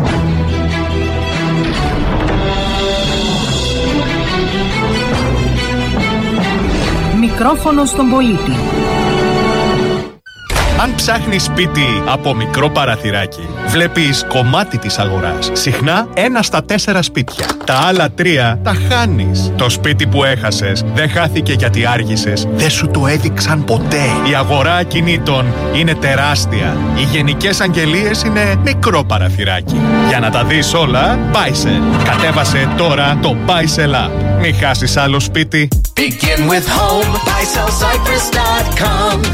Μικρόφωνο στον πολίτη. Αν ψάχνεις σπίτι από μικρό παραθυράκι, βλέπεις κομμάτι της αγοράς. Συχνά 1 στα 4 σπίτια. Τα άλλα 3 τα χάνεις. Το σπίτι που έχασες δεν χάθηκε γιατί άργησες. Δεν σου το έδειξαν ποτέ. Η αγορά ακινήτων είναι τεράστια. Οι γενικές αγγελίες είναι μικρό παραθυράκι. Για να τα δεις όλα, Buysell. Κατέβασε τώρα το Buysell App. Μην χάσεις άλλο σπίτι. Begin with home, BuysellCyprus.com.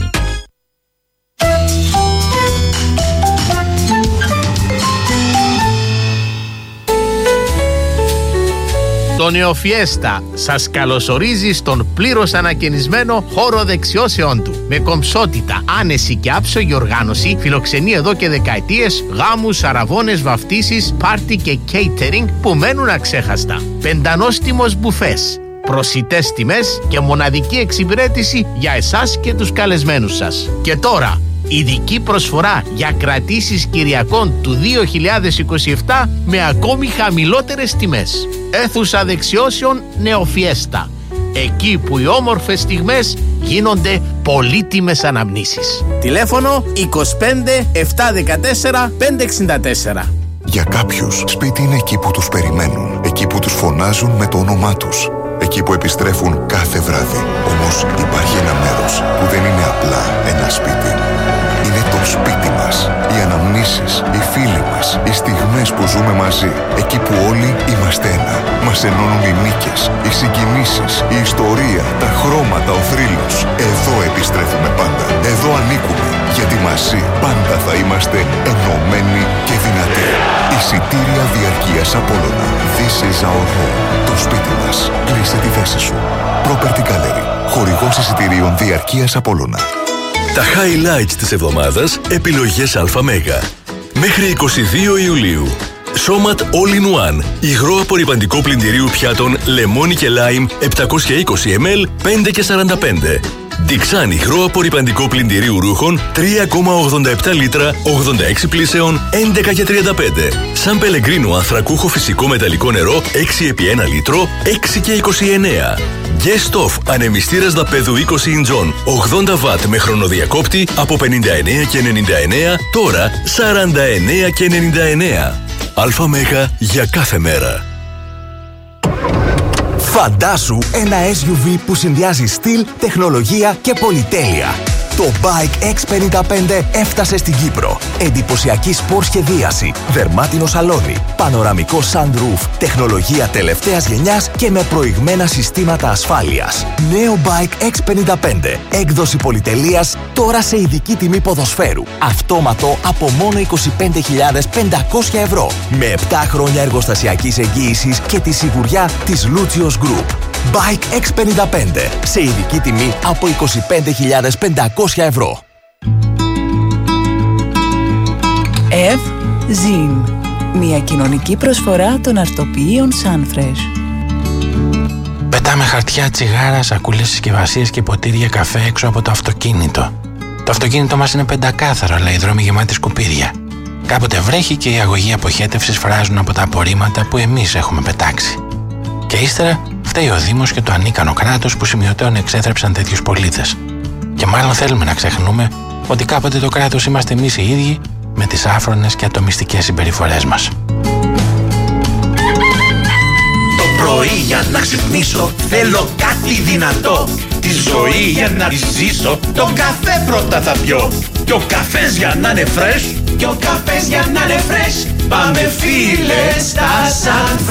Το Νεοφιέστα σας καλωσορίζει στον πλήρως ανακαινισμένο χώρο δεξιώσεών του. Με κομψότητα, άνεση και άψογη οργάνωση φιλοξενεί εδώ και δεκαετίες γάμους, αραβώνες, βαφτίσεις, πάρτι και catering που μένουν αξέχαστα. Πεντανόστιμος μπουφές, προσιτές τιμές και μοναδική εξυπηρέτηση για εσάς και τους καλεσμένους σας. Και τώρα, ειδική προσφορά για κρατήσεις Κυριακών του 2027 με ακόμη χαμηλότερες τιμές. Αίθουσα δεξιώσεων Νεοφιέστα. Εκεί που οι όμορφες στιγμές γίνονται πολύτιμες αναμνήσεις. Τηλέφωνο 25 714 564. Για κάποιους, σπίτι είναι εκεί που τους περιμένουν, εκεί που τους φωνάζουν με το όνομά τους, εκεί που επιστρέφουν κάθε βράδυ. Όμως υπάρχει ένα μέρος που δεν είναι απλά ένα σπίτι. Είναι το σπίτι μας, οι αναμνήσεις, οι φίλοι μας, οι στιγμές που ζούμε μαζί. Εκεί που όλοι είμαστε ένα. Μας ενώνουν οι νίκες, οι συγκινήσεις, η ιστορία, τα χρώματα, ο θρύλος. Εδώ επιστρέφουμε πάντα. Εδώ ανήκουμε. Γιατί μαζί πάντα θα είμαστε ενωμένοι και δυνατοί. Εισιτήρια διαρκείας Απόλλωνα. This is our home. Το σπίτι μας. Κλείσε τη θέση σου. Property Gallery. Χορηγός εισιτηρίων διαρκείας Απόλλωνα. Τα highlights της εβδομάδας, επιλογές ΑΜΕΓΑ. μέχρι 22 Ιουλίου. Σώματ All-in-One. Υγρό απορρυπαντικό πλυντηρίου πιάτων λεμόνι και λάιμ 720 ml 5 και 45. Dixan υγρό απορρυπαντικό πλυντηρίου ρούχων 3,87 λίτρα 86 πλήσεων 11 και 35. Σαν Πελεγκρίνο ανθρακούχο φυσικό μεταλλικό νερό 6 επί 1 λίτρο 6 και 29. Guest Off ανεμιστήρας δαπέδου 20 ιντσών 80 W με χρονοδιακόπτη από 59 και 99 τώρα 49 και 99. Αλφα Μέγα για κάθε μέρα. Φαντάσου ένα SUV που συνδυάζει στυλ, τεχνολογία και πολυτέλεια. Το Bike X55 έφτασε στην Κύπρο. Εντυπωσιακή σπορ σχεδίαση, δερμάτινο σαλόνι, πανοραμικό sunroof, τεχνολογία τελευταίας γενιάς και με προηγμένα συστήματα ασφάλειας. Νέο Bike X55, έκδοση πολυτελείας, τώρα σε ειδική τιμή ποδοσφαίρου. Αυτόματο από μόνο 25.500 ευρώ. Με 7 χρόνια εργοστασιακής εγγύησης και τη σιγουριά της Lucios Group. Bike X55, σε ειδική τιμή από 25.500 ευρώ. Zin, μια κοινωνική προσφορά των αρτοποιείων Sunfresh. Πετάμε χαρτιά, τσιγάρα, σακούλες, συσκευασίες και ποτήρια καφέ έξω από το αυτοκίνητο. Το αυτοκίνητο μας είναι πεντακάθαρο, αλλά οι δρόμοι γεμάτοι σκουπίδια. Κάποτε βρέχει και οι αγωγοί αποχέτευσης φράζουν από τα απορρίμματα που εμείς έχουμε πετάξει. Και ύστερα φταίει ο Δήμος και το ανίκανο κράτος που σημειωτέων εξέθρεψαν τέτοιους πολίτες. Και μάλλον θέλουμε να ξεχνούμε ότι κάποτε το κράτος είμαστε εμείς οι ίδιοι με τις άφρονες και ατομιστικές συμπεριφορές μας. Το πρωί για να ξυπνήσω θέλω κάτι δυνατό. Τη ζωή για να τη ζήσω τον καφέ πρώτα θα πιω. Και ο καφές για να είναι fresh, και ο καφές για να είναι fresh, πάμε φίλε στα Sunfresh.